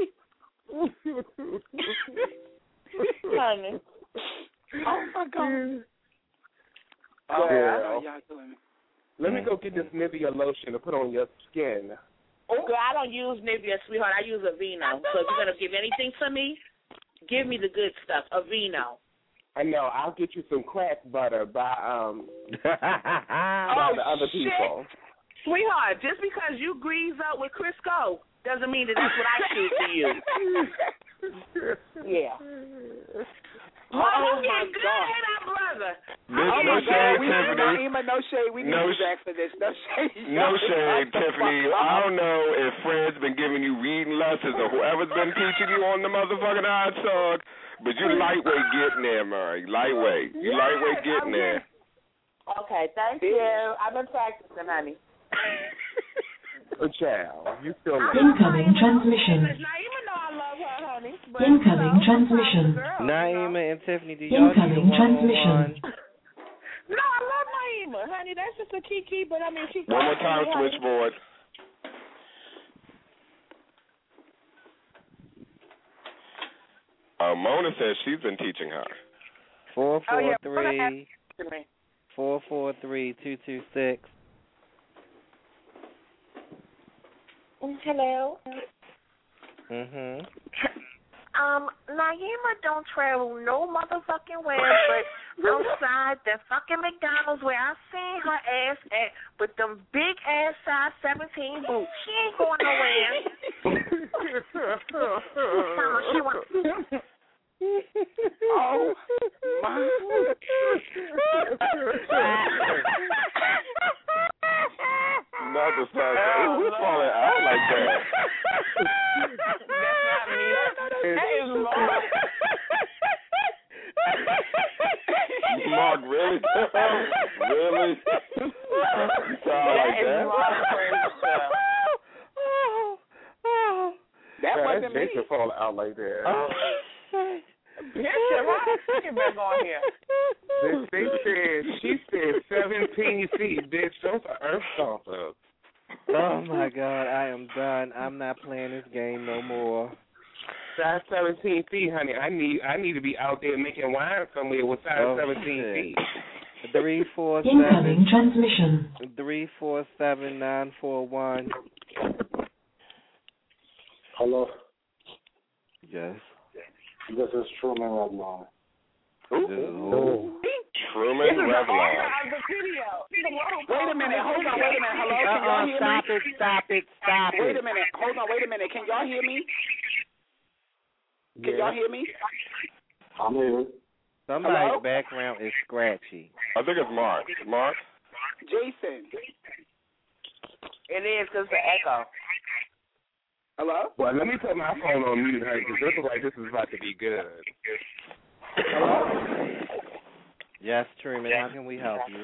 Honey. Oh, my God. Oh, Oh, girl. I know y'all killing me. Let me go get this Nivea lotion to put on your skin. Oh, girl, I don't use Nivea, sweetheart. I use Aveeno. So if you're going to give anything to me, give me the good stuff, Aveeno. I know. I'll get you some crack butter by um by Oh, the other shit. people. Sweetheart, just because you grease up with Crisco doesn't mean that that's what I choose to use. Yeah. Oh, oh my God. Brother. Bitch, oh no my shade, God. We Tiffany. Naima, no shade. We need no you back for this. No shade. No shade, Tiffany. I don't know if Fred's been giving you reading lessons or whoever's been teaching you on the motherfucking hot talk, but you lightweight getting there, Murray. Lightweight. You yes, lightweight getting there. Okay, thank you. I've been practicing, honey. Good child. You still like Incoming transmission. Naima know I love her, honey. But, Incoming you know, transmission. Naima and Tiffany, do y'all Incoming need a transmission. No, I love Naima, honey. That's just a kiki, but I mean, she. One more time, switchboard. Uh, Mona says she's been teaching her. Four four oh, yeah. three four four three two two six. Hello. Mhm. Um, Naima don't travel no motherfucking where but outside the fucking McDonald's where I seen her ass at with them big ass size seventeen boots. She ain't going nowhere. She want. Oh my. Not the size. Who's falling out like that? That's not me. That is Mark. Mark, really? Really? You sound like that? That wasn't me. Bishop fall out like that. Oh. Bishop, why you been going here? They, they said, she said seventeen feet, bitch. Those are earth stompers. Oh my God, I am done. I'm not playing this game no more. Size seventeen feet, honey. I need I need to be out there making wine somewhere with size oh, seventeen shit. feet. Three four Incoming seven transmission. three four seven nine four one. Hello. Yes. This is Truman Revlon. This is who? Truman Revlon. Wait a minute. Hold on. Wait a minute. Hello. Can y'all hear stop me? it! Stop it! Stop Wait it! a minute. Hold on. Wait a minute. Can y'all hear me? Can Yeah. y'all hear me? I'm here. Somebody's Hello? background is scratchy. I think it's Mark. Mark? Jason. It is because the echo. Hello? Well, let me put my phone on mute, honey, because this is like this is about to be good. Hello? Yes, Truman. How can we help you?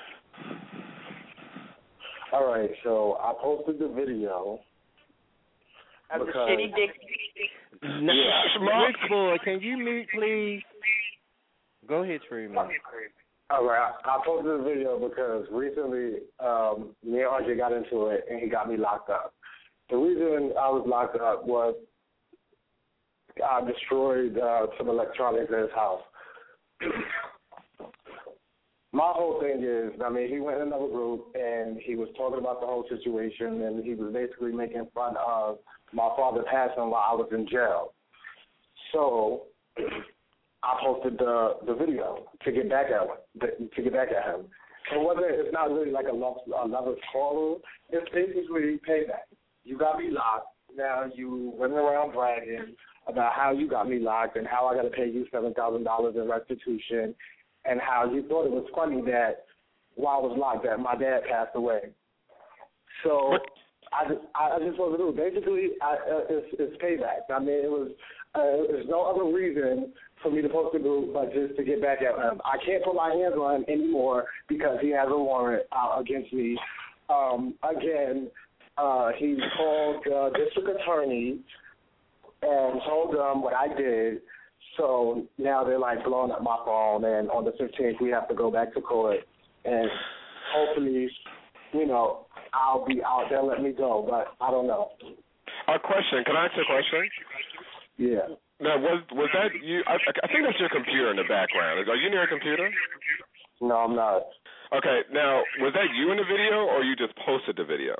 All right, so I posted the video. Of the because- shitty dick. No, Switchboard, can you mute, please? Go ahead, Truman. All right, I, I posted the video because recently um, me and R J got into it, and he got me locked up. The reason I was locked up was I destroyed uh, some electronics in his house. My whole thing is, I mean, he went in another group, and he was talking about the whole situation, and he was basically making fun of my father passing while I was in jail. So I posted the the video to get back at him, to get back at him. And whether it's not really like a love a lover's quarrel, it's basically payback. You got me locked. Now you running around bragging about how you got me locked and how I got to pay you seven thousand dollars in restitution, and how you thought it was funny that while I was locked, that my dad passed away. So I just, I just want to do basically I, uh, it's, it's payback. I mean, it was uh, there's no other reason for me to post the group but just to get back at him. I can't put my hands on him anymore because he has a warrant out against me. Um, again. Uh, he called the district attorney and told them what I did. So now they're like blowing up my phone, and on the fifteenth we have to go back to court, and hopefully, you know, I'll be out there. Let me go, but I don't know. A question. Can I ask you a question? Yeah. Now, was was that you? I, I think that's your computer in the background. Are you near a computer? No, I'm not. Okay. Now, was that you in the video, or you just posted the video?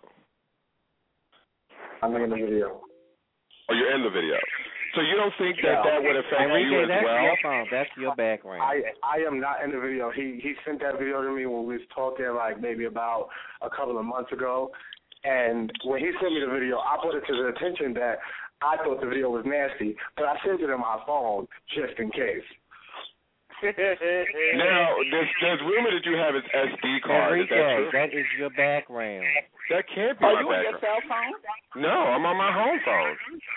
I'm in the video. Oh, you're in the video. So you don't think that Yeah. that would affect Enrique, you as that's well? your phone. That's your background. I I am not in the video. He he sent that video to me when we was talking like maybe about a couple of months ago. And when he sent me the video, I put it to his attention that I thought the video was nasty, but I sent it in my phone just in case. Now, there's, there's rumor that you have his S D card. Enrique, is that true? that is your background. That can't be Are my you on background. your cell phone? No, I'm on my home phone.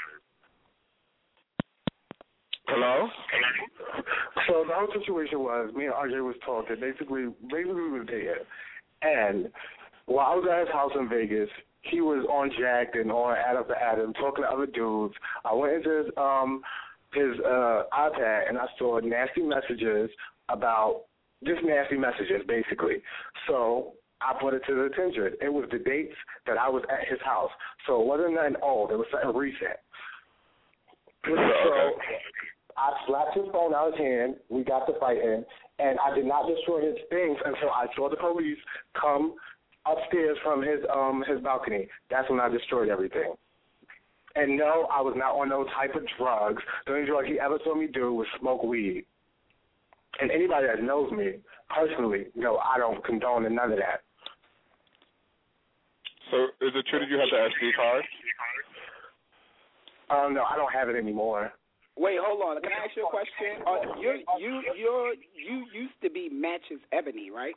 Hello? So the whole situation was, me and R J was talking. Basically, basically we was there. And while I was at his house in Vegas, he was on Jack and on Add Up to Adam, talking to other dudes. I went into his, um, his uh, iPad, and I saw nasty messages about, just nasty messages, basically. So I put it to the attention. It was the dates that I was at his house. So it wasn't nothing old. It was something recent. So I slapped his phone out of his hand. We got to fighting, and I did not destroy his things until I saw the police come upstairs from his um his balcony. That's when I destroyed everything. And no, I was not on no type of drugs. The only drug he ever saw me do was smoke weed. And anybody that knows me personally, no, I don't condone none of that. So is it true that you have the S D card? Um, no, I don't have it anymore. Wait, hold on. Can I ask you a question? Uh, you you you you used to be Matches Ebony, right?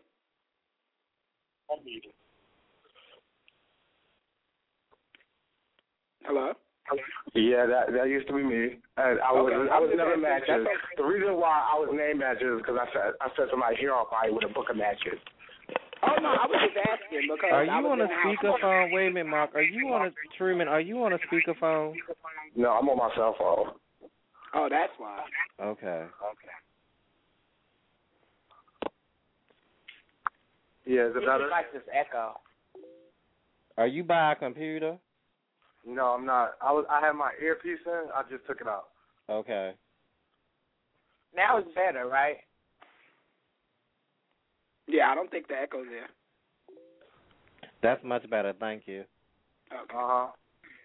Hello. Yeah, that that used to be me. And I was Okay. I was never Matches. That's okay. The reason why I was named Matches is because I said I said somebody here on fire with a book of matches. Oh no, I was just asking because Are I you was on a in the house. speakerphone? Wait a minute, Mark. Are you on a Truman? Are you on a speakerphone? No, I'm on my cell phone. Oh, that's why. Okay. Okay. Yeah, is it He better? just likes this echo. Are you by a computer? No, I'm not. I was I had my earpiece in. I just took it out. Okay. Now it's better, right? Yeah, I don't think the echo's there. That's much better. Thank you. Okay. Uh huh.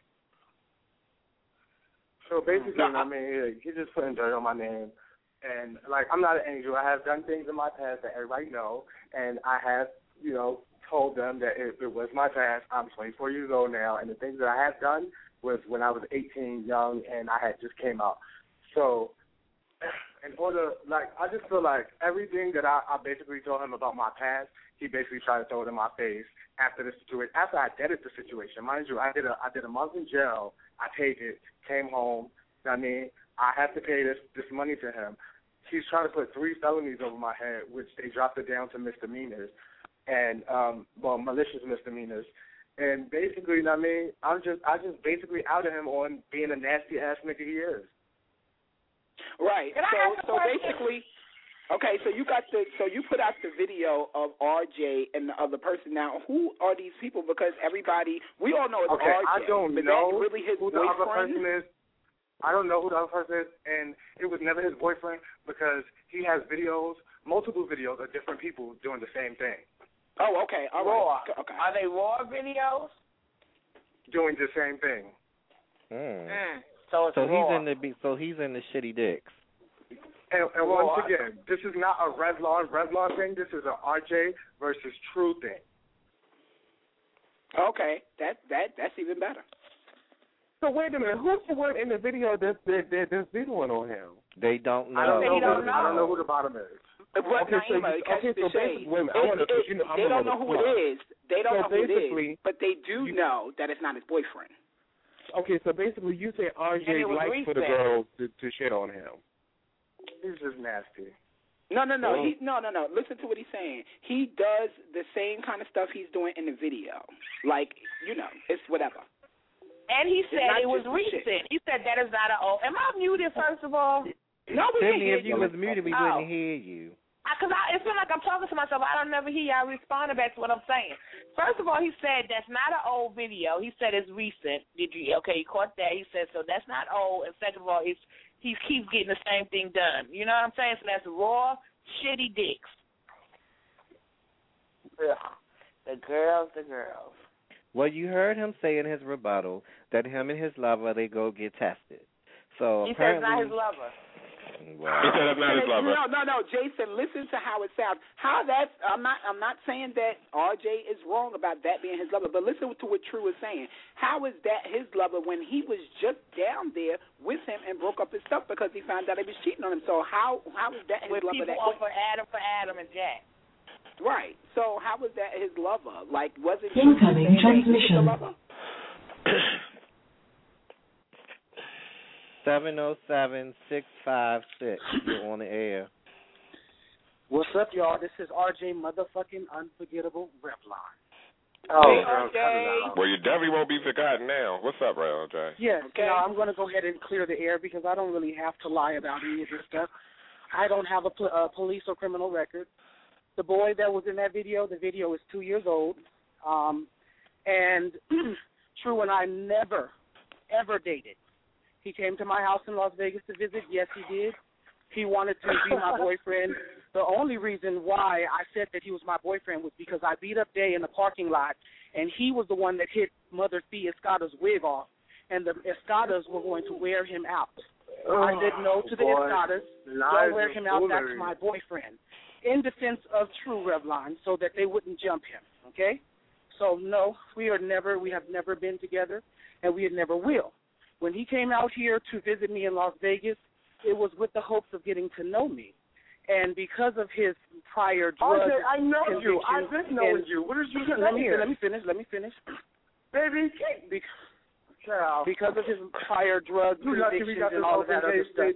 So basically, No, I mean, yeah, he just putting dirt on my name, and like I'm not an angel. I have done things in my past that everybody know, and I have, you know, told them that it, it was my past. I'm twenty-four years old now, and the things that I have done was when I was eighteen, young, and I had just came out. So, in order, like, I just feel like everything that I, I basically told him about my past, he basically tried to throw it in my face after the situation. After I deaded the situation, mind you, I did a I did a month in jail. I paid it, came home. You know what I mean, I have to pay this this money to him. He's trying to put three felonies over my head, which they dropped it down to misdemeanors, and um, well, malicious misdemeanors. And basically, you know what I mean, I'm just I just basically outed him on being a nasty ass nigga he is. Right. Can I so ask a so question? basically, okay. So you got the so you put out the video of R J and the other person. Now, who are these people? Because everybody, we all know it's Okay, R J. I don't but know that's really his who the other boyfriend. person is. I don't know who the other person is, and it was never his boyfriend because he has videos, multiple videos of different people doing the same thing. Oh, okay. All raw. right. Okay. Are they raw videos? Doing the same thing. Hmm. Mm. So it's So raw. he's in the be- so he's in the shitty dicks. And, and Raw. once again, this is not a Revlon Revlon thing. This is a R J versus True thing. Okay. That that that's even better. So wait a minute, who's the one in the video that's that, that, that's videoing on him? They don't know. I don't know. They Who, don't know. I don't know who the bottom is. But Okay, so Naima, you- catch okay, the so shade. basically- wait a minute, I It- wanna- it- you know, I'm they a don't know little who it smart. is. They don't So know who it basically, is, but they do you- know that it's not his boyfriend. Okay, so basically you say R And J it was likes for the recent. girls to, to shit on him. He's just nasty. No, no, no. Well- He no, no, no. Listen to what he's saying. He does the same kind of stuff he's doing in the video. Like, you know, it's whatever. And he It's said not it was just the shit. recent. He said that is not a old. Am I muted, first of all? No, we can Sydney, hear if you was muted, we Oh. wouldn't hear you. Because I, it feels like I'm talking to myself. I don't never hear y'all responding back to what I'm saying. First of all, he said that's not an old video. He said it's recent. Did you? Okay, he caught that. He said so that's not old. And second of all, he's he keeps getting the same thing done. You know what I'm saying? So that's raw, shitty dicks. Ugh. The girls, the girls. Well, you heard him say in his rebuttal that him and his lover, they go get tested. So He says apparently, not his lover. Wow. He said that's not his lover. No, no, no, Jason. Listen to how it sounds. How that's I'm not I'm not saying that R J is wrong about that being his lover, but listen to what True is saying. How is that his lover when he was just down there with him and broke up his stuff because he found out he was cheating on him? So how how is that his with lover? People That offer Adam for Adam and Jack. Right. So how was that his lover? Like was it incoming transmission? Seven oh seven six five six. You're on the air. What's up, y'all? This is R J motherfucking Unforgettable Revlon. Oh, hey, R J. Well, you definitely won't be forgotten now. What's up, R J? Yes. Okay. Now I'm going to go ahead and clear the air because I don't really have to lie about any of this stuff. I don't have a, pl- a police or criminal record. The boy that was in that video, the video is two years old. Um, and True and I never, ever dated. He came to my house in Las Vegas to visit. Yes, he did. He wanted to be my boyfriend. The only reason why I said that he was my boyfriend was because I beat up Day in the parking lot, and he was the one that hit Mother Fee Escada's wig off, and the Escadas were going to wear him out. Oh, I said no to the boy. Escadas. Don't wear him out. That's my boyfriend. In defense of True Revlon, so that they wouldn't jump him, okay? So, no, we are never, we have never been together, and we never will. When he came out here to visit me in Las Vegas, it was with the hopes of getting to know me. And because of his prior drug okay, I know you. I've been knowing you. What did you do let me, here? Let me finish. Let me finish. Baby, because, because of his prior drug convictions and all of that other stuff.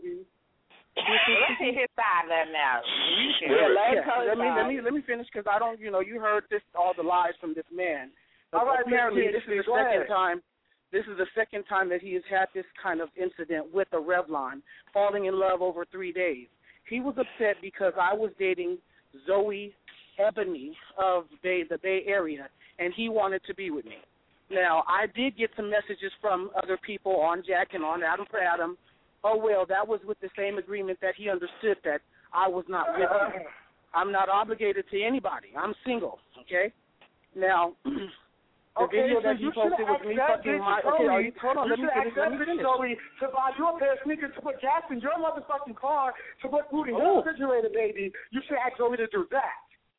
Let's see his side of that now. Yeah, yeah. Let me let me let me finish because I don't. You know, you heard this all the lies from this man. All right, apparently, this is the second ahead. time. This is the second time that he has had this kind of incident with a Revlon, falling in love over three days. He was upset because I was dating Zoe Ebony of Bay, the Bay Area, and he wanted to be with me. Now, I did get some messages from other people on Jack and on Adam for Adam. Oh, well, that was with the same agreement that he understood that I was not with him. I'm not obligated to anybody. I'm single, okay? Now... The okay, video so that he you posted was me fucking my. Okay, are you, hold on, let me finish. Let me finish. Zoe to buy you a pair of sneakers to put gas in your motherfucking car to put food in your refrigerator, baby. You should ask Zoe to do that.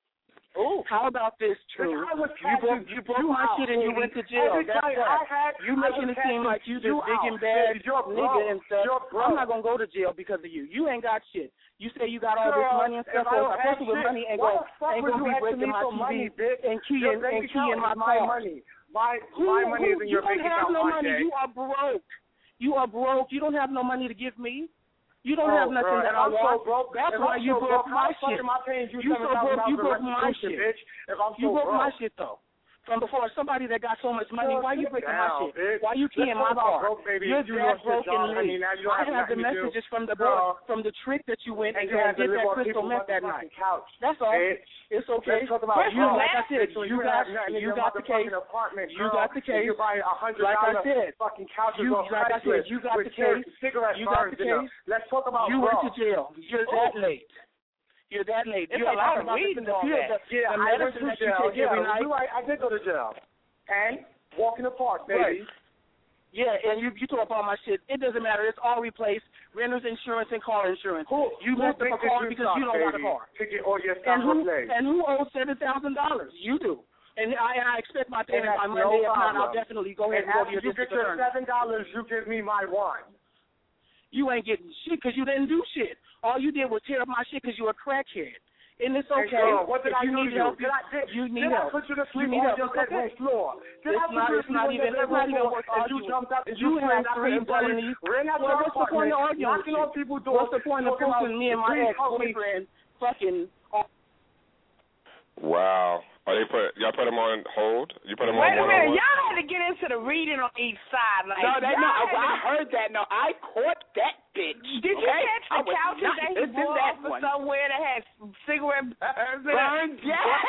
Oh, how about this, True? I was you broke, you broke you my out, shit and you baby. went to jail. Every That's time that. I had, you making it seem like you this big and bad nigga and stuff. I'm not gonna go to jail because of you. You ain't got shit. You say you got all Girl, this money and stuff. So a person with money ain't gonna ain't gonna be breaking my T V money, and keying and keying my my car. money. My my money is in your bank account. You don't have no money. Day. You are broke. You are broke. You don't have no money to give me. You don't oh, have nothing girl, that I want. So broke, That's why I'm you so broke broke, my shit. Am I paying you you so broke. You broke my shit. Bitch, if I'm so you broke broke. my shit though. From before, somebody that got so much money, Girl, why you breaking down, my shit? Bitch. Why you keying my car? Broke, baby. You're you that broke and I, mean, you I have have the messages from the girl. from the trick that you went and, and and did that crystal meth that night. Couch, That's all. bitch. It's okay. Let's talk about you, like I said, so you, you got you got the case. Apartment, you got the case. You buy a hundred like I said, fucking couches you, on like I said, you got the case. Cigarette you got the case. Let's talk about you went to jail. You're that late. You're that late. There's you a lot of reasons on that. Yeah, I went to jail. Yeah, I did go to jail. And walk in the park, baby. Right. Yeah, and you you tore up all my shit. It doesn't matter. It's all replaced. Renter's insurance and car insurance. Who, you messed up a car because you don't got a car. Ticket or your and who replaced. and who owes seven thousand dollars? You do. And I and I expect my payment by Monday. No if not, I'll definitely go ahead and, and go to your you get your seven dollars, you give me my one. You ain't getting shit because you didn't do shit. All you did was tear up my shit because you a crackhead. And it's okay. Hey, girl, what did if I you do need you? help, did I, did, you need did help. I put you to sleep you need on help. your bedroom Okay. floor? Did it's I put not, you it's not even, it's not even worth and you arguing. jumped up and you you have three felonies. Ran out well, your what's the point of arguing knocking on people's doors. What's the point of proving me and my ex-boyfriend fucking... Wow. Oh, they put y'all put them on hold. You put them Wait on. Wait a minute, one-on-one? y'all had to get into the reading on each side. Like, no, that, no, I, to... I heard that. No, I caught that bitch. Did you okay? catch the couches that he brought that off one. somewhere that had cigarette burns? Burn, yes.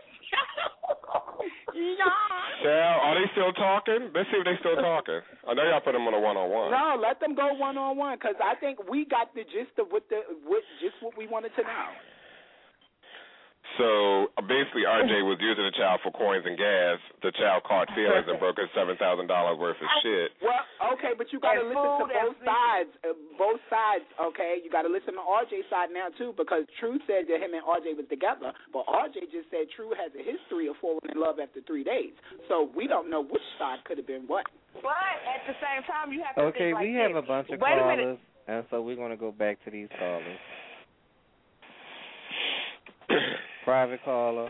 Sal, are they still talking? Let's see if they still talking. I know y'all put them on a one-on-one. No, let them go one-on-one because I think we got the gist of what the what just what we wanted to know. So basically, R J was using the child for coins and gas. The child caught feelings and broke his seven thousand dollars worth of shit. Well, okay, but you got to listen to both sides. Uh, both sides, okay? You got to listen to R J's side now, too, because True said that him and R J was together, but R J just said True has a history of falling in love after three days. So we don't know which side could have been what. But at the same time, you have to okay, think like we have this. a bunch of Wait callers, and so we're going to go back to these callers. Private caller.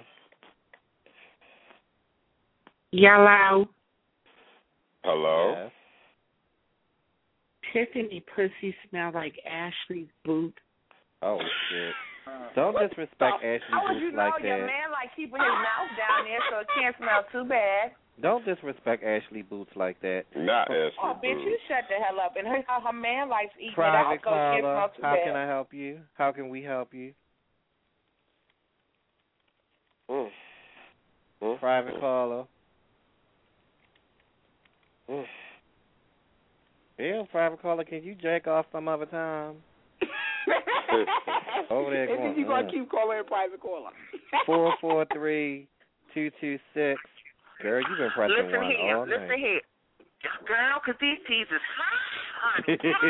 Hello. Hello. Yes. Tiffany pussy smell like Ashley's boot. Oh shit! Don't disrespect Ashley's How would boots you know like your that. man like keeping his mouth down there so it can't smell too bad? Don't disrespect Ashley boots like that. Not Ashley Oh, bitch, boots. you shut the hell up. And her, her man likes eating Private it out so it can't caller. smell too How bad. can I help you? How can we help you? Mm. Mm. Private mm. caller. Mm. Yeah, private caller. Can you jack off some other time? Over there And going. then you going to uh, keep calling her private caller. Four four three two two six. Girl, you've been pressing Listen one here, all listen night. here. Girl, because these teas is hot.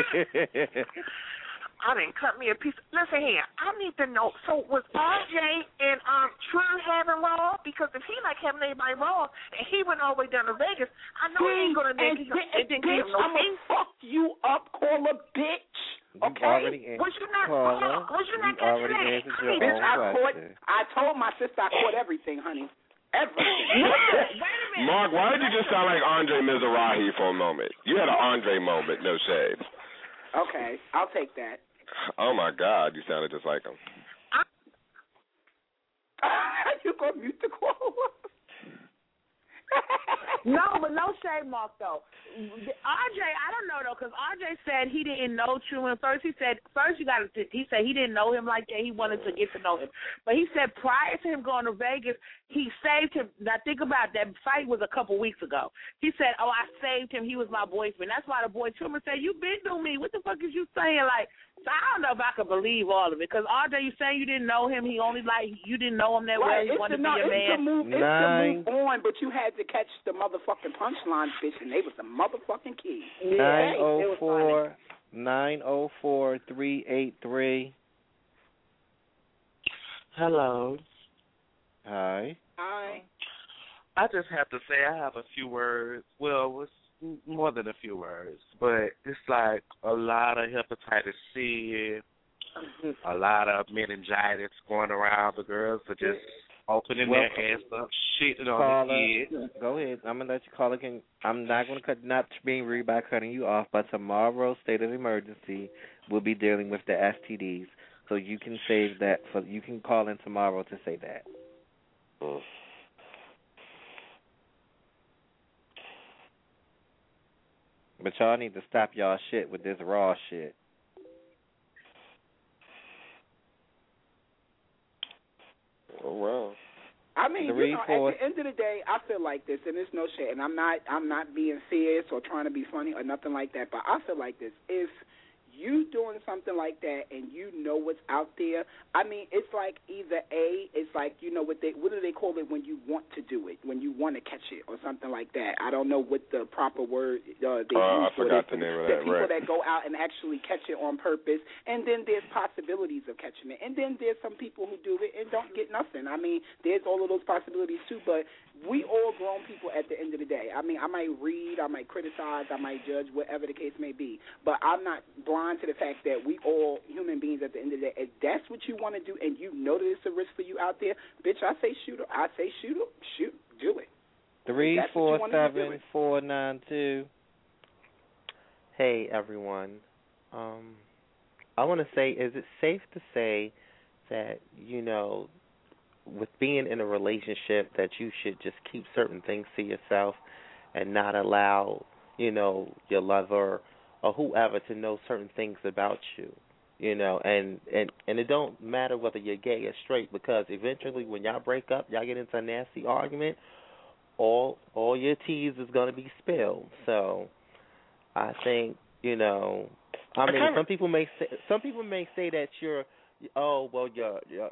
I didn't cut me a piece. Listen here, I need to know. So was R J and um True having Raw? Because if he like having everybody Raw and he went all the way down to Vegas, I know he ain't gonna make it. It didn't give him no I'm peace. gonna fuck you up, call a bitch. Okay. Already Was you not? caller, Was you not you already catching answered that? your Bitch, own I caught. question. I told my sister I caught everything, honey. Everything. Mark, why did you just sound like Andre Mizrahi for a moment? You had an Andre moment, no shade. Okay, I'll take that. Oh my God, you sounded just like him. You gonna mute the call? No, but no shade, Mark, though. R J, I don't know, though, because R J said he didn't know True. And first he said, first you got to, he said he didn't know him like that. He wanted to get to know him. But he said prior to him going to Vegas, he saved him. Now, think about that. Fight was a couple weeks ago. He said, oh, I saved him. He was my boyfriend. That's why the boy Truman said, you been through me. What the fuck is you saying? Like, so I don't know if I could believe all of it. Because R J, you saying you didn't know him. He only, like, you didn't know him that Right, well. He it's wanted to, to no, be a it's man. to move, it's Nine. to move on, but you had to catch the motherfucking punchline, bitch, and they was the motherfucking key. Nine Hey, oh it was four nine oh four three eight three. Hello. Hi. Hi. I just have to say I have a few words. Well, it's more than a few words, but it's like a lot of hepatitis C, a lot of meningitis going around. The girls are just opening Well, their ass up, shitting on Caller, the kids. go ahead. I'm gonna let you call again. I'm not gonna cut, not being rude by cutting you off, but tomorrow, state of emergency, we'll be dealing with the S T Ds. So you can save that. For you can call in tomorrow to say that. Mm. But y'all need to stop y'all shit with this raw shit. Oh wow. I mean, Three, you know, four. at the end of the day, I feel like this, and it's no shit, and I'm not, I'm not being serious or trying to be funny or nothing like that, but I feel like this. If you doing something like that and you know what's out there, I mean, it's like either A, it's like, you know, what they, what do they call it when you want to do it, when you want to catch it or something like that. I don't know what the proper word uh, they Uh, use I for forgot this. the name of The that, people right. that go out and actually catch it on purpose, and then there's possibilities of catching it, and then there's some people who do it and don't get nothing. I mean, there's all of those possibilities too, but we all grown people at the end of the day. I mean, I might read, I might criticize, I might judge, whatever the case may be, but I'm not blind to the fact that we all human beings at the end of the day. If that's what you want to do and you know that it's a risk for you out there, bitch, I say shoot. I say shoot. Shoot. Do it. Three That's what you four wanted to do seven it. four nine two. Hey everyone, um, I want to say, is it safe to say that, you know, with being in a relationship, that you should just keep certain things to yourself and not allow, you know, your lover or whoever to know certain things about you, you know, and, and, and it don't matter whether you're gay or straight, because eventually when y'all break up, y'all get into a nasty argument, all all your teas is going to be spilled. So I think, you know, I mean, some people may say, some people may say that you're, oh, well, you're, you're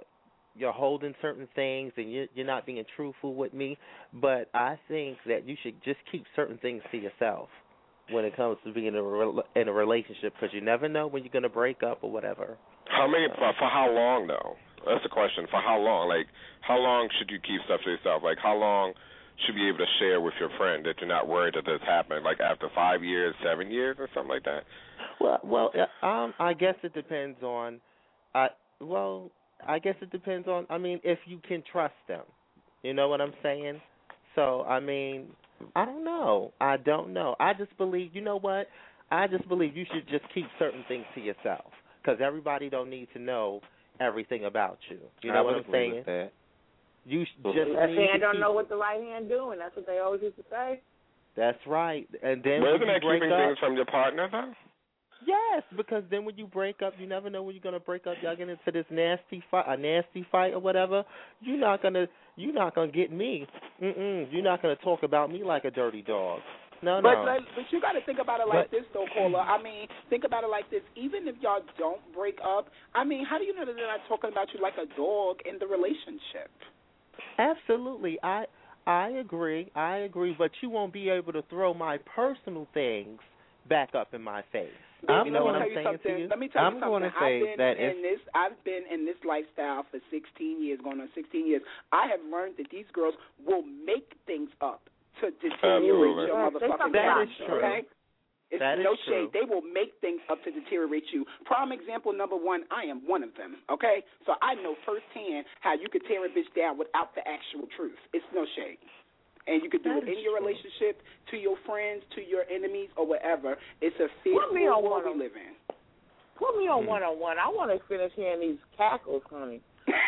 you're holding certain things and you're, you're not being truthful with me. But I think that you should just keep certain things to yourself when it comes to being in a, re- in a relationship, because you never know when you're going to break up or whatever. How many, for, for how long, though? That's the question. For how long? Like, how long should you keep stuff to yourself? Like, how long should you be able to share with your friend that you're not worried that this happened? Like, after five years, seven years, or something like that? Well, well, uh, um, I guess it depends on, uh, well, I guess it depends on, I mean, if you can trust them. You know what I'm saying? So, I mean, I don't know. I don't know. I just believe, you know what? I just believe you should just keep certain things to yourself, because everybody don't need to know everything about you. You know I what would I'm agree saying? with that. You sh- The just left need hand to don't keep, know what the right hand doing. That's what they always used to say. That's right. And then Well, when isn't you that break keeping up, things from your partner, though? yes, because then when you break up, you never know when you're gonna break up. Y'all get into this nasty fight, a nasty fight or whatever. You're not gonna, you're not gonna get me. Mm-mm. You're not gonna talk about me like a dirty dog. No, but, no. But but you got to think about it like But- this, though, Cola. I mean, think about it like this. Even if y'all don't break up, I mean, how do you know that they're not talking about you like a dog in the relationship? Absolutely, I I agree. I agree. But you won't be able to throw my personal things back up in my face. I'm you know what going to I'm tell you saying something. to you? Let me tell I'm you something. going to say I've been that in if this. I've been in this lifestyle for sixteen years, going on sixteen years. I have learned that these girls will make things up to deteriorate your motherfucking That is life. true. Okay? It's That is no true. shade. They will make things up to deteriorate you. Prime example number one, I am one of them, okay? So I know firsthand how you could tear a bitch down without the actual truth. It's no shade. And you could do That it in is your true. relationship, to your friends, to your enemies, or whatever. It's a fierce Put me on world we one. live in. Put me on one on one. I want to finish hearing these cackles, honey.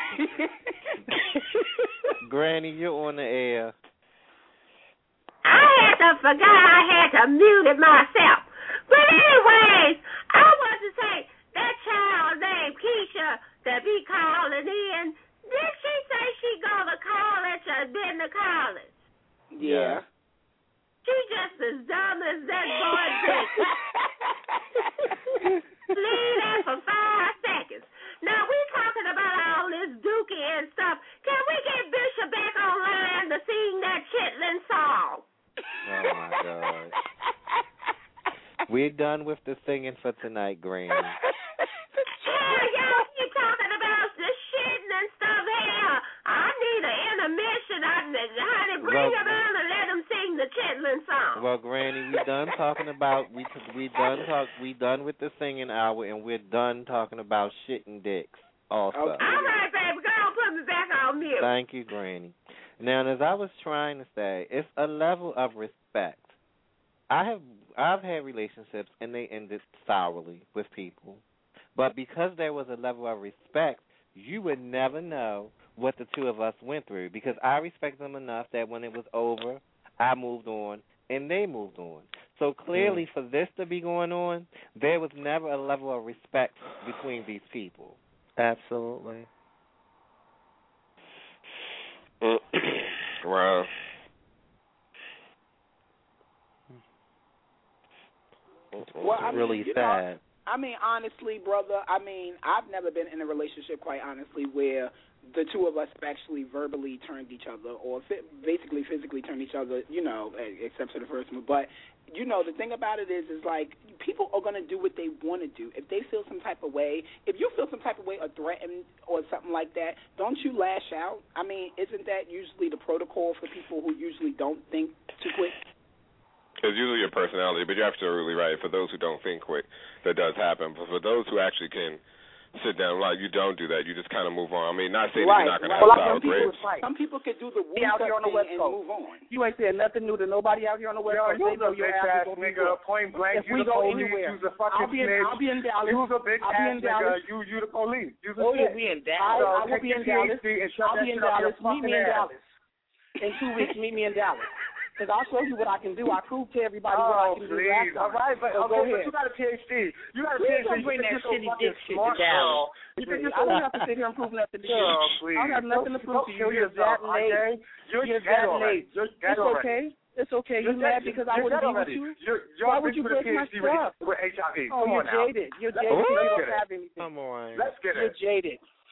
Granny, you're on the air. I had to forgot I had to mute it myself. But anyways, I want to say that child named Keisha that be calling in, did she say she go to college or been to college? Yeah. She just as dumb as that boy dick. Leave that for five seconds. Now we talking about all this dookie and stuff. Can we get Bishop back online to sing that chitlin song? Oh, my God. We're done with the singing for tonight, Granny. Yeah, y'all keep talking about the shitting and stuff here. I need an intermission. I, honey, bring Well, them on and let them sing the chitlin song. Well, Granny, we done talking about we we done talk we done with the singing hour, and we're done talking about shitting dicks. Also, All right, baby, go on, put me back on mute. thank you, Granny. Now, as I was trying to say, it's a level of respect. I have I've had relationships and they ended sourly with people, but because there was a level of respect, you would never know what the two of us went through, because I respect them enough that when it was over, I moved on and they moved on. So clearly, for this to be going on, there was never a level of respect between these people. Absolutely. Wow. Well, I mean, really you sad. Know, I mean, honestly, brother, I mean, I've never been in a relationship, quite honestly, where the two of us have actually verbally turned each other or fi- basically physically turned each other, you know, except for the first one. But, you know, the thing about it is, is like, people are going to do what they want to do. If they feel some type of way, if you feel some type of way or threatened or something like that, don't you lash out? I mean, isn't that usually the protocol for people who usually don't think too quick? It's usually your personality, but you're absolutely right. For those who don't think quick, that does happen. But for those who actually can sit down, like, you don't do that. You just kind of move on. I mean, not saying Right, that you're not going right. to have Well, sour some people grapes. is right. Some people could do the Be out here on the thing West and Coast. move on. You ain't saying nothing new to nobody out here on the West Yo, Coast. you's They know a your bitch ass ass is gonna be nigga, good. point blank. If You we the go police, anywhere, you's a fucking I'll be in, snitch. I'll be in Dallas. You's a big I'll be ass in nigga. Dallas. You, you the police. You's a Oh, yeah, snitch. we in So Dallas. I will take be your in Dallas. P H D and shut I'll that be in shit up your Dallas. Meet me fucking in ass. Dallas. In two weeks, meet me in Dallas. Because I'll show you what I can do. I proved to everybody oh, what I can do please. last time. All right, but, so okay, go but ahead. you got a P H D. You got a Please P H D. don't bring you that think you're shitty so dick fucking shit to smart, Dallas. girl. You think you're I so don't have to sit here and prove nothing to you. Girl, please. I have nothing to Don't- prove don't to kill you. You're yourself, that late. okay? You're, You're dead that already. late. You're It's dead already. okay. It's okay. You're You mad dead. because I You're wouldn't dead be with already. you? You're, you're Why would you with a break my P H D with, stuff? with H I V. Oh, Come you're on now. jaded. You're Let's- jaded. You let's don't get it. have anything. Come on. Let's get You're it. jaded.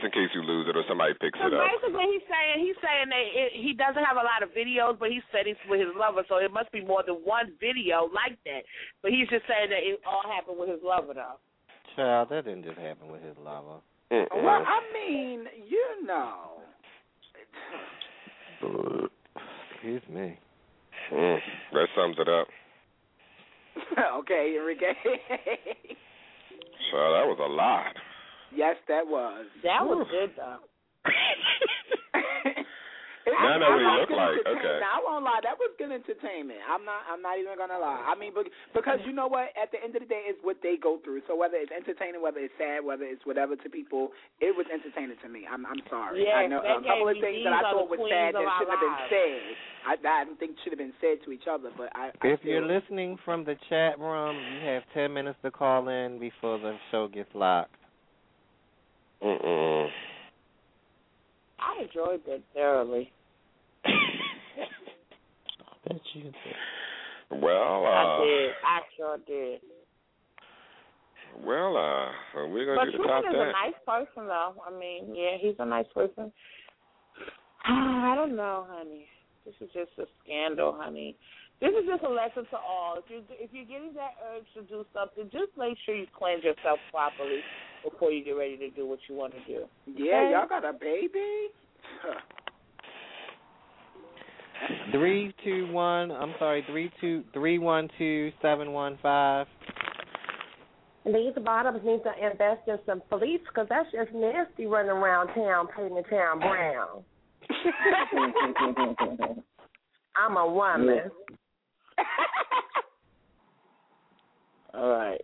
just in case you lose it or somebody picks So it up. basically, he's saying he's saying that it, he doesn't have a lot of videos, but he said he's with his lover, so it must be more than one video like that. But he's just saying that it all happened with his lover, though. Child, that didn't just happen with his lover. Mm-mm. Well, I mean, you know. Excuse me. Mm, that sums it up. Okay, Enrique. So that was a lot. Yes, that was. That was good, though. Now I know what he looked like. Okay. Now, I won't lie. That was good entertainment. I'm not. I'm not even gonna lie. I mean, because you know what? At the end of the day, it's what they go through. So whether it's entertaining, whether it's sad, whether it's whatever to people, it was entertaining to me. I'm. I'm sorry. Yes, I know a couple of things that I thought was sad that shouldn't have been said. I, I didn't think should have been said to each other. But I. I If still, you're listening from the chat room, you have ten minutes to call in before the show gets locked. Mm-mm. I enjoyed that thoroughly. I bet you did. Well, uh, I did. I sure did. Well, uh, we're going but to do the Truman top is ten. a nice person, though. I mean, yeah, he's a nice person. I don't know, honey. This is just a scandal, honey. This is just a lesson to all. If you if you're getting that urge to do something, just make sure you cleanse yourself properly before you get ready to do what you want to do. Yeah, okay? y'all got a baby. Three two one. I'm sorry. Three two three one two seven one five. These bottoms need to invest in some police because that's just nasty running around town painting the town brown. I'm a woman. All right.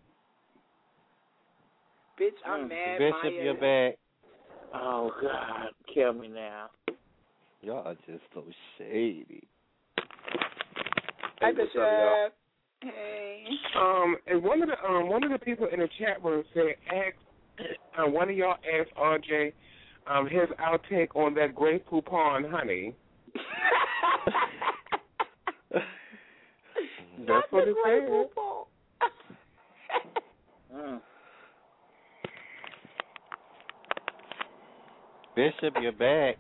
Bitch, I'm mad. Bishop, Maya. you're back. Oh, God. Kill me now. Y'all are just so shady. Hi, Bishop. Hey. Um, and one of the um one of the people in the chat room said, ask uh, one of y'all asked R J um his outtake on that Grey Poupon honey. That's what it said. mm. Bishop, you're back.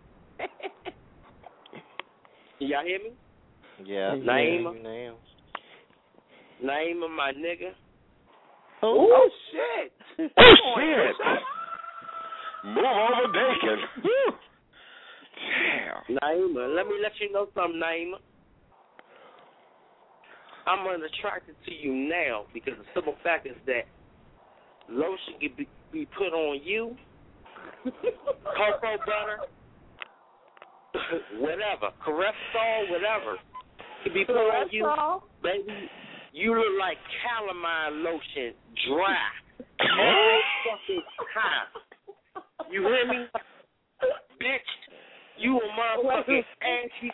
Y'all hear me? Yeah. Naima. Name. Naima, my nigga. Oh, oh shit. Oh, shit. Move over, Dakin. Damn. Naima, let me let you know something, Naima. I'm unattracted to you now because the simple fact is that lotion can be, be put on you, cocoa butter, whatever, Caressol, whatever, can be put on you. Baby, you look like calamine lotion, dry, all fucking time. You hear me? Bitch, you a motherfucking ashy.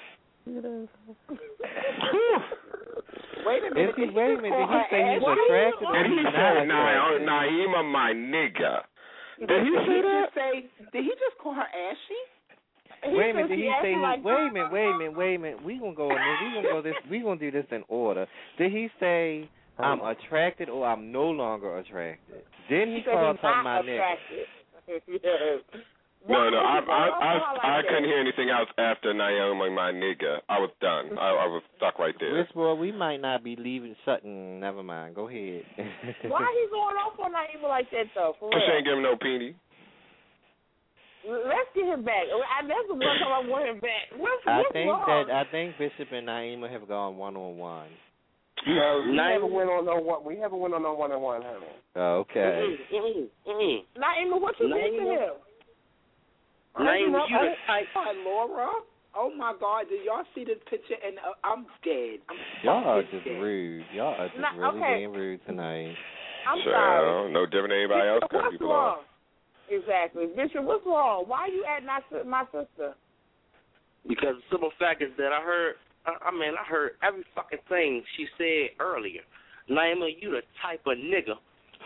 Wait a minute. He, wait a minute. Did he say he's attracted? Did he say nah, Naima, my nigga? Did he say that? Say, did he just call her ashy? Wait a minute. Did he say? He, wait a minute. Wait a minute. Wait a minute. We gonna go in this. We gonna go this. We gonna do this in order. Did he say I'm attracted or I'm no longer attracted? Then he, he called something my nigga. Yes. No, no, I, I, I, I couldn't hear anything else after Naomi, my nigga. I was done. I, I was stuck right there. This boy, we might not be leaving. Shutting. Never mind. Go ahead. Why he going off on Naima like that though? For real? She ain't give him no peenie. Let's get him back. I, that's the one time I want him back. What's, I what's think wrong? that I think Bishop and Naima have gone one on one. No, we haven't went on no one. We haven't went on no one on one, honey. Okay. Mm-hmm, mm-hmm. Naima, what you did to him? Naima, you the type. Hi, Laura. Oh my God! Did y'all see this picture? And uh, I'm dead. I'm Y'all are just dead. rude. Y'all are just Nah, really okay. being rude tonight. I'm so, sorry. no different than anybody else cutting What's people wrong? off. Exactly, Bishop. What's wrong? Why are you at my my sister? Because the simple fact is that I heard. I, I mean, I heard every fucking thing she said earlier. Naima, you the type of nigga.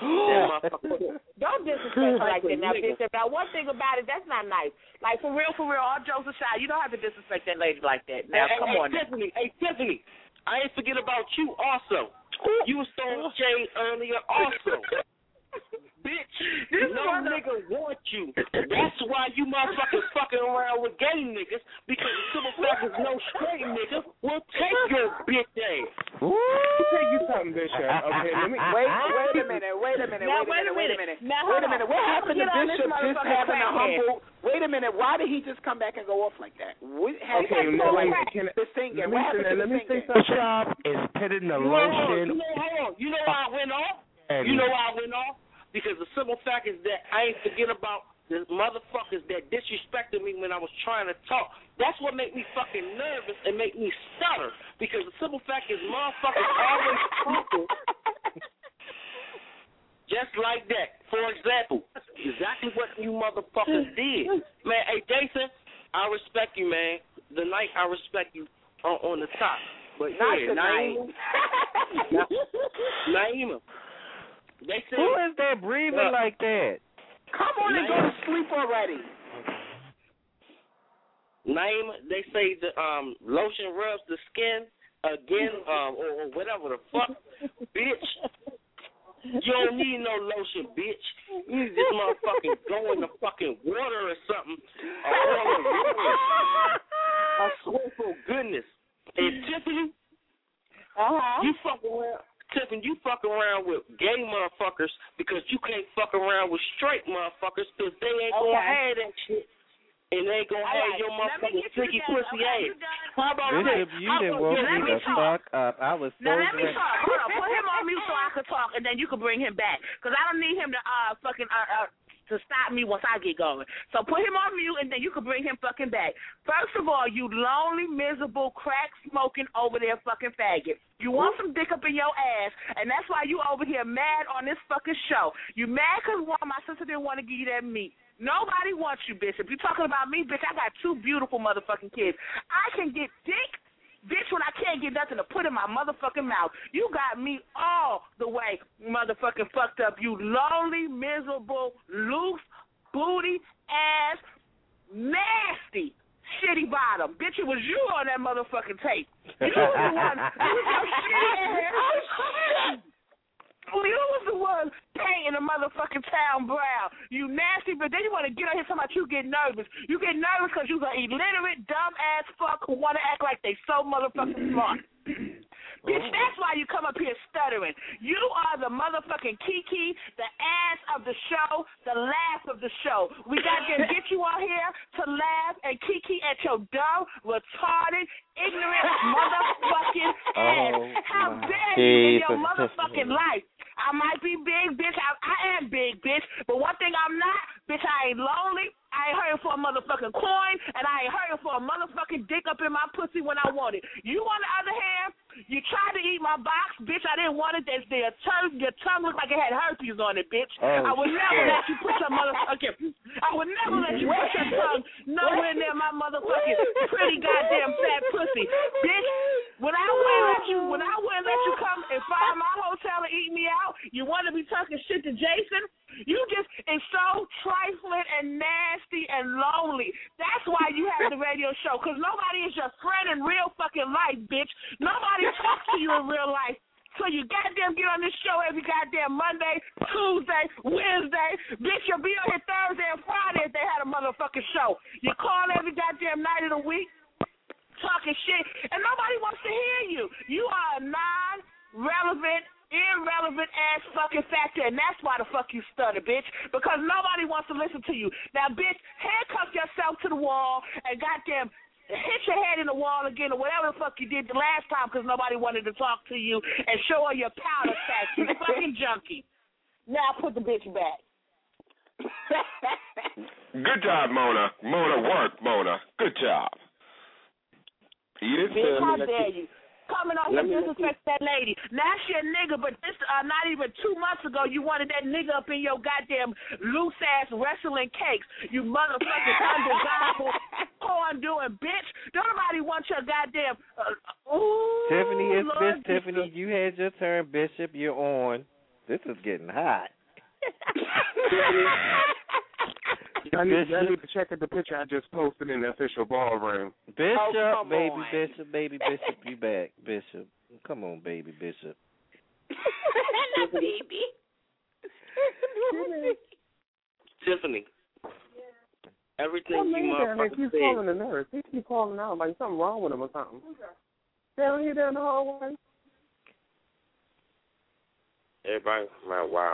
Don't disrespect her like that now, Bishop. Now, one thing about it, that's not nice. Like, for real, for real, all jokes aside, you don't have to disrespect that lady like that. Now, hey, come hey, on. Tiffany, hey, Tiffany, I ain't forget about you also. You was throwing shade earlier also. Bitch. no nigga want you. That's why you motherfuckers fucking around with gay niggas, because the simple fact is no straight nigga will take your bitch ass. Let me tell you something, Bishop. Okay, let me wait. Wait a minute. Wait a minute. Now, wait a minute. Wait a minute. Now, wait a minute. What happened to Get on this Bishop just motherfucking having a crackhead. humble? Wait a minute. Why did he just come back and go off like that? What, Okay, no, wait, can I, the singing. let me, What happened to let the me say singing? something. Shop is pitting the You know, hold on, lotion. you know, hold on. You know why I went off? You know why I went off? Because the simple fact is that I ain't forget about the motherfuckers that disrespected me when I was trying to talk. That's what made me fucking nervous and make me stutter. Because the simple fact is motherfuckers always talking just like that. For example, exactly what you motherfuckers did. Man, hey, Jason, I respect you, man. The night I respect you on, on the top. But Not yeah, Naima. Naima. They say, who is that breathing uh, like that? Come on and go to sleep already. Naima, they say the um, lotion rubs the skin again, um, or, or whatever the fuck, bitch. You don't need no lotion, bitch. You need to just motherfucking go in the fucking water or something. Or all the water. I swear for goodness. And Tiffany, Uh-huh. you fuck around. Tiffany, you fuck around with gay motherfuckers because you can't fuck around with straight motherfuckers because they ain't Okay. gonna have that shit. And they ain't gonna All have right. your Let me motherfucking get you sticky together. pussy Okay, ass. you done? How about Bishop, this? you How done about woke this? me Let me the talk. fuck up. I was so Now let me ready. talk. Hold on, put him on mute so I can talk, and then you can bring him back. Cause I don't need him to uh fucking uh, uh to stop me once I get going. So put him on mute, and then you can bring him fucking back. First of all, you lonely, miserable, crack smoking over there fucking faggot. You want some dick up in your ass, and that's why you over here mad on this fucking show. You mad because one, my sister didn't want to give you that meat. Nobody wants you, bitch. If you're talking about me, bitch, I got two beautiful motherfucking kids. I can get dick, bitch, when I can't get nothing to put in my motherfucking mouth. You got me all the way motherfucking fucked up, you lonely, miserable, loose, booty, ass, nasty, shitty bottom. Bitch, it was you on that motherfucking tape. You was the one. You was your shitty ass. You was the one painting the motherfucking town brown. You nasty, but then you want to get on here talking about you get nervous. You get nervous because you's an illiterate, dumb-ass fuck who want to act like they so motherfucking smart. Bitch, that's why you come up here stuttering. You are the motherfucking Kiki, the ass of the show, the laugh of the show. We got to get you on here to laugh and Kiki at your dumb, retarded, ignorant motherfucking ass. Oh, How my dare you in your Jesus. motherfucking life? I might be big, bitch. I, I am big, bitch. But one thing I'm not, bitch, I ain't lonely. I ain't hurting for a motherfucking coin, and I ain't hurting for a motherfucking dick up in my pussy when I want it. You, on the other hand, you tried to eat my box, bitch. I didn't want it. There's your tongue, your tongue looked like it had herpes on it, bitch. Oh, I would never shit. let you put your motherfucking. I would never let you put your tongue nowhere near my motherfucking pretty goddamn fat pussy, bitch. When I wouldn't let you, when I wouldn't let you come and find my hotel and eat me out, you want to be talking shit to Jason? You just is so trifling and nasty and lonely. That's why you have the radio show, because nobody is your friend in real fucking life, bitch. Nobody talks to you in real life. So you goddamn get on this show every goddamn Monday, Tuesday, Wednesday. Bitch, you'll be on here Thursday and Friday if they had a motherfucking show. You call every goddamn night of the week, talking shit, and nobody wants to hear you. You are a non-relevant, irrelevant ass fucking factor, and that's why the fuck you stutter, bitch, because nobody wants to listen to you. Now, bitch, handcuff yourself to the wall and goddamn hit your head in the wall again or whatever the fuck you did the last time because nobody wanted to talk to you and show her your powder sacks, you fucking junkie. Now put the bitch back. Good job, Mona. Mona, work, Mona. Good job. Edith, Bitch, uh, how let dare you- you? Coming on let here me- disrespect that lady. Now she a nigga, but this uh, not even two months ago you wanted that nigga up in your goddamn loose ass wrestling cakes. You motherfucking undesirable corn doing bitch. Don't nobody want your goddamn. Uh, ooh, Tiffany, it's Lord Miss Tiffany. You had your turn, Bishop. You're on. This is getting hot. I need, I need to check at the picture I just posted in the official ballroom. Bishop, Oh, come baby on. Bishop, baby Bishop, you back, Bishop. Come on, baby Bishop. baby. Tiffany. Everything Well, you man, down there motherfuckers keep said. calling the nurse. He keep calling out like something wrong with him or something. Down here down the hallway. Everybody, man, wow.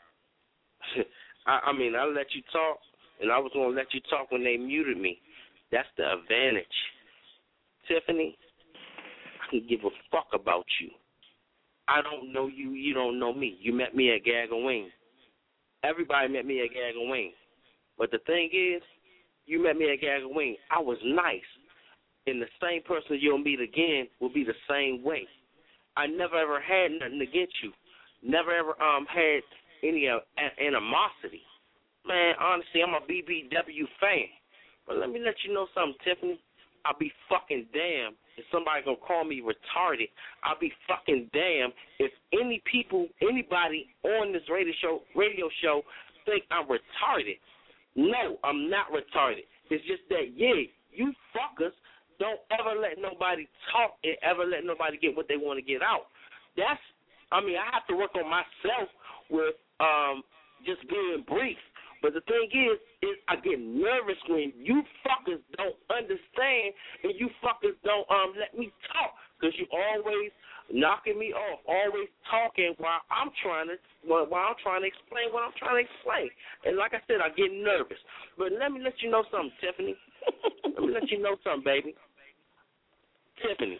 I, I mean, I let you talk, and I was going to let you talk when they muted me. That's the advantage. Tiffany, I can give a fuck about you. I don't know you. You don't know me. You met me at Gag and Wing. Everybody met me at Gag and Wing. But the thing is, you met me at Gag and Wing. I was nice. And the same person you'll meet again will be the same way. I never ever had nothing against you. Never ever um had any uh, animosity. Man, honestly, I'm a B B W fan. But let me let you know something, Tiffany. I'll be fucking damned if somebody gonna call me retarded. I'll be fucking damned if any people, anybody on this radio show, radio show think I'm retarded. No, I'm not retarded. It's just that, yeah, you fuckers don't ever let nobody talk and ever let nobody get what they want to get out. That's, I mean, I have to work on myself with um, just being brief. But the thing is, is I get nervous when you fuckers don't understand and you fuckers don't um let me talk, because you always knocking me off, always talking while I'm trying to while I'm trying to explain what I'm trying to explain. And like I said, I get nervous. But let me let you know something, Tiffany. Let me let you know something, baby. Tiffany,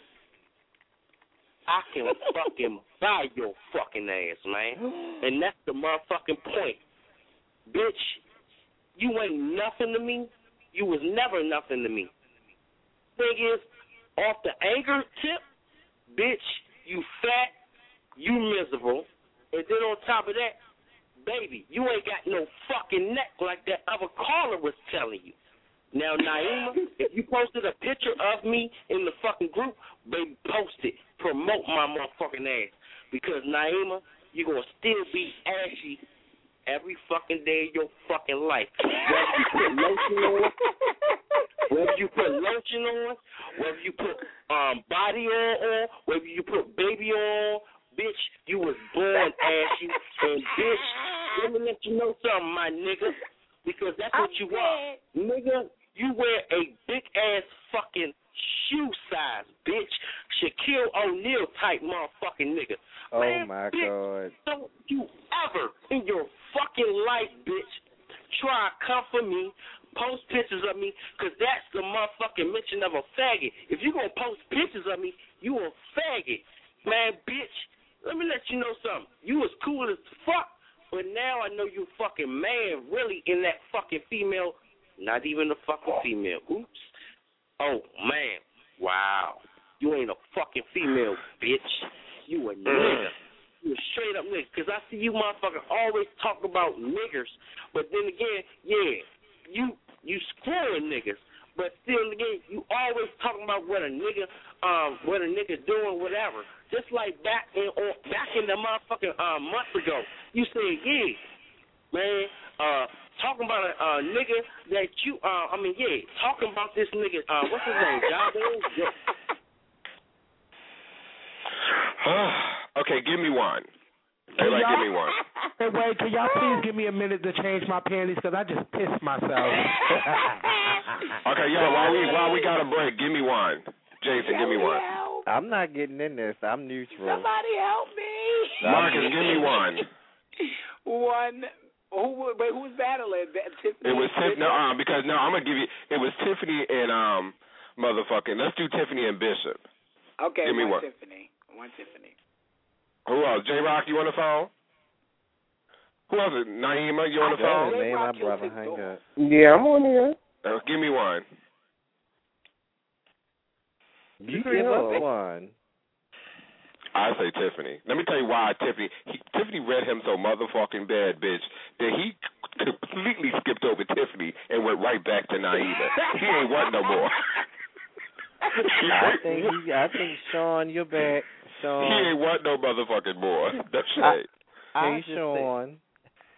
I can fucking buy your fucking ass, man. And that's the motherfucking point. Bitch, you ain't nothing to me. You was never nothing to me. Thing is, off the anger tip, bitch, you fat, you miserable, and then on top of that, baby, you ain't got no fucking neck like that other caller was telling you. Now, Naima, if you posted a picture of me in the fucking group, baby, post it. Promote my motherfucking ass. Because, Naima, you're going to still be ashy every fucking day of your fucking life. Whether you put lotion on, whether you put lotion on, whether you put um, body oil on, whether you put baby oil, bitch, you was born ashy. And, bitch, let me let you know something, my nigga, because that's what you are. Nigga, you wear a big-ass fucking shoe size, bitch. Shaquille O'Neal type motherfucking nigga. Oh, Man, my bitch, God. Don't you ever in your fucking life, bitch, try to come for me, post pictures of me, because that's the motherfucking mention of a faggot. If you going to post pictures of me, you a faggot. Man, bitch, let me let you know something. You was cool as fuck, but now I know you fucking man really in that fucking female, not even a fucking female. Oops. Oh, man. Wow. You ain't a fucking female, bitch. You a nigga. You a straight up nigga. Because I see you motherfucker always talk about niggers. But then again, yeah, you you screwing niggas. But still again, you always talking about what a nigga um what a nigga doing, whatever. Just like back in on, back in the motherfucking uh, month ago. You said, yeah, man, uh talking about a uh, nigga that you, uh, I mean, yeah, talking about this nigga, uh, what's his name, Jabez? Okay, give me one. Everybody give me one. Hey, wait, can y'all please give me a minute to change my panties, because I just pissed myself. Okay, yo, while we, while we got a break, give me one. Jason, give me one. I'm not getting in this. I'm neutral. Somebody help me. Marcus, give me one. One. Who? Wait, who was battling? Tiffany. It was Tiffany. No, um, because no, I'm gonna give you. It was Tiffany and um, motherfucking. Let's do Tiffany and Bishop. Okay, give me one, one. Tiffany. One Tiffany. Who else? J Rock, you on the phone? Who else? Is Naima, you on the I phone? man, my brother, hang up. Yeah, I'm on here. Uh, give me one. You give up one. I say Tiffany. Let me tell you why Tiffany. He, Tiffany read him so motherfucking bad, bitch, that he completely skipped over Tiffany and went right back to Naima. He ain't want no more. I think he, I think Sean, you're back. Sean. He ain't want no motherfucking more. That's right. Hey, Sean.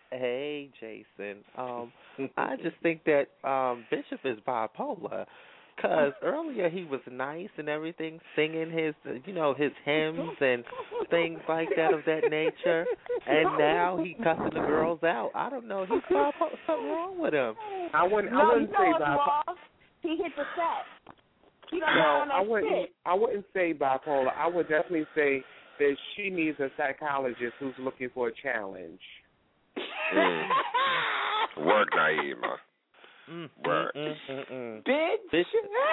Hey, Jason. Um, I just think that um, Bishop is bipolar. Cause earlier he was nice and everything, singing his, you know, his hymns and things like that of that nature, and now he cussing the girls out. I don't know. He's bipolar. Something wrong with him. I wouldn't. No, I wouldn't you know say what's bipolar. wrong? He hit the set. He don't No, know on that I wouldn't. shit. I wouldn't say bipolar. I would definitely say that she needs a psychologist who's looking for a challenge. Mm. Work, Naima. Mm, Work. mm, mm, mm, Bitch. Bitch.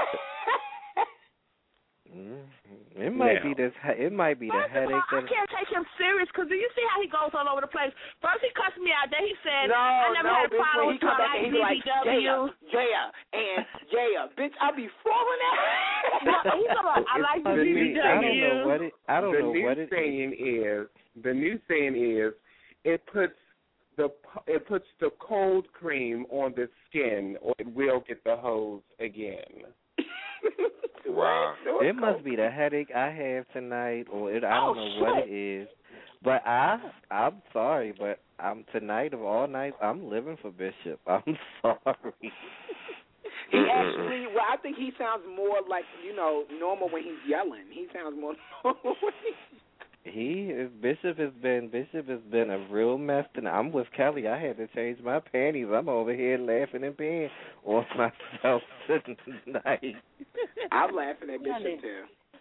Mm, it might Now. be this. It might be the First of headache. all, I That, can't take him serious because do you see how he goes all over the place? First he cussed me out, then he said, No, I never no, had a bitch, problem when he with come her back like and he be like, B B W. yeah, yeah, and yeah, bitch, I be falling out. No, he's about, I like the the B B new, W. I don't know what it. I don't the know new what it. saying is. The new saying is, it puts the it puts the cold cream on the skin, or it will get the hose again. Wow. It must be the headache I have tonight, or it, I don't Oh, know what shit. it is. But I, I'm sorry, but I'm tonight of all nights, I'm living for Bishop. I'm sorry. He actually, well, I think he sounds more like, you know, normal when he's yelling. He sounds more normal when he's He is Bishop has been Bishop has been a real mess, and I'm with Kelly. I had to change my panties. I'm over here laughing and peeing on myself tonight. I'm laughing at Bishop too.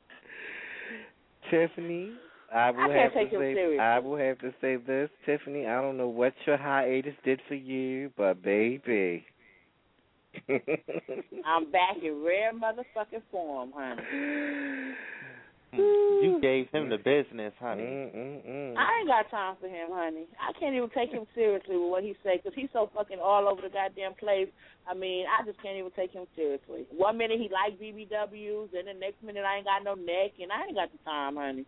Tiffany, I will I can't have take to him say serious. I will have to say this, Tiffany. I don't know what your hiatus did for you, but baby. I'm back in rare motherfucking form, honey. You gave him the business, honey. Mm-mm-mm. I ain't got time for him, honey. I can't even take him seriously with what he say because he's so fucking all over the goddamn place. I mean, I just can't even take him seriously. One minute he like B B Ws, and the next minute I ain't got no neck, and I ain't got the time, honey.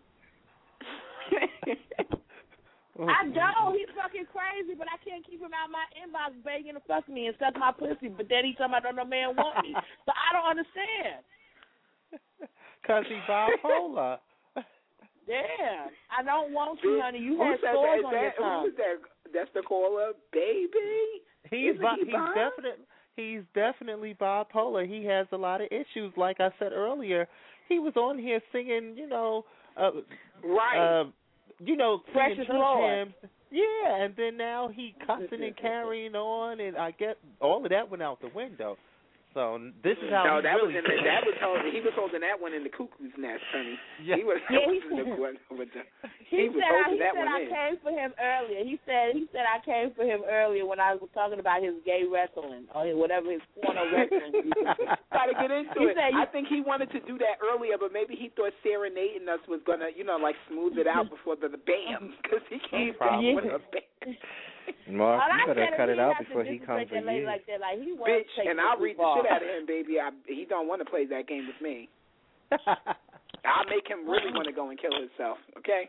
I don't. He's fucking crazy, but I can't keep him out my inbox begging to fuck me and suck my pussy. But then he talking about no man want me, so I don't understand. Because he's bipolar. Damn, I don't want you, honey. You Who had said sores that? on Is your that, tongue. who's that? That's the caller, baby. He's Isn't bi- he he's bi? definitely he's definitely bipolar. He has a lot of issues. Like I said earlier, he was on here singing, you know, uh, right, uh, you know, singing Precious church Lord. hymns. Yeah, and then now he cussing and carrying on, and I guess all of that went out the window. So this is how no, he that really was in the, that was holding, he was holding that one in the cuckoo's nest, honey. Yeah. He was Yeah, that he was the one over there. He, He was said, I, holding he that said one I in. came for him earlier. He said he said I came for him earlier when I was talking about his gay wrestling or whatever his porno wrestling. Try to get into He it. said you- I think he wanted to do that earlier, but maybe he thought serenading us was gonna, you know, like smooth it out before the, the bam, because he came back Problem. with a bam. Mark, All you I better said cut is it he out has to before he comes disrespect for that lady you. like that. Like he wants Bitch, to take and it I'll too read the far. shit out of him, baby. I, he don't want to play that game with me. I'll make him really want to go and kill himself, okay?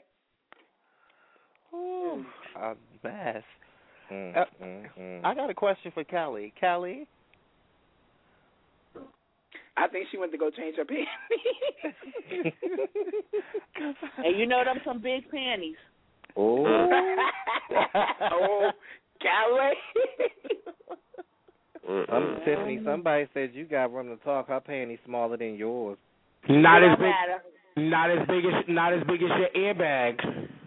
Ooh, a mess. Mm, uh, mm, mm. I got a question for Callie. Callie? I think she went to go change her panties. And you know them some big panties. Oh. oh, Callie. Um, Tiffany, somebody said you got room to talk. Her panties smaller than yours. Not It as don't big. matter. Not as big as not as big as your airbag.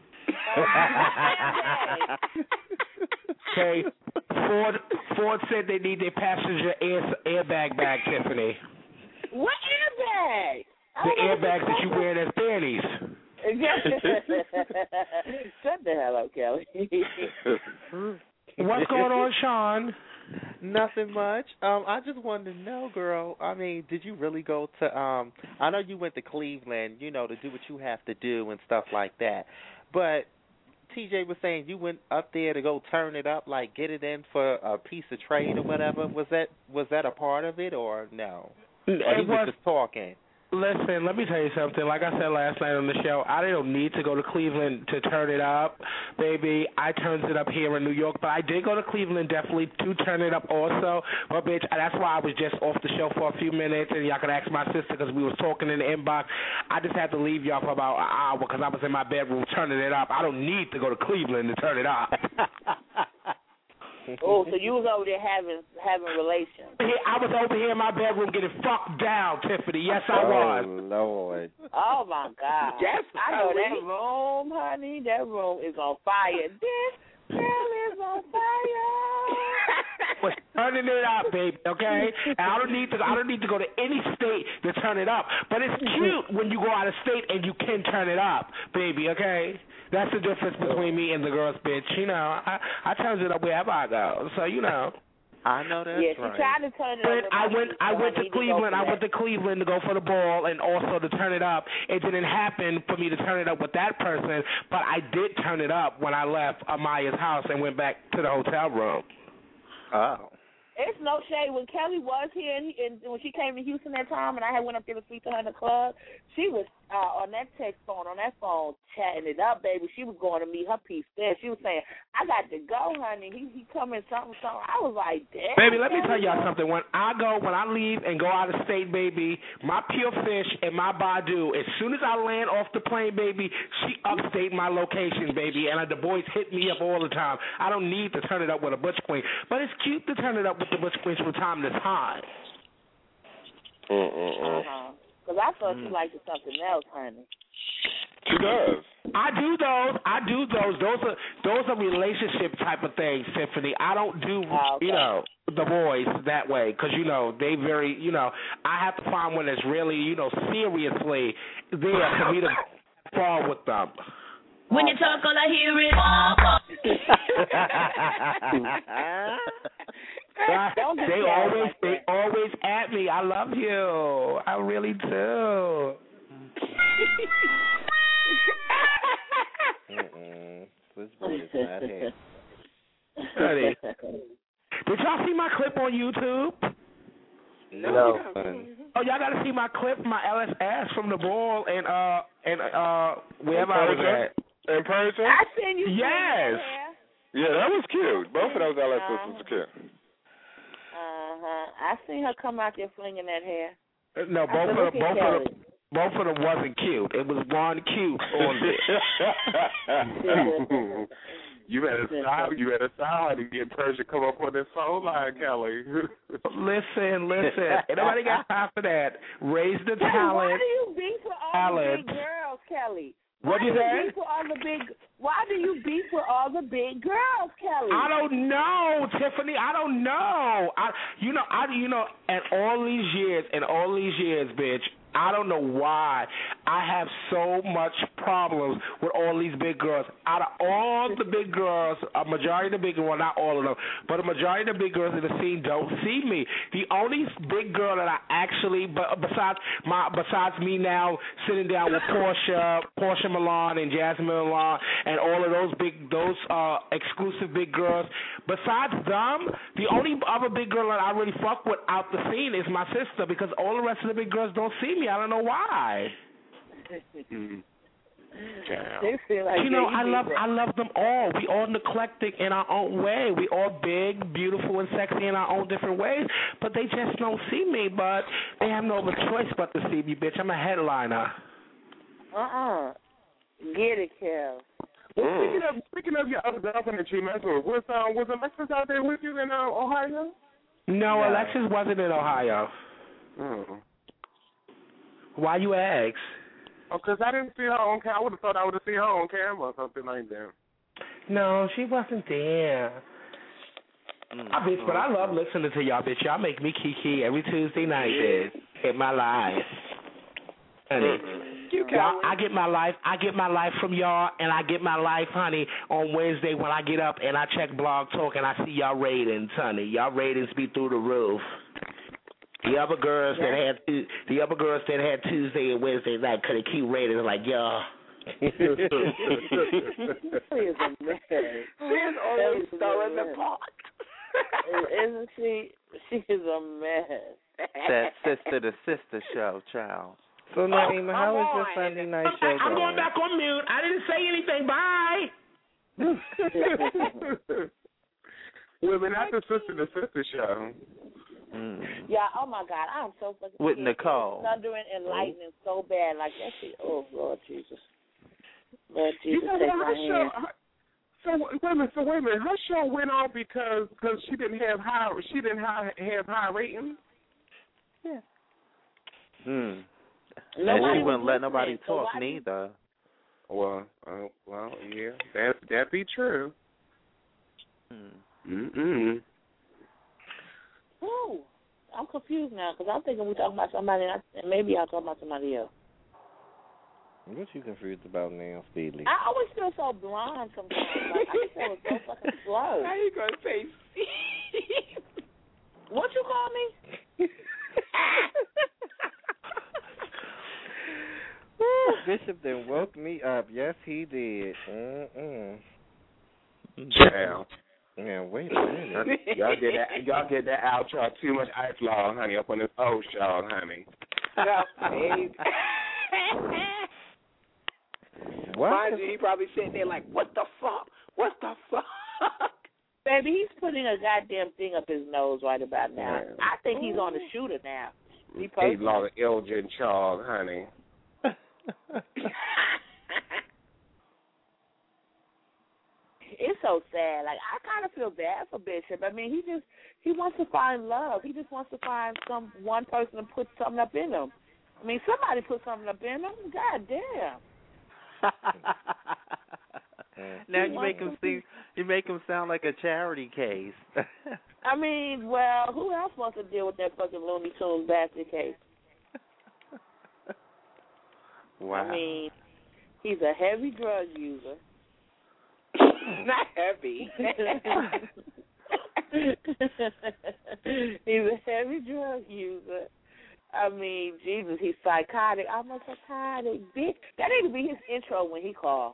Okay, Ford Ford said they need their passenger air, airbag back, Tiffany. What airbag? The airbags that you wear as panties. Shut the hell up, Kelly. What's going on, Sean? Nothing much. Um, I just wanted to know, girl. I mean, did you really go to? Um, I know you went to Cleveland, you know, to do what you have to do and stuff like that. But T J was saying you went up there to go turn it up, like get it in for a piece of trade or whatever. Was that was that a part of it or no? Or he It was was- just talking. Listen, let me tell you something. Like I said last night on the show, I don't need to go to Cleveland to turn it up, baby. I turns it up here in New York, but I did go to Cleveland definitely to turn it up also. But, bitch, that's why I was just off the show for a few minutes, and y'all could ask my sister because we was talking in the inbox. I just had to leave y'all for about an hour because I was in my bedroom turning it up. I don't need to go to Cleveland to turn it up. Oh, so you was over there having having relations. I was over here in my bedroom getting fucked down, Tiffany. Yes, I was. Oh, Lord. Oh, my God. Yes, I know that room, honey. That room is on fire. This girl is on fire. Was turning it up, baby, okay? And I don't need to I don't need to go to any state to turn it up. But it's cute when you go out of state and you can turn it up, baby, okay? That's the difference between me and the girls, bitch. You know, I I turn it up wherever I go. So, you know. I know that's yeah, she right. tried to turn it but up. I went I went to Cleveland. I went to Cleveland to go for the ball and also to turn it up. It didn't happen for me to turn it up with that person, but I did turn it up when I left Amaya's house and went back to the hotel room. Oh. It's no shade. When Kelly was here and, and when she came to Houston that time and I had went up there to speak to her in the club, she was uh, on that text phone, on that phone, chatting it up, baby. She was going to meet her piece there. She was saying, I got to go, honey. He he coming something, something. I was like, damn. Baby, let me tell y'all something. When I go, when I leave and go out of state, baby, my Pure Fish and my Badu, as soon as I land off the plane, baby, she upstate my location, baby, and the boys hit me up all the time. I don't need to turn it up with a Butch Queen, but it's cute to turn it up with the Butch Queens from time to time. Uh-huh. Because I thought mm. she liked something else, honey. She does. I do those. I do those. Those are those are relationship type of things, Tiffany. I don't do oh, okay. you know the boys that way because you know they very you know I have to find one that's really you know seriously there for me to fall with them. When you talk, all I hear is. they always like they always at me. I love you. I really do. Mm-mm. This boy is not here. Honey, did y'all see my clip on YouTube? No. Oh, y'all got to see my clip, my L S S from the ball and uh and uh wherever I was at. In person? I seen you. Yes. Yeah, that was cute. Both of those L S S was cute. Uh huh. I seen her come out there flinging that hair. No, both of them, both of them, both of them wasn't cute. It was one cute on there. You better stop. You better stop to get Persia come up on this phone line, Kelly. Listen, listen. Nobody got time for that. Raise the Kelly, talent. Why do you beef with all talent. the big girls, Kelly? What you say? Beef with all the big, why do you beef with all the big girls, Kelly? I don't know, Tiffany. I don't know. I, you know, I, you know, and all these years, and all these years, bitch. I don't know why I have so much problems with all these big girls. Out of all the big girls, a majority of the big girls, well, not all of them, but a majority of the big girls in the scene don't see me. The only big girl that I actually, but besides my, besides me now sitting down with Portia, Portia Milan and Jasmine Milan, and all of those big, those uh, exclusive big girls. Besides them, the only other big girl that I really fuck with out the scene is my sister, because all the rest of the big girls don't see me. I don't know why. mm. like you know, I love I love them all. We all eclectic in our own way. We all big, beautiful, and sexy in our own different ways. But they just don't see me. But they have no other choice but to see me, bitch. I'm a headliner. Uh-uh. Get it, Kel. Well, speaking of speaking of your other girlfriend that you messed with, was um was Alexis out there with you in uh, Ohio? No, yeah. Alexis wasn't in Ohio. Mm. Why you ask? Oh, because I didn't see her on camera. I would have thought I would have seen her on camera or something like that. No, she wasn't there. Mm. I bitch, but I love listening to y'all, bitch. Y'all make me kiki every Tuesday night, bitch. In my life. Honey. You y'all, I get my life I get my life from y'all, and I get my life, honey, on Wednesday when I get up and I check Blog Talk and I see y'all ratings, honey. Y'all ratings be through the roof. The other girls that had the other girls that had Tuesday and Wednesday night couldn't keep ratings like y'all. She is a mess. She's always stirring the pot. Isn't she? She is a mess. That sister to sister show, child. So Naima, oh, how was your Sunday night show going? I'm going back on mute. I didn't say anything. Bye. Women, not the sister to sister show. Mm. Yeah, oh my God, I'm so fucking with scared. Nicole. Thundering and lightning so bad, like that shit. Oh Lord Jesus, Lord Jesus, you know take what, my her show, hand. her, So wait a minute. So wait a minute. Her show went off because because she didn't have high she didn't high, have high ratings. Yeah. Hmm. Nobody and she wouldn't was let nobody listening, talk so why- neither. Well, uh, well, yeah, that that be true. Hmm. Mm-mm. Ooh, I'm confused now because I'm thinking we're talking about somebody, and, I, and maybe I'm talking about somebody else. What you confused about now, Speedly? I always feel so blind sometimes. Like, I just feel so fucking slow. How you gonna say? What you call me? Bishop then woke me up. Yes, he did. Mm-mm. Child. Yeah, wait a minute. y'all get that y'all get that outro too much ice law, honey, up on this old show, honey. No, babe. What? Mind you, he probably sitting there like, what the fuck? What the fuck? Baby, he's putting a goddamn thing up his nose right about now. Yeah. I think he's on the shooter now. Me A personally. lot of Elgin Charles, honey. It's so sad. Like, I kind of feel bad for Bishop. I mean, he just he wants to find love. He just wants to find some one person to put something up in him. I mean, somebody put something up in him. God damn. Now you make him seem, you make him sound like a charity case. I mean, well, who else wants to deal with that fucking Looney Tunes basket case? Wow. I mean, he's a heavy drug user. Not heavy. He's a heavy drug user. I mean, Jesus, he's psychotic. I'm a psychotic bitch. That need to be his intro when he calls.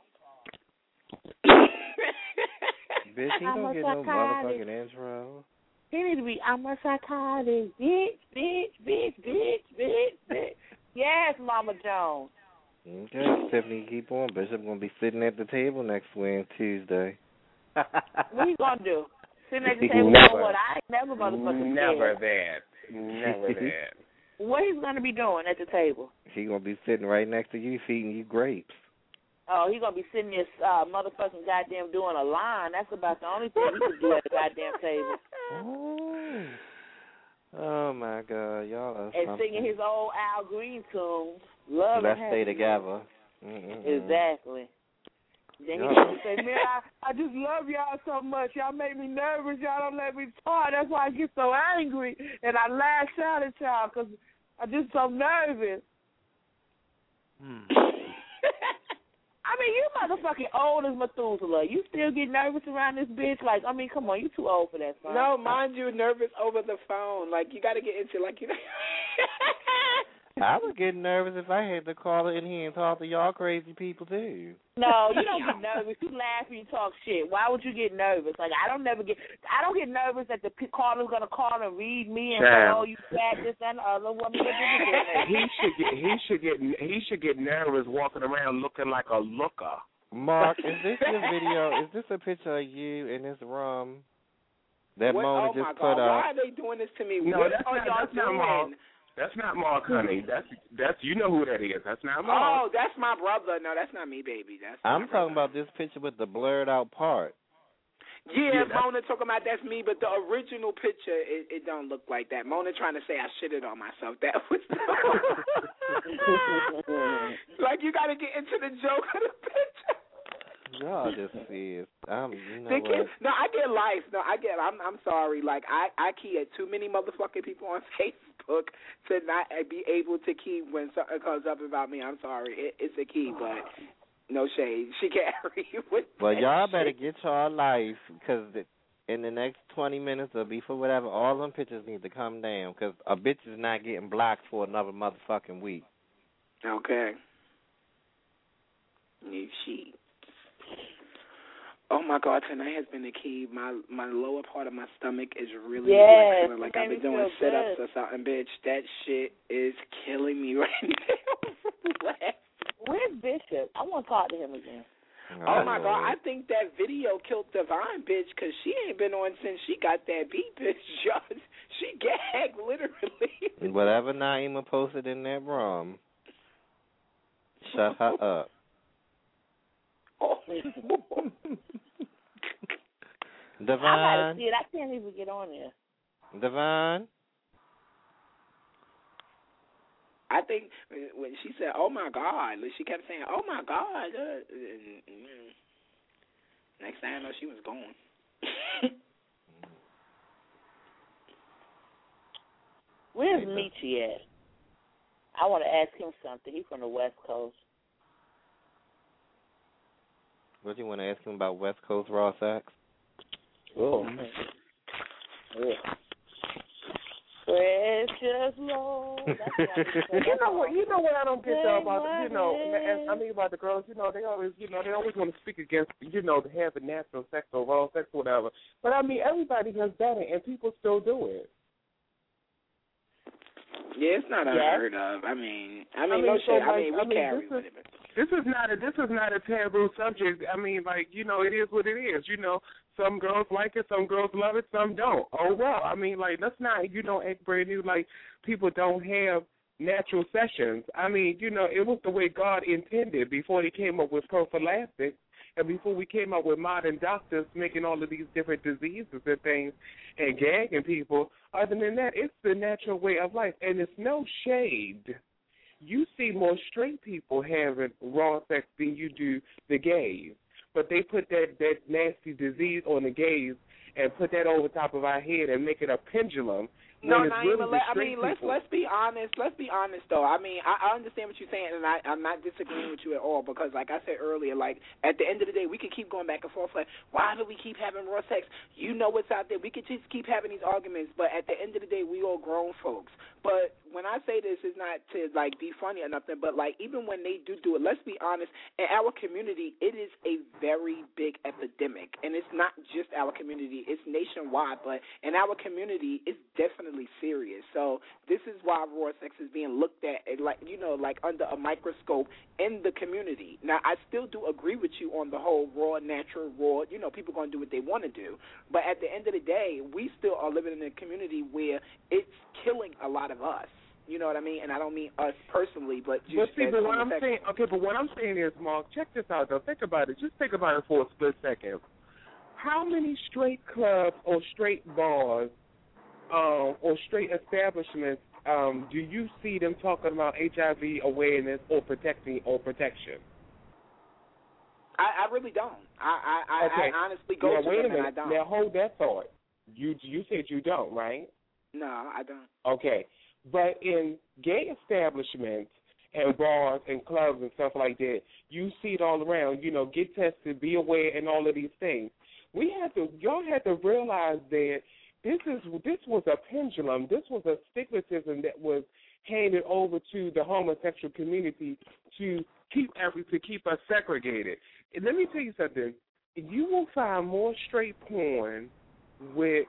Bitch, he don't get no motherfucking intro. He need to be, I'm a psychotic bitch, bitch, bitch, bitch, bitch, bitch. Yes, Mama Jones. Okay, Stephanie, keep on. Bishop gonna be sitting at the table next Wednesday, Tuesday. What you gonna do? Sitting at the table Never. doing what? I ain't never motherfucking Never scared. that. Never that. What he's gonna be doing at the table? He gonna be sitting right next to you, feeding you grapes. Oh, he gonna be sitting there, uh, motherfucking goddamn doing a line. That's about the only thing he can do at the goddamn table. Oh, oh my God, y'all are And something. singing his old Al Green tunes. Love Let's and stay happiness. together. Mm-mm-mm. Exactly. Then he Yeah. used to say, man, I, I just love y'all so much. Y'all make me nervous. Y'all don't let me talk. That's why I get so angry. And I lash out at y'all because I'm just so nervous. Hmm. I mean, you motherfucking old as Methuselah. You still get nervous around this bitch? Like, I mean, come on, you too old for that, son. No, mind you, nervous over the phone. Like, you got to get into, like, you know. I would get nervous if I had to call in here and talk to y'all crazy people too. No, you don't get nervous. You laugh and you talk shit. Why would you get nervous? Like, I don't never get, I don't get nervous that the p- caller's gonna call and read me and say, oh, you fat, this and the other. What me He should get he should get he should get nervous walking around looking like a looker. Mark, is this your video? Is this a picture of you in this room that What? Mona Oh, just my put God. up? Why are they doing this to me? No, what that's are not, y'all that's not doing? Mark. That's not Mark, honey. That's that's you know who that is. That's not Mark. Oh, that's my brother. No, that's not me, baby. That's I'm my talking brother. about this picture with the blurred out part. Yeah, Yeah, Mona talking about that's me, but the original picture, it, it don't look like that. Mona trying to say I shitted on myself. That was like you got to get into the joke of the picture. Y'all just see it. Um, you know The what? kids, no, I get life. No, I get. I'm. I'm sorry. Like I, I key at too many motherfucking people on Facebook to not be able to key when something comes up about me. I'm sorry. It, it's a key, but no shade. She carry with. Well, that y'all shit. better get y'all life because in the next twenty minutes or before whatever, all them pictures need to come down because a bitch is not getting blocked for another motherfucking week. Okay. New sheet. Oh my God! Tonight has been the key. My my lower part of my stomach is really Yes, feeling like it I've made been me doing feel sit-ups good. or something, bitch. That shit is killing me right now. Where's Bishop? I want to talk to him again. Oh my God! I think that video killed Divine, bitch, because she ain't been on since she got that beat, bitch. She gagged literally. Whatever Naima posted in that room, shut her up. Oh. Devon. I gotta see it. I can't even get on there. Devon. I think when she said, "Oh my God," she kept saying, "Oh my God." Uh, next thing I know, she was gone. Where's Michi at? I want to ask him something. He's from the West Coast. What do you want to ask him about West Coast raw sex? Oh. Yeah. Precious Lord. You know what? You know what I don't get though about you know. And I mean about the girls. You know they always you know they always want to speak against you know having natural sex or raw sex or whatever. But I mean everybody has done it and people still do it. Yeah, it's not unheard yeah. of. I mean, I mean, I mean no so shit. like, I mean, we I mean, carry this with is, it. This is not a this is not a taboo subject. I mean, like you know, it is what it is. You know, some girls like it, some girls love it, some don't. Oh well, I mean, like let's not you know act brand new like people don't have natural sessions. I mean, you know, it was the way God intended before He came up with prophylactics. And before we came up with modern doctors making all of these different diseases and things and gagging people, other than that, it's the natural way of life. And it's no shade. You see more straight people having raw sex than you do the gays. But they put that, that nasty disease on the gays and put that over top of our head and make it a pendulum. No, when it's not really even. the Let, I mean, let's people. let's be honest. Let's be honest, though. I mean, I, I understand what you're saying, and I, I'm not disagreeing with you at all. Because, like I said earlier, like at the end of the day, we can keep going back and forth. Like, why do we keep having raw sex? You know what's out there. We could just keep having these arguments, but at the end of the day, we all grown folks. But when I say this, it's not to like be funny or nothing. But like even when they do do it, let's be honest. In our community, it is a very big epidemic, and it's not just our community; it's nationwide. But in our community, it's definitely serious. So this is why raw sex is being looked at, like you know, like under a microscope in the community. Now, I still do agree with you on the whole raw, natural, raw. You know, people going to do what they want to do. But at the end of the day, we still are living in a community where it's killing a lot of us. You know what I mean? And I don't mean us personally, but just But see, as but what I'm homosexuals. saying, okay, but what I'm saying is, Mark, check this out, though. Think about it. Just think about it for a split second. How many straight clubs or straight bars um, or straight establishments um, do you see them talking about H I V awareness or protecting or protection? I, I really don't. I, I, okay. I honestly go now, to wait them a minute. and I don't. Now, hold that thought. You you said you don't, right? No, I don't. Okay. But in gay establishments and bars and clubs and stuff like that, you see it all around. You know, get tested, be aware, and all of these things. We had to, y'all had to realize that this is this was a pendulum. This was a stigmatism that was handed over to the homosexual community to keep every to keep us segregated. And let me tell you something. You will find more straight porn with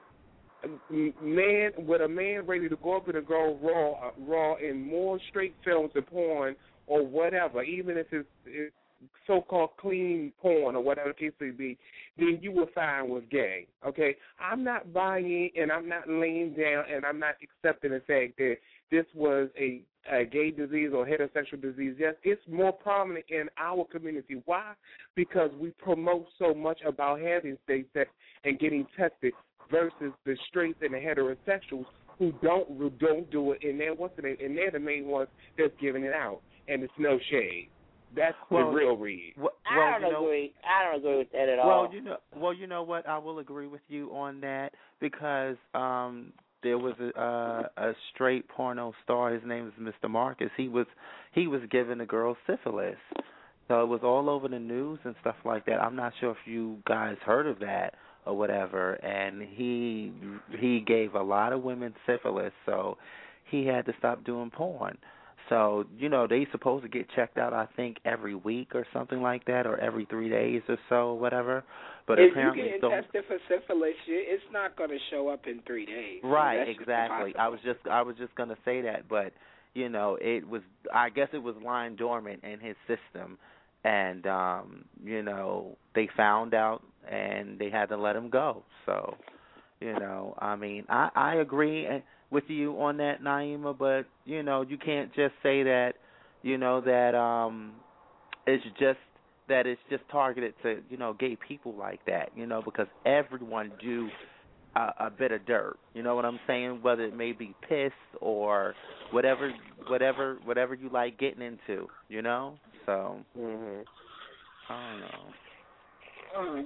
man with a man ready to go up and go raw, raw in more straight films and porn or whatever, even if it's, it's so-called clean porn or whatever the case may be, then you will find was gay. Okay, I'm not buying and I'm not laying down and I'm not accepting the fact that this was a, a gay disease or heterosexual disease. Yes, it's more prominent in our community. Why? Because we promote so much about having safe sex and getting tested versus the straights and the heterosexuals who don't who don't do it, and they're what's the name? And they're the main ones that's giving it out, and it's no shade. That's well, the real read. Well, I don't you know, agree. I don't agree with that at well, all. Well, you know, well, you know what? I will agree with you on that because um, there was a, uh, a straight porno star. His name is Mister Marcus. He was he was giving a girl syphilis, so it was all over the news and stuff like that. I'm not sure if you guys heard of that or whatever, and he he gave a lot of women syphilis, so he had to stop doing porn. So, you know, they supposed to get checked out, I think, every week or something like that, or every three days or so, whatever. But if apparently, you get so, tested for syphilis, it's not going to show up in three days. right? That's Exactly. I was just I was just going to say that, but you know, it was I guess it was lying dormant in his system, and um, you know, they found out and they had to let him go. So, you know, I mean, I I agree with you on that, Naima, but you know, you can't just say that, you know, that um it's just that it's just targeted to, you know, gay people like that, you know, because everyone do a, a bit of dirt. You know what I'm saying? Whether it may be piss or whatever, whatever, whatever you like getting into, you know. So mm-hmm. I don't know. Mm-hmm.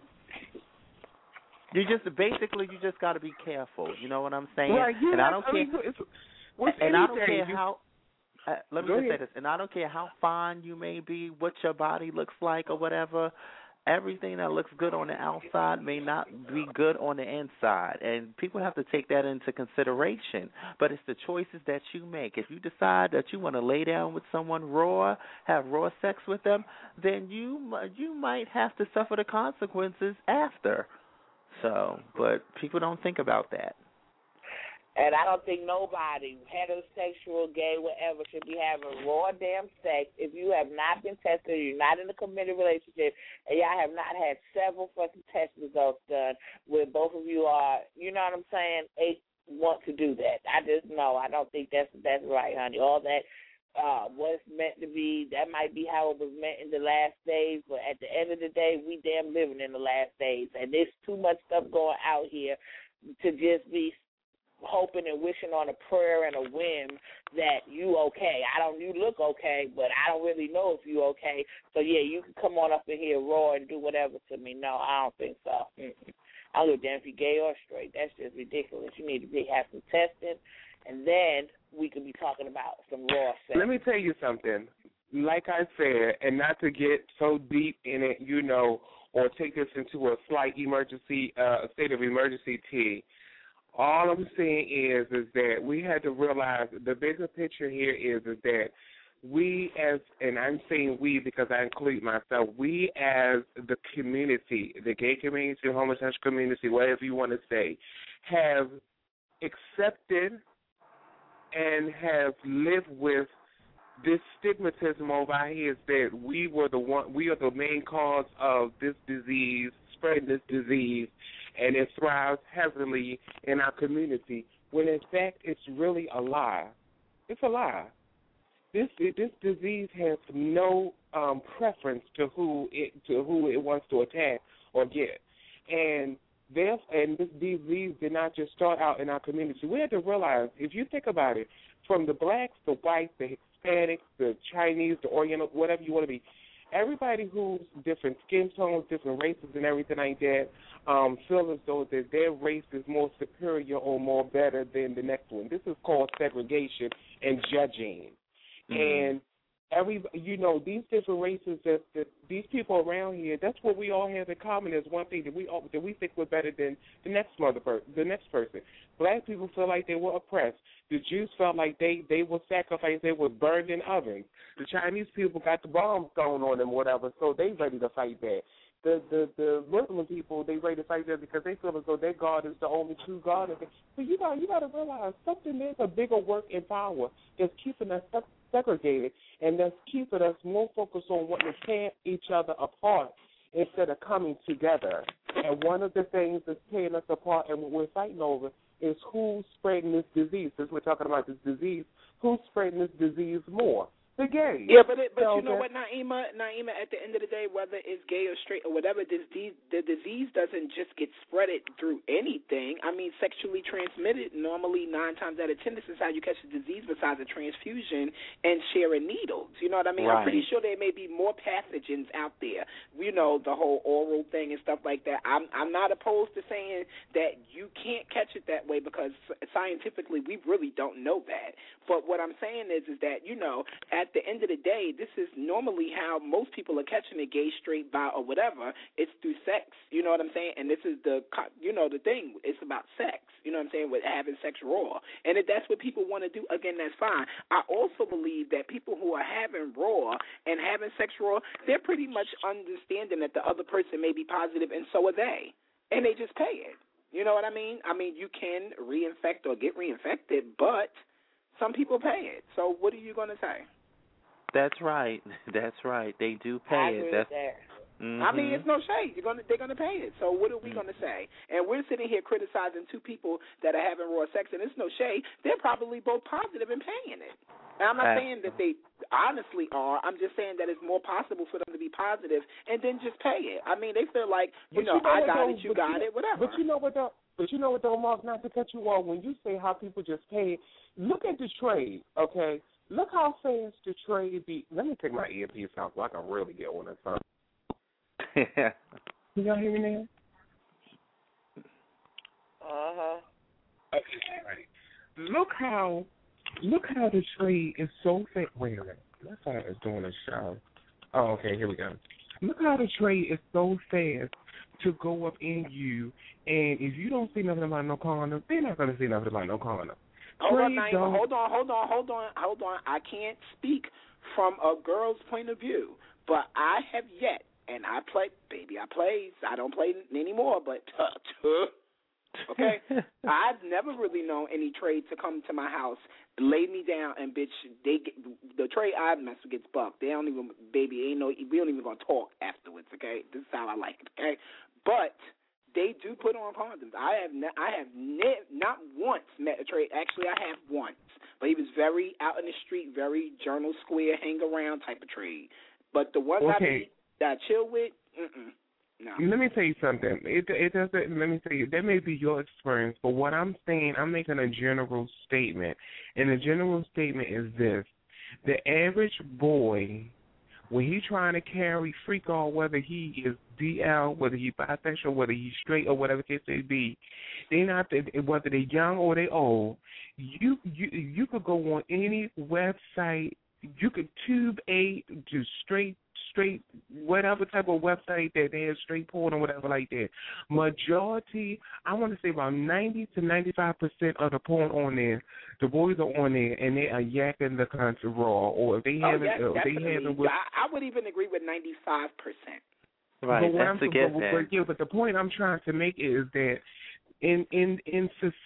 You just basically you just got to be careful. You know what I'm saying? Right, yeah, and I don't I care. mean, it's, with and I don't anything, care you, how. Uh, let me go just ahead. say this, and I don't care how fine you may be, what your body looks like, or whatever. Everything that looks good on the outside may not be good on the inside, and people have to take that into consideration. But it's the choices that you make. If you decide that you want to lay down with someone raw, have raw sex with them, then you you might have to suffer the consequences after. So, but people don't think about that. And I don't think nobody, heterosexual, gay, whatever, should be having raw damn sex if you have not been tested, you're not in a committed relationship, and y'all have not had several fucking test results done where both of you are, you know what I'm saying, eight want to do that. I just know. I don't think that's that's right, honey. All that uh, what's meant to be, that might be how it was meant in the last days, but at the end of the day, we damn living in the last days, and there's too much stuff going out here to just be hoping and wishing on a prayer and a whim that you okay. I don't, you look okay, but I don't really know if you okay. So yeah, you can come on up in here raw and do whatever to me. No, I don't think so. Mm-mm. I don't give a damn if you're gay or straight. That's just ridiculous. You need to be have some testing, and then we could be talking about some raw sex. Let me tell you something. Like I said, and not to get so deep in it, you know, or take this into a slight emergency, uh, state of emergency tea. All I'm saying is, is that we had to realize the bigger picture here is, is that we as, and I'm saying we because I include myself, we as the community, the gay community, the homosexual community, whatever you want to say, have accepted and have lived with this stigmatism over our heads that we were the one, we are the main cause of this disease, spreading this disease, and it thrives heavily in our community, when in fact it's really a lie. It's a lie. This this disease has no um, preference to who it to who it wants to attack or get, and there and this disease did not just start out in our community. We had to realize, if you think about it, from the blacks, the whites, the Hispanics, the Chinese, the Oriental, whatever you want to be. Everybody who's different skin tones, different races, and everything like that, um, feel as though that their race is more superior or more better than the next one. This is called segregation and judging. Mm-hmm. And every, you know, these different races, that, that these people around here, that's what we all have in common. Is one thing that we all, that we think we're better than the next mother, the next person. Black people feel like they were oppressed. The Jews felt like they, they were sacrificed, they were burned in ovens. The Chinese people got the bombs thrown on them, whatever, so they ready to fight back. The, the the Muslim people, they ready to fight back because they feel as though their God is the only true God. So you got you got to realize something. There's a bigger work in power that's keeping us segregated and that's keeping us more focused on wanting to tear each other apart instead of coming together. And one of the things that's tearing us apart and what we're fighting over is who's spreading this disease. Since we're talking about this disease, who's spreading this disease more? The gays. Yeah, but it, but so you know that, what, Naima, Naima, at the end of the day, whether it's gay or straight or whatever, this disease, the disease doesn't just get spreaded through anything. I mean, sexually transmitted, normally nine times out of ten, this is how you catch the disease besides a transfusion and sharing needles. You know what I mean? Right. I'm pretty sure there may be more pathogens out there. You know, the whole oral thing and stuff like that. I'm I'm not opposed to saying that you can't catch it that way because scientifically we really don't know that. But what I'm saying is, is that, you know, at the end of the day, this is normally how most people are catching it, gay, straight, bi, or whatever. It's through sex. You know what I'm saying? And this is the, you know, the thing. It's about sex. You know what I'm saying? With having sex raw. And if that's what people want to do, again, that's fine. I also believe that people who are having raw and having sex raw, they're pretty much understanding that the other person may be positive, and so are they. And they just pay it. You know what I mean? I mean, you can reinfect or get reinfected, but some people pay it. So what are you going to say? That's right. That's right. They do pay I it. agree That's with Mm-hmm. I mean, it's no shade. You're gonna, they're gonna pay it. So what are we mm-hmm. gonna say? And we're sitting here criticizing two people that are having raw sex, and it's no shade. They're probably both positive in paying it. And I'm not uh, saying that they honestly are. I'm just saying that it's more possible for them to be positive and then just pay it. I mean, they feel like you know, you know I got though, it, you got you, it, whatever. But you know what though? But you know what though, Mark? Not to cut you off. When you say how people just pay, look at the trade. Okay, look how fast the trade be. Let me take my earpiece out so I can really get on that phone. Yeah. Can y'all hear me now? Uh-huh. Okay, right. Look how, look how the trade is so fast. Wait a minute. My phone is doing a show. Oh, okay, here we go. Look how the trade is so fast to go up in you, and if you don't see nothing about no condom, they're not going to see nothing about no condom. Hold on, Naima, hold on, hold on, hold on, hold on. I can't speak from a girl's point of view, but I have yet. And I play, baby, I play. I don't play anymore, but, uh, okay? I've never really known any trade to come to my house, lay me down, and, bitch, they get, the trade I mess with gets bucked. They don't even, baby, ain't no, we don't even going to talk afterwards, okay? This is how I like it, okay? But they do put on condoms. I have, ne- I have ne- not once met a trade. Actually, I have once. But he was very out in the street, very Journal Square, hang around type of trade. But the ones okay. I that I chill with, mm-mm, no. Let me tell you something. It it doesn't. Let me tell you. That may be your experience, but what I'm saying, I'm making a general statement, and the general statement is this: the average boy, when he trying to carry freak on, whether he is D L, whether he bisexual, whether he's straight, or whatever case may be, they not whether they young or they old. You you you could go on any website. You could tube a to straight. straight, whatever type of website that they have straight porn or whatever like that. Majority, I want to say about ninety to ninety-five percent of the porn on there, the boys are on there and they are yakking the country raw, or if they haven't, oh, yeah, they haven't. With, I, I would even agree with ninety-five percent. Right, but that's I'm, a given. But, but, yeah, but the point I'm trying to make is that in in in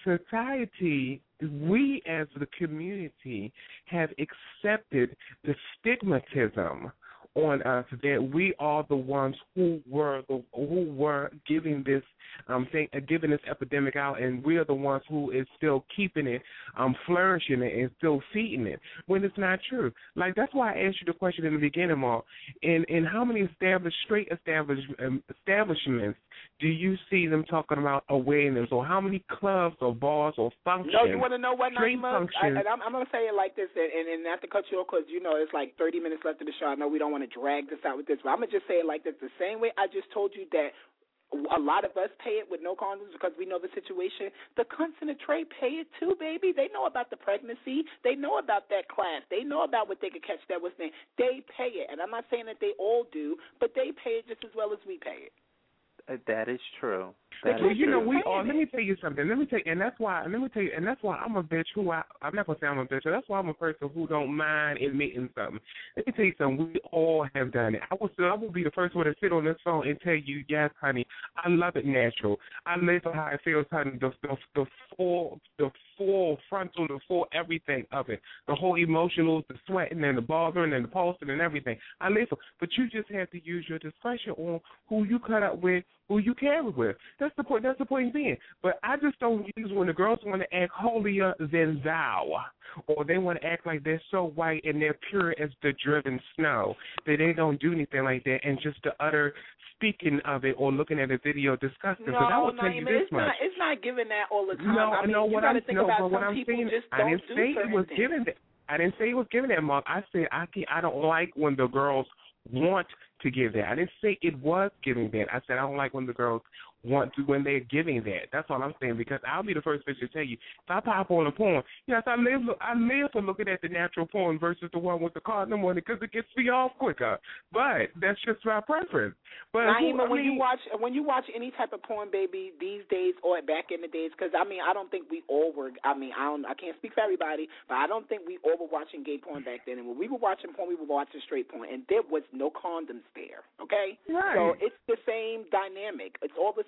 society, we as the community have accepted the stigmatism on us that we are the ones who were the, who were giving this um thing, uh, giving this epidemic out, and we are the ones who is still keeping it, um flourishing it, and still feeding it. When it's not true. Like that's why I asked you the question in the beginning, Mark. In in how many established straight established um, establishments do you see them talking about awareness, or how many clubs or bars or functions? No, you want to know what, straight Naima? functions. I, and I'm, I'm going to say it like this, and, and, and not to cut you off, because you know it's like thirty minutes left of the show. I know we don't want to drag this out with this, but I'm going to just say it like this. The same way I just told you that a lot of us pay it with no condoms because we know the situation. The cunts in the trade pay it too, baby. They know about the pregnancy. They know about that class. They know about what they could catch that was there. They pay it. And I'm not saying that they all do, but they pay it just as well as we pay it. Uh, that is true. That well, is you true. know, we are. Let me tell you something. Let me tell you, and that's why. Let me tell you, and that's why I'm a bitch. Who I, I'm not gonna say I'm a bitch. But that's why I'm a person who don't mind admitting something. Let me tell you something. We all have done it. I will. I will be the first one to sit on this phone and tell you, yes, honey, I love it natural. I live for how it feels, honey. The the the full the full frontal, the full everything of it. The whole emotional, the sweating and the bothering and the pulsing and everything. I live for. But you just have to use your discretion on who you cut up with, who you carry with. That's the point. That's the point being. But I just don't use when the girls want to act holier than thou, or they want to act like they're so white and they're pure as the driven snow, that they don't do anything like that, and just the utter speaking of it or looking at a video disgusting. No, so I will no, tell you it's this not. much. It's not giving that all the time. No, I mean, no, you what got I'm to think no, about but what some I'm people saying, just I don't didn't do say certain it was things. given that. I didn't say it was given that, Mark. I said I can, I don't like when the girls want to give that. I didn't say it was giving that. I said I don't like when the girls want to, when they're giving that. That's all I'm saying, because I'll be the first bitch to tell you, if I pop on a porn, yes, I live I live for looking at the natural porn versus the one with the condom on it, because it gets me off quicker. But that's just my preference. But Naima, who, I when mean, you watch when you watch any type of porn, baby, these days or back in the days, because I mean, I don't think we all were. I mean, I don't. I can't speak for everybody, but I don't think we all were watching gay porn back then. And when we were watching porn, we were watching straight porn, and there was no condoms there. Okay, right. So it's the same dynamic. It's all the same.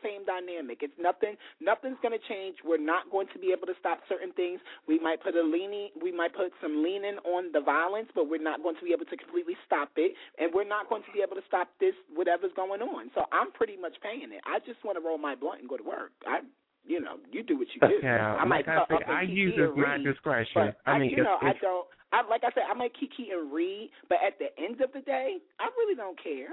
same dynamic. It's nothing. Nothing's going to change. We're not going to be able to stop certain things. We might put a leaning. We might put some leaning on the violence, but we're not going to be able to completely stop it, and we're not going to be able to stop this whatever's going on. So I'm pretty much paying it. I just want to roll my blunt and go to work. I. You know, you do what you do. Yeah, I might like I cut said, up I and use kiki as and my read, discretion. but I mean, you know, if, I if, don't. I like I said, I might kiki and read, but at the end of the day, I really don't care.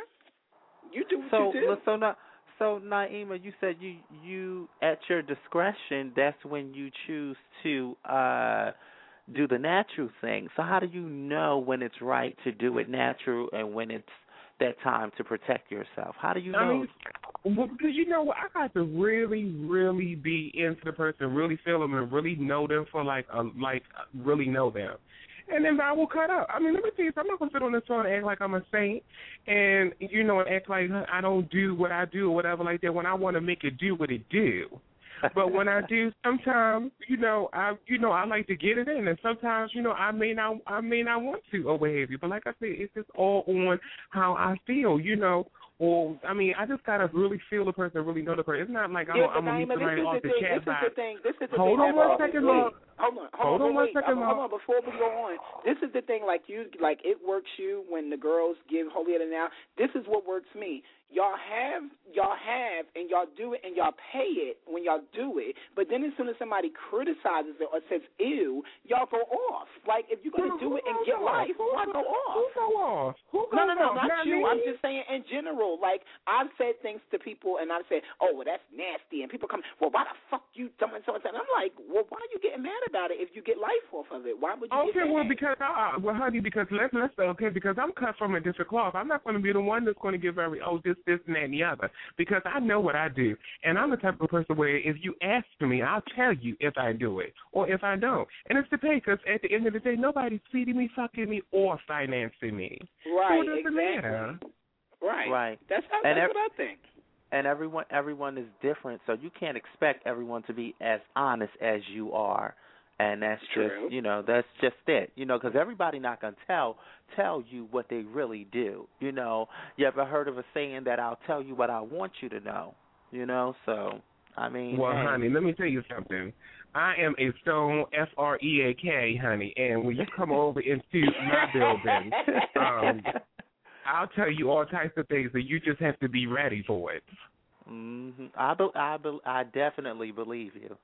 You do what so, you do. So, so, so, Naima, you said you, you at your discretion, that's when you choose to uh, do the natural thing. So how do you know when it's right to do it natural and when it's that time to protect yourself? How do you know? I mean, well, because you know what, I got to really, really be into the person, really feel them, and really know them for like, a, like really know them, and then I will cut up. I mean, let me tell you, I'm not gonna sit on this phone and act like I'm a saint, and you know, and act like I don't do what I do or whatever like that when I want to make it do what it do. But when I do, sometimes you know, I you know, I like to get it in, and sometimes you know, I may not, I may not want to or what have you. But like I said, it's just all on how I feel, you know. Or I mean, I just gotta really feel the person, really know the person. It's not like I'm, yeah, I'm gonna meet somebody off the chat This is the thing. This is the hold thing. on one second, Lord. Hold on, hold, hold on, on, one wait, second, hold on. Before we go on, this is the thing. Like you, like it works you when the girls give holier than thou. This is what works me. Y'all have, y'all have, and y'all do it, and y'all pay it when y'all do it. But then as soon as somebody criticizes it or says ew, y'all go off. Like if you're gonna do it and get life, why go off? Who go off? Who no, no, no, off? not, not you. Me? I'm just saying in general. Like I've said things to people, and I've said, "Oh, well, that's nasty," and people come, "Well, why the fuck you so and so and so?" And I'm like, "Well, why are you getting mad about it if you get life off of it? Why would you?" Okay, get mad? well, because uh, well, honey, because let's let's okay, because I'm cut from a different cloth. I'm not going to be the one that's going to give every oh this, this, and that, and the other. Because I know what I do, and I'm the type of person where if you ask me, I'll tell you if I do it or if I don't. And it's the pay, because at the end of the day, nobody's feeding me, fucking me, or financing me. Right, so it doesn't exactly. matter. Right, right. That's how. And That's ev- what I think. And everyone, everyone is different, so you can't expect everyone to be as honest as you are. And that's True. just, you know, that's just it, you know, because everybody not gonna tell tell you what they really do. You know, you ever heard of a saying that I'll tell you what I want you to know? You know, so I mean. Well, hey. honey, let me tell you something. I am a stone, F R E A K, honey, and when you come over into my building, um, I'll tell you all types of things, and you just have to be ready for it. Mm-hmm. I, be, I, be, I definitely believe you.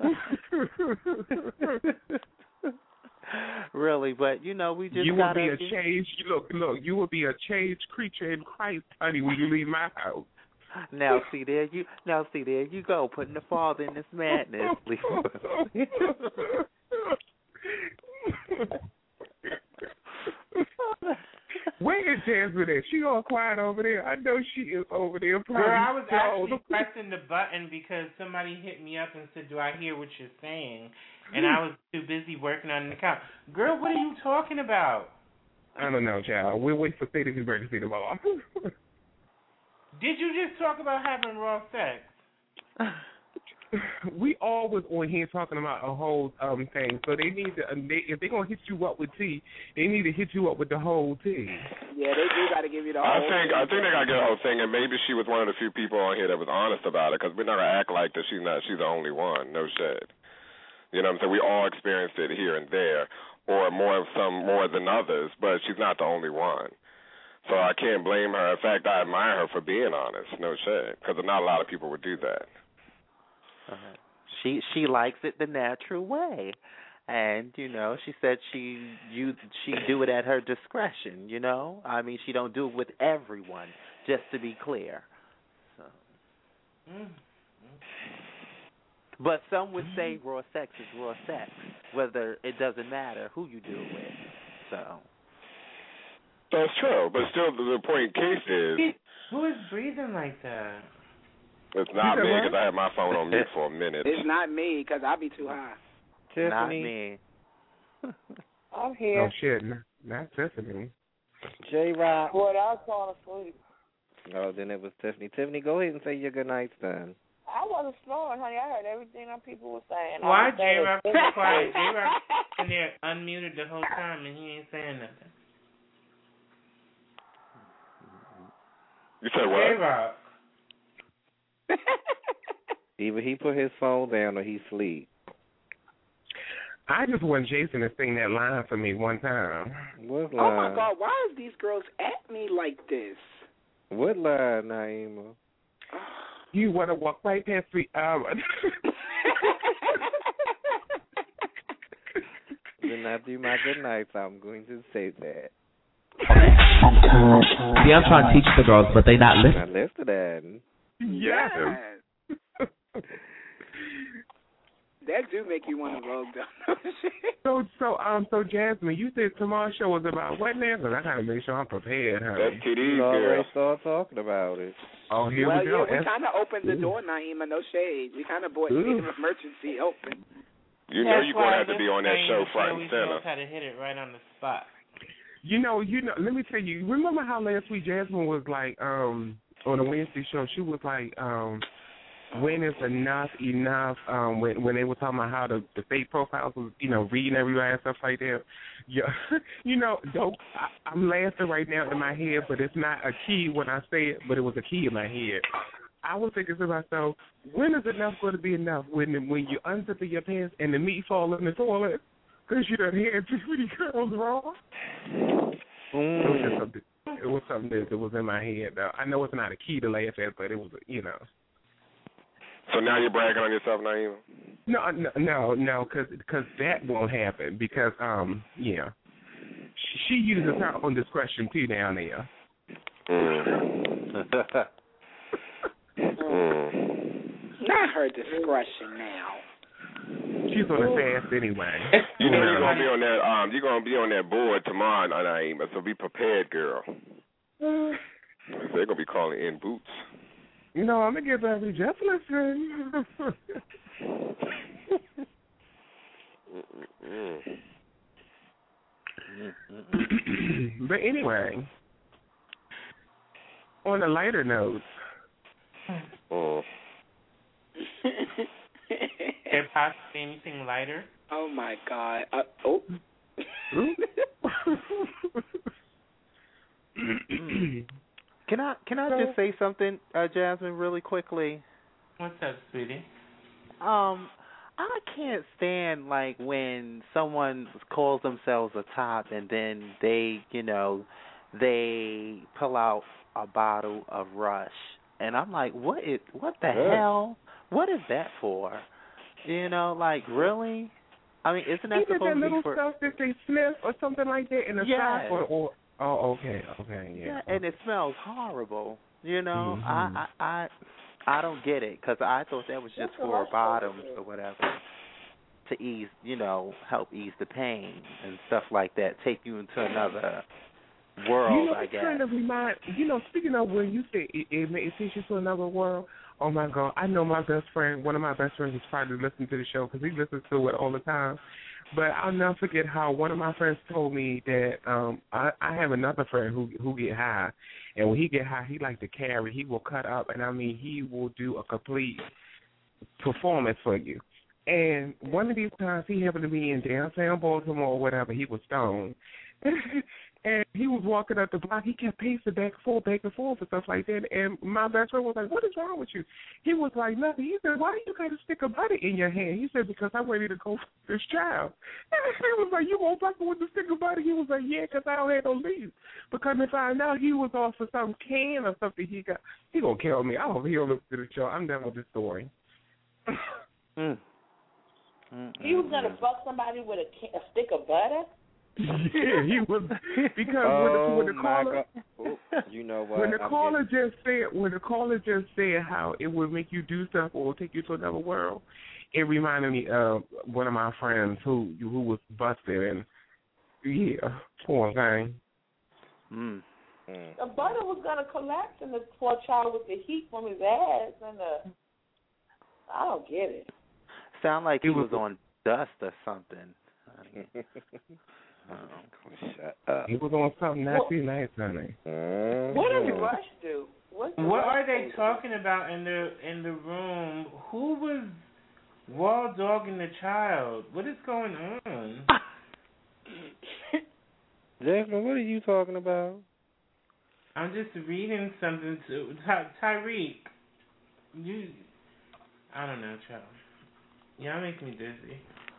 Really, but you know, we just you will gotta be a changed. Look, look, you will be a changed creature in Christ, honey, when you leave my house. Now see there you now see there you go, putting the father in this madness. Where is Jasmine at? She all quiet over there. I know she is over there. Probably Girl, I was stoned. actually pressing the button because somebody hit me up and said, "Do I hear what you're saying?" And I was too busy working on the account. Girl, what are you talking about? I don't know, child. We'll wait for State of Emergency tomorrow. Did you just talk about having raw sex? We all was on here talking about a whole um thing, so they need to. Um, they, if they're gonna hit you up with tea, they need to hit you up with the whole tea. Yeah, they do got to give you the whole. I think thing. I think they got to get the whole thing, and maybe she was one of the few people on here that was honest about it, because we're not gonna act like that she's not. She's the only one. No shit. You know what I'm saying? We all experienced it here and there, or more some more than others, but she's not the only one. So I can't blame her. In fact, I admire her for being honest. No shit, because not a lot of people would do that. Uh-huh. She she likes it the natural way, and you know she said she you she do it at her discretion. You know, I mean she don't do it with everyone. Just to be clear. So. Mm. But some would say raw sex is raw sex, whether it doesn't matter who you do it with. So. That's true, but still, the point case is. Who is breathing like that? It's not me, because I had my phone on mute for a minute. It's not me, because I be too high. Tiffany. Not me. I'm here. Oh shit, not, not Tiffany. J Rock. What I was falling asleep. Oh, then it was Tiffany. Tiffany, go ahead and say your good nights then. I wasn't snoring, honey. I heard everything that people were saying. Why J Rock so quiet? J Rock in there unmuted the whole time and he ain't saying nothing. You said what? J Rock. Either he put his phone down or he sleep. I just want Jason to sing that line for me one time. What line? Oh my God! Why is these girls at me like this? What line, Naima? You want to walk right past me? Um, Then I do my good night, so I'm going to say that. See, I'm trying to teach the girls, but they not listening. Not listening. Yes. That do make you want to vogue, though. so, so, um, so Jasmine, you said tomorrow's show was about what now? Because I gotta make sure I'm prepared, honey. That's T D, you already start talking about it. Oh, here well, we go. yeah, we kind of opened the door, Naima. No shade. We kind of bought made an emergency open. You know you're gonna have to be on that show front and center. How to hit it right on the spot. You know, you know. Let me tell you. Remember how last week Jasmine was like, um, on the Wednesday show, she was like, um. when is enough enough? Um, when when they were talking about how the, the fake profiles was, you know, reading everybody and stuff like that. Yeah, you know, don't. I, I'm laughing right now in my head, but it's not a key when I say it, but it was a key in my head. I was thinking to myself, when is enough going to be enough? When when you unzip your pants and the meat fall in the toilet because you done had too many girls wrong? Mm. It was just something. It was something that, that was in my head. Though I know it's not a key to laugh at, but it was, you know. So now you're bragging on yourself, Naima? No, no, no, no, because cause that won't happen. Because, um, yeah, she, she uses her own discretion too down there. Mm. mm. Not her discretion now. She's on a fast anyway. You know you're gonna be on that. Um, you're gonna be on that board tomorrow, Naima. So be prepared, girl. They're gonna be calling in boots. You know, I'm going to get back to just listening. But anyway, on a lighter note. Oh. There possibly anything lighter? Oh, my God. Uh, oh. Can I can I just say something, uh, Jasmine, really quickly? What's up, sweetie? Um, I can't stand like when someone calls themselves a top and then they, you know, they pull out a bottle of Rush, and I'm like, what is what the yeah. hell? What is that for? You know, like really? I mean, isn't that Isn't supposed that to be little for stuff that they sniff or something like that in the yes. shop or? or Oh, okay, okay, yeah. Yeah, and it smells horrible. You know, mm-hmm. I, I, I, I don't get it because I thought that was just for bottoms or whatever to ease, you know, help ease the pain and stuff like that. Take you into another world, you know, I guess. Kind of remind, you know, speaking of when you say it, it, it takes you to another world. Oh my God, I know my best friend. One of my best friends is probably listening to the show because he listens to it all the time. But I'll never forget how one of my friends told me that um I, I have another friend who who get high, and when he get high, he like to carry. He will cut up, and I mean he will do a complete performance for you. And one of these times, he happened to be in downtown Baltimore or whatever. He was stoned, and he was walking up the block. He kept pacing back and forth, back and forth, and stuff like that. And my best friend was like, "What is wrong with you?" He was like, "Nothing." He said, "Why do you got a stick of butter in your hand?" He said, "Because I'm ready to go for this child." And he was like, "You gonna fuck with the stick of butter?" He was like, "Yeah, because I don't have no leaves." Because if I know he was off for some can or something, he got he gonna kill me. I hope he don't listen to the show. I'm done with this story. mm. He was gonna fuck somebody with a, a stick of butter. Yeah, he was because oh, when the, when the caller, oh, you know what? when the I'm caller getting... just said, when the caller just said how it would make you do stuff or take you to another world, it reminded me of one of my friends who who was busted and yeah, poor thing. Mm. Mm. The butter was gonna collapse in the poor child with the heat from his ass and the. I don't get it. Sound like he, he was, was on dust or something. oh, shut up. He was on something not too nice, honey. What does Rush do? What's what Rush are they do? talking about in the in the room? Who was raw dogging the child? What is going on? Jasmine, what are you talking about? I'm just reading something to Ty- Tyreek. You, I don't know, child. Y'all make me dizzy.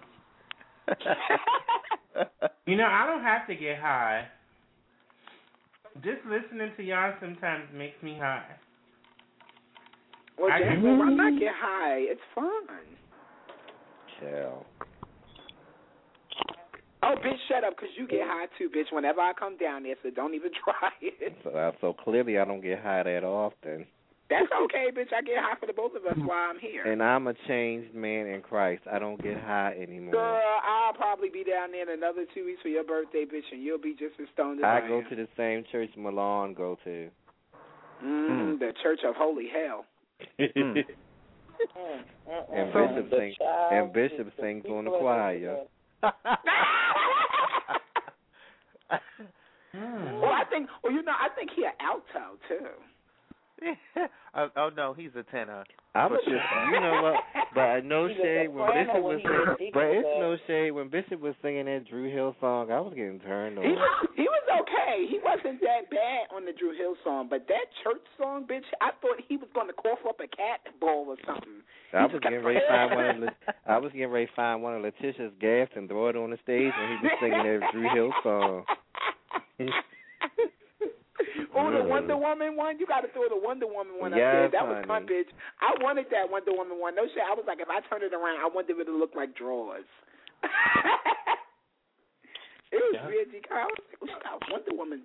You know, I don't have to get high. Just listening to y'all sometimes makes me high. Well, Jasmine, why not get high? It's fun. Chill. Oh, bitch, shut up, because you get high too, bitch, whenever I come down there, so don't even try it. So, uh, so clearly I don't get high that often. That's okay, bitch. I get high for the both of us while I'm here. And I'm a changed man in Christ. I don't get high anymore. Girl, I'll probably be down there in another two weeks for your birthday, bitch, and you'll be just as stoned as I, I go am. to the same church Milan go to. Mm, the Church of Holy Hell. and Bishop sings and Bishop sings on the choir. Well, I think. Well, you know, I think he an alto too. oh, oh no, he's a tenor. I was just, you know what? But no shade when Bishop was singing. But it's no shade when Bishop was singing that Drew Hill song. I was getting turned on. He was, he was okay. He wasn't that bad on the Drew Hill song, but that church song, bitch, I thought he was going to cough up a cat bowl or something. I was getting ready to find one of the, I was getting ready to find one of Letitia's gaffs and throw it on the stage when he was singing that Drew Hill song. Oh, the Wonder Woman one? You got to throw the Wonder Woman one yes, up there. That honey. was fun, bitch. I wanted that Wonder Woman one. No shit. I was like, if I turn it around, I wanted it to look like drawers. It was yeah. Reggie Kyle. Look out, Wonder Woman.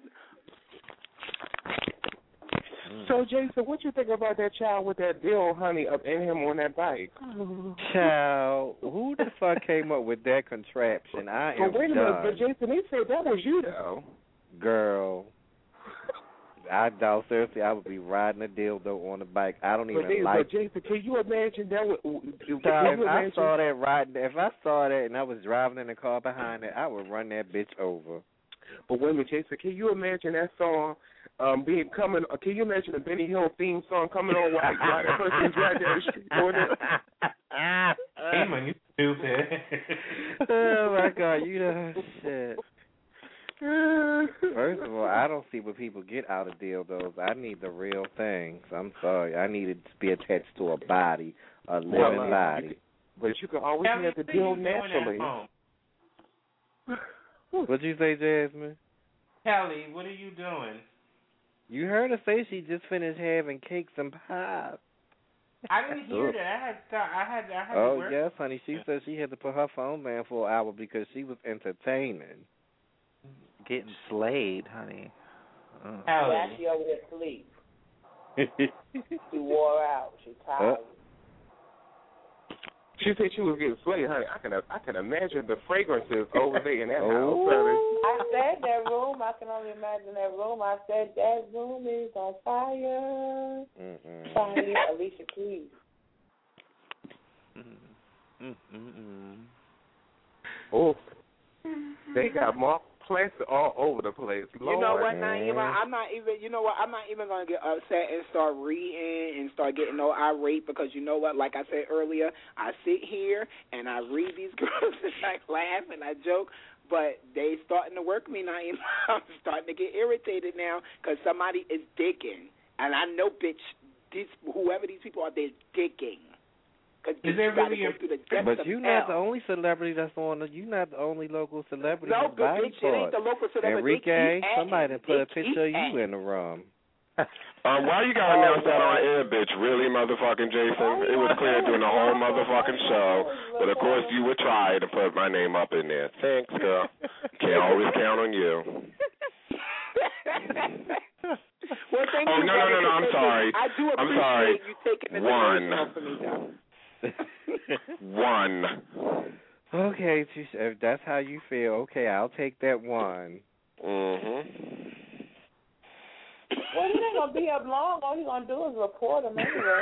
So, Jason, what you think about that child with that deal, honey, up in him on that bike? Child, who the fuck came up with that contraption? I am But wait a done. minute, but Jason, they said that was you, though. Girl. I doubt seriously I would be riding a dildo on the bike. I don't even but they, like. But Jason, can you imagine that? Would, Child, if I imagine? saw that riding, if I saw that and I was driving in the car behind it, I would run that bitch over. But wait a minute, Jason, can you imagine that song um, being coming? Uh, can you imagine the Benny Hill theme song coming on while while that person's right down the street doing it? Damon, you stupid. Oh my God, you know shit. First of all, I don't see what people get out of dildos. I need the real things. I'm sorry. I need it to be attached to a body, a living well, uh, You body. could, but you can always get the deal naturally. What'd you say, Jasmine? Kelly, what are you doing? You heard her say she just finished having cakes and pies. I didn't hear that. I had to, I had I had oh, to work. yes, honey. She said she had to put her phone down for an hour because she was entertaining. Getting slayed, honey. Oh. Yeah, she over there asleep. She wore out. She tired. Uh, she said she was getting slayed, honey. I can I can imagine the fragrances over there in that oh. house, honey. I said that room. I can only imagine that room. I said that room is on fire. Mm-mm. Fire, Alicia Keys. Mm-mm. Oh, they got more plaster all over the place. Lord. You know what, Naima? I'm not even. You know what? I'm not even gonna get upset and start reading and start getting all irate because you know what? Like I said earlier, I sit here and I read these girls and I laugh and I joke, but they starting to work me, Naima. I'm starting to get irritated now because somebody is digging, and I know, bitch, these whoever these people are, they're digging. Is there really a, but you're not the only celebrity that's on the. You're not the only local celebrity. No, but bitch, it ain't the local celebrity. Enrique, somebody ass. put a picture of you in the room. Uh, why you gotta announce that on air, bitch? Really, motherfucking Jason? It was clear during the whole motherfucking show, but of course you would try to put my name up in there. Thanks, girl. Can't always count on you. Well, thank oh you, no, no, no, no! I'm sorry. I do appreciate I'm sorry. you taking the One. for me, though. One. Okay, if that's how you feel, okay, I'll take that one. Mhm. Well, he ain't gonna be up long. All he's gonna do is report him anyway.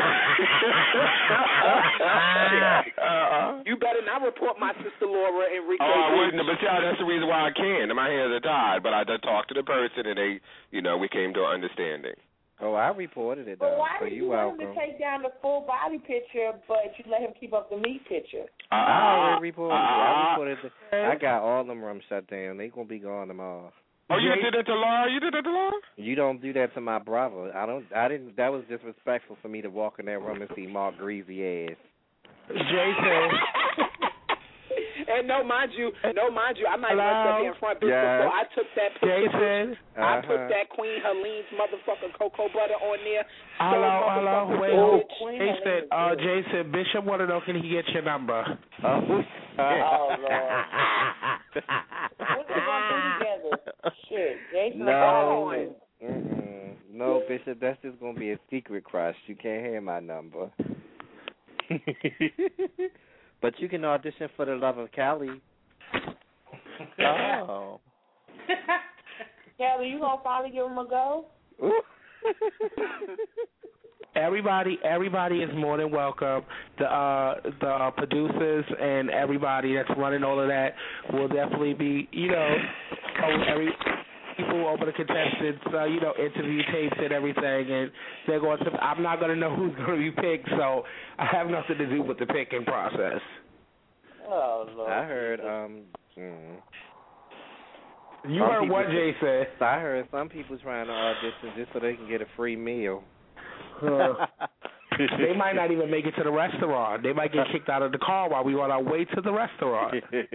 You better not report my sister Laura Enrique. Oh, I wouldn't. But yeah, that's the reason why I can. My hands are tied. But I did talk to the person, and they, you know, we came to an understanding. Oh, I reported it, though. But why so did you you welcome. want him to take down the full body picture, but you let him keep up the meat picture? Uh, I already reported uh, it. I reported it. I got all them rooms shut down. They gonna be gone tomorrow. Oh, you did that to Laura? You did that to Laura? You don't do that to my brother. I don't. I didn't. That was disrespectful for me to walk in that room and see Mark Greasy ass. Jason. And no, mind you, no, mind you, I might Hello? mess up here in front, bitch. Yes. So I took that picture. Jason. I Uh-huh. put that Queen Helene's motherfucking cocoa butter on there. Hello, hello. Wait, Oh, hold. Jason, uh, Jason, Bishop want to know, can he get your number? Oh, Oh, Lord. What they gonna do together? Shit, Jason. No. Mm-mm. No, Bishop, that's just going to be a secret crush. You can't have my number. But you can audition for The Love of Cali. Oh. Kelly, you gonna finally give him a go? Everybody, everybody is more than welcome. The uh, the uh, producers and everybody that's running all of that will definitely be, you know, oh, every people over the contestants, uh, you know, interview tapes and everything, and they're going to. I'm not going to know who's going to be picked, so I have nothing to do with the picking process. Oh Lord. I heard. Um. Mm. You Some heard people- what Jay said? I heard some people trying to audition just so they can get a free meal. They might not even make it to the restaurant. They might get kicked out of the car while we on our way to the restaurant.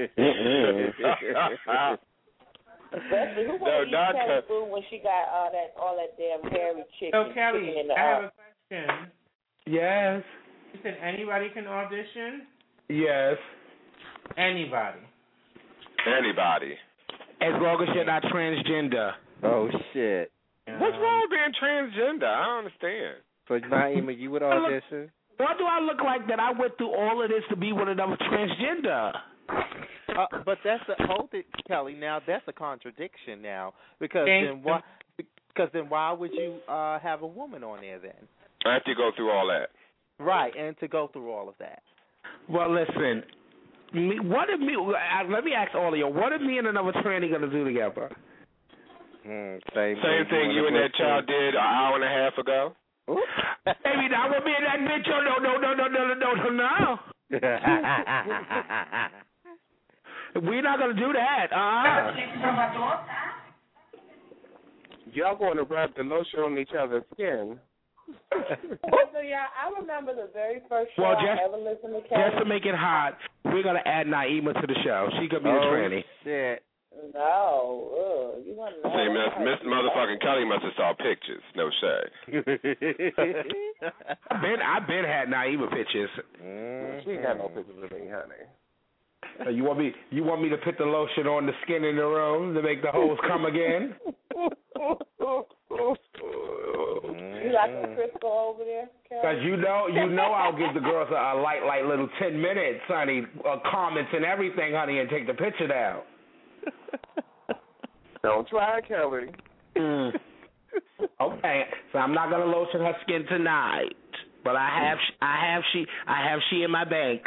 Especially who No, wanna eat not Kelly Ke- food when she got all that all that damn hairy chicken, So, Kelly, chicken in the I have oven? a question. Yes. You said anybody can audition? Yes. Anybody. Anybody. As long as you're not transgender. Oh shit. What's wrong with being transgender? I don't understand. So Naima, you would audition? Why do I look like that? I went through all of this to be with another transgender. Uh, but that's a hold it, Kelly. Now that's a contradiction now, because Thank then why? Because then why would you uh, have a woman on there then? I have to go through all that. Right, and to go through all of that. Well, listen. Me, what did me? Uh, let me ask all of you. What are me and another tranny gonna do together? Hmm, same, Same thing you and that child did an hour and a half ago. Baby, now with me and that bitch. Oh no, no, no, no, no, no, no, no. We're not gonna do that. Uh. Y'all going to rub the lotion on each other's skin. So yeah, I remember the very first show Well, I just, ever listened to Kelly. just to make it hot, we're gonna add Naima to the show. She could be the Oh tranny. shit. No, ugh, you want to know? See, Miss, Miss Motherfucking Kelly must have saw pictures. No shade. I've been, I've been had Naima pictures. Mm-hmm. She ain't got no pictures of me, honey. Uh, you want me? You want me to put the lotion on the skin in the room to make the holes come again? You like a Crisco over there, Kelly? Because you know, you know, I'll give the girls a, a light, light little ten minutes, honey, uh, comments and everything, honey, and take the picture down. Don't try, Kelly. Mm. Okay, so I'm not gonna lotion her skin tonight, but I have, I have she, I have she in my bank.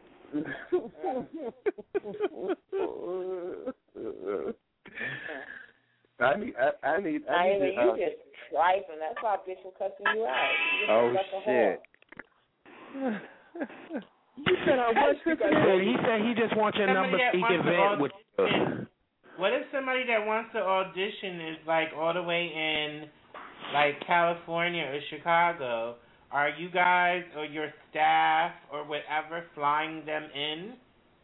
I need, I, I need, I I need. mean, to, you uh, just trifling. That's why bitch was cussing you out. You just Oh like a shit. whore. You said I was. He said, he said he just wants your Somebody number that so he wants can to vent with you. audition. What if somebody that wants to audition is like all the way in like California or Chicago? Are you guys or your staff or whatever flying them in?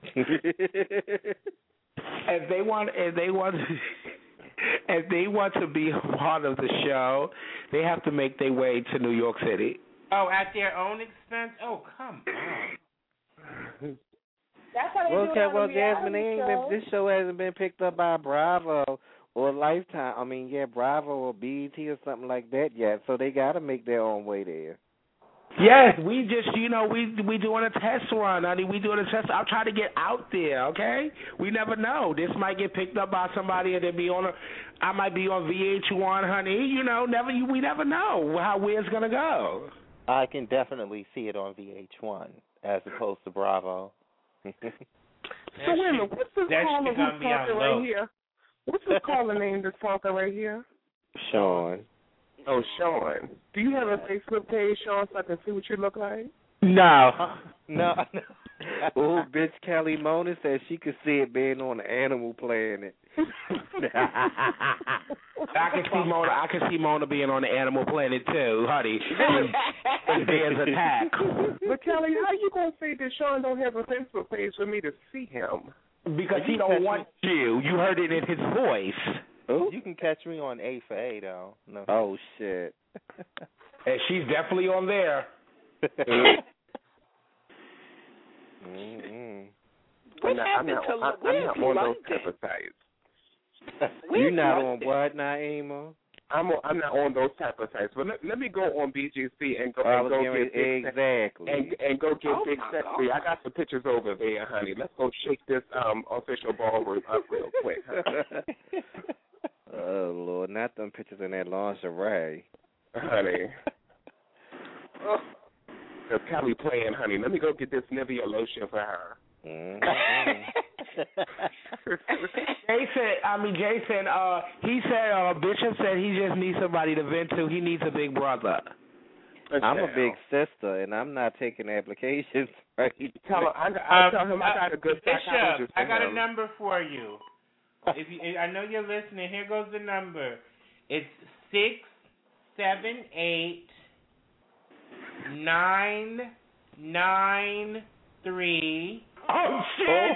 If they want, if they want, if they want to be a part of the show, they have to make their way to New York City. Oh, at their own expense? Oh, come on. That's how they Well, do okay, it on well, the Jasmine, they reality ain't been, shows. this show hasn't been picked up by Bravo or Lifetime. I mean, yeah, Bravo or B E T or something like that yet. So they got to make their own way there. Yes, we just, you know, we we doing a test run, honey. We doing a test. I'm trying to get out there, okay? We never know. This might get picked up by somebody, and then be on a. I might be on V H one, honey. You know, never. We never know how where it's gonna go. I can definitely see it on V H one as opposed to Bravo. So wait a minute, what's this that caller shit gonna who's be on talking low. right here? What's this caller name that's talking right here? Sean. Oh, Sean. Do you have a Facebook page, Sean, so I can see what you look like? No. No. no. Oh, bitch, Kelly Mona said she could see it being on the Animal Planet. I can see Mona. I can see Mona being on the Animal Planet too, honey. When bears attack. But Kelly, how you gonna say that Sean don't have a Facebook page for me to see him? Because he don't want you. You heard it in his voice. Ooh. You can catch me on A for A though. No. Oh shit. And she's definitely on there. Mm-hmm. What I'm not, happened I'm to not, I'm, I'm not Where's on London? those type of sites. You not on London? what, Naima? I'm on, I'm not on those type of sites. But let, let me go on B G C and go I and was go getting get big exactly. and and go get Oh, big my sexy. God. I got some pictures over there, honey. Let's go shake this um official ballroom up real quick. Honey. Oh Lord, not them pictures in that lingerie, honey. Cause Kelly playing, honey. Let me go get this Nivea lotion for her. Mm-hmm. Jason, I mean Jason. Uh, he said uh, Bishop said he just needs somebody to vent to. He needs a big brother. I'm a big sister, and I'm not taking applications. Right? Tell him, I, I Um, tell him I got a good Bishop, psychologist for I got him. a number for you. If you, I know you're listening, here goes the number. It's six seven eight nine nine three. Oh shit!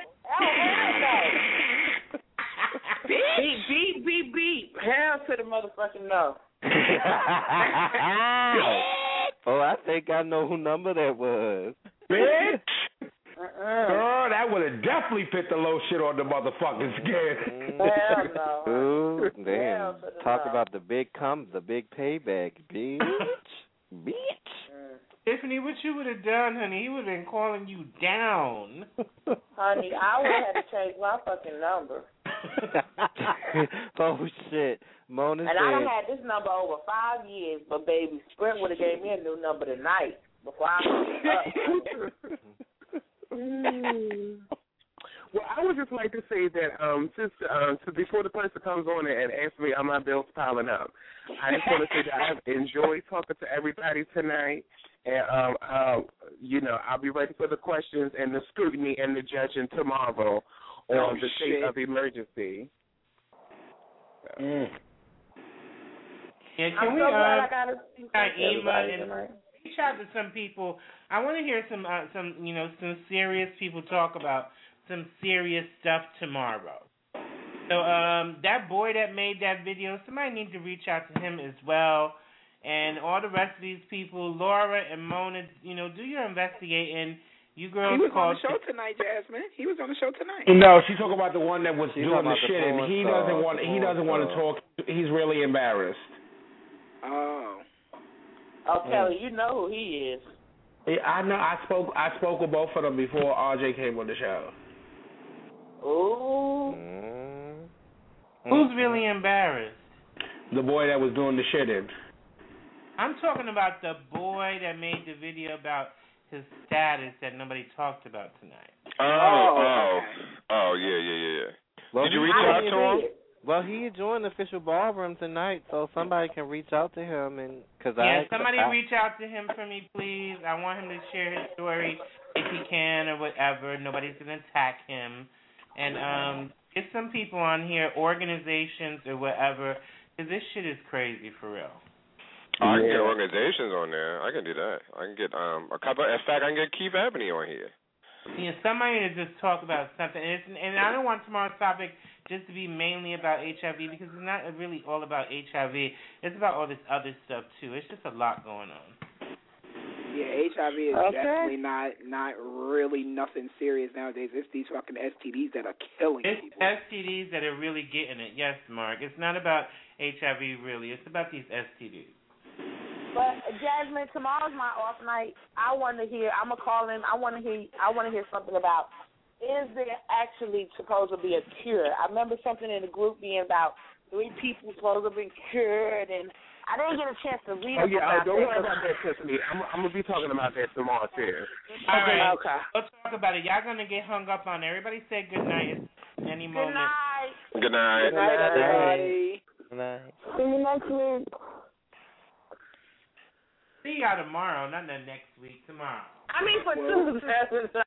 Beep, beep, beep, beep. Hell to the motherfucking no. Oh, I think I know who number that was. Bitch! Uh-uh. Girl, that would have definitely fit the low shit on the motherfucking skin. Hell no. Ooh, Hell damn. to the Talk no. about the big come, the big payback, bitch. Bitch. Tiffany, what you would have done, honey? He would have been calling you down. Honey, I would have had to change my fucking number. Oh shit, Mona And said. I done had this number over five years, but baby, Sprint would have gave me a new number tonight before I hung up. Well, I would just like to say that um, since um, so before the person comes on and asks me, are my bills piling up? I just want to say that I've enjoyed talking to everybody tonight, and um, uh, you know, I'll be ready for the questions and the scrutiny and the judging tomorrow on Oh, the state shit. of emergency. So. Mm. Yeah, I'm can we so glad uh, I got to speak to Ema everybody and tonight. reach out to some people? I want to hear some, uh, some, you know, some serious people talk about some serious stuff tomorrow. So, um, that boy that made that video, somebody needs to reach out to him as well, and all the rest of these people, Laura and Mona, you know, do your investigating. You girls He was call on the show tonight, Jasmine. He was on the show tonight. No, she's talking about the one that was She's doing talking the about the shit, and porn he star, doesn't want. the He porn doesn't want to star. talk. He's really embarrassed. Oh. Oh, Kelly, you know who he is. Yeah, I know. I spoke. I spoke with both of them before R J came on the show. Ooh. Mm. Who's really embarrassed? The boy that was doing the shitting. I'm talking about the boy that made the video about his status that nobody talked about tonight. Oh, oh, oh, yeah, yeah, yeah, yeah. Well, Did you he- reach out to him? Well, he joined the official ballroom tonight, so somebody can reach out to him and because Yeah, I somebody I, reach out to him for me, please. I want him to share his story if he can or whatever. Nobody's gonna attack him, and um, get some people on here, organizations or whatever, because this shit is crazy for real. Oh, I can get organizations on there. I can do that. I can get um a couple. In fact, I can get Keith Ebony on here. Yeah, somebody to just talk about something, and, it's, and I don't want tomorrow's topic just to be mainly about H I V because it's not really all about H I V. It's about all this other stuff too. It's just a lot going on. Yeah, H I V is Okay. definitely not not really nothing serious nowadays. It's these fucking S T Ds that are killing It's people. S T Ds that are really getting it. Yes, Mark. It's not about H I V really. It's about these S T Ds. But Jasmine, tomorrow's my off night. I want to hear. I'm gonna call in. I want to hear. I want to hear something about. Is there actually supposed to be a cure? I remember something in the group being about three people supposed to be cured, and I didn't get a chance to read Oh yeah, about oh, don't that. worry about that, Tiffany. I'm, I'm gonna be talking about that tomorrow too. All right. Okay. Let's talk about it. Y'all gonna get hung up on. Everybody say good night any Good moment. night. Good night. Good night, everybody. Good night. See you next week. See y'all tomorrow, not the next week. Tomorrow. I mean, for two seven nine.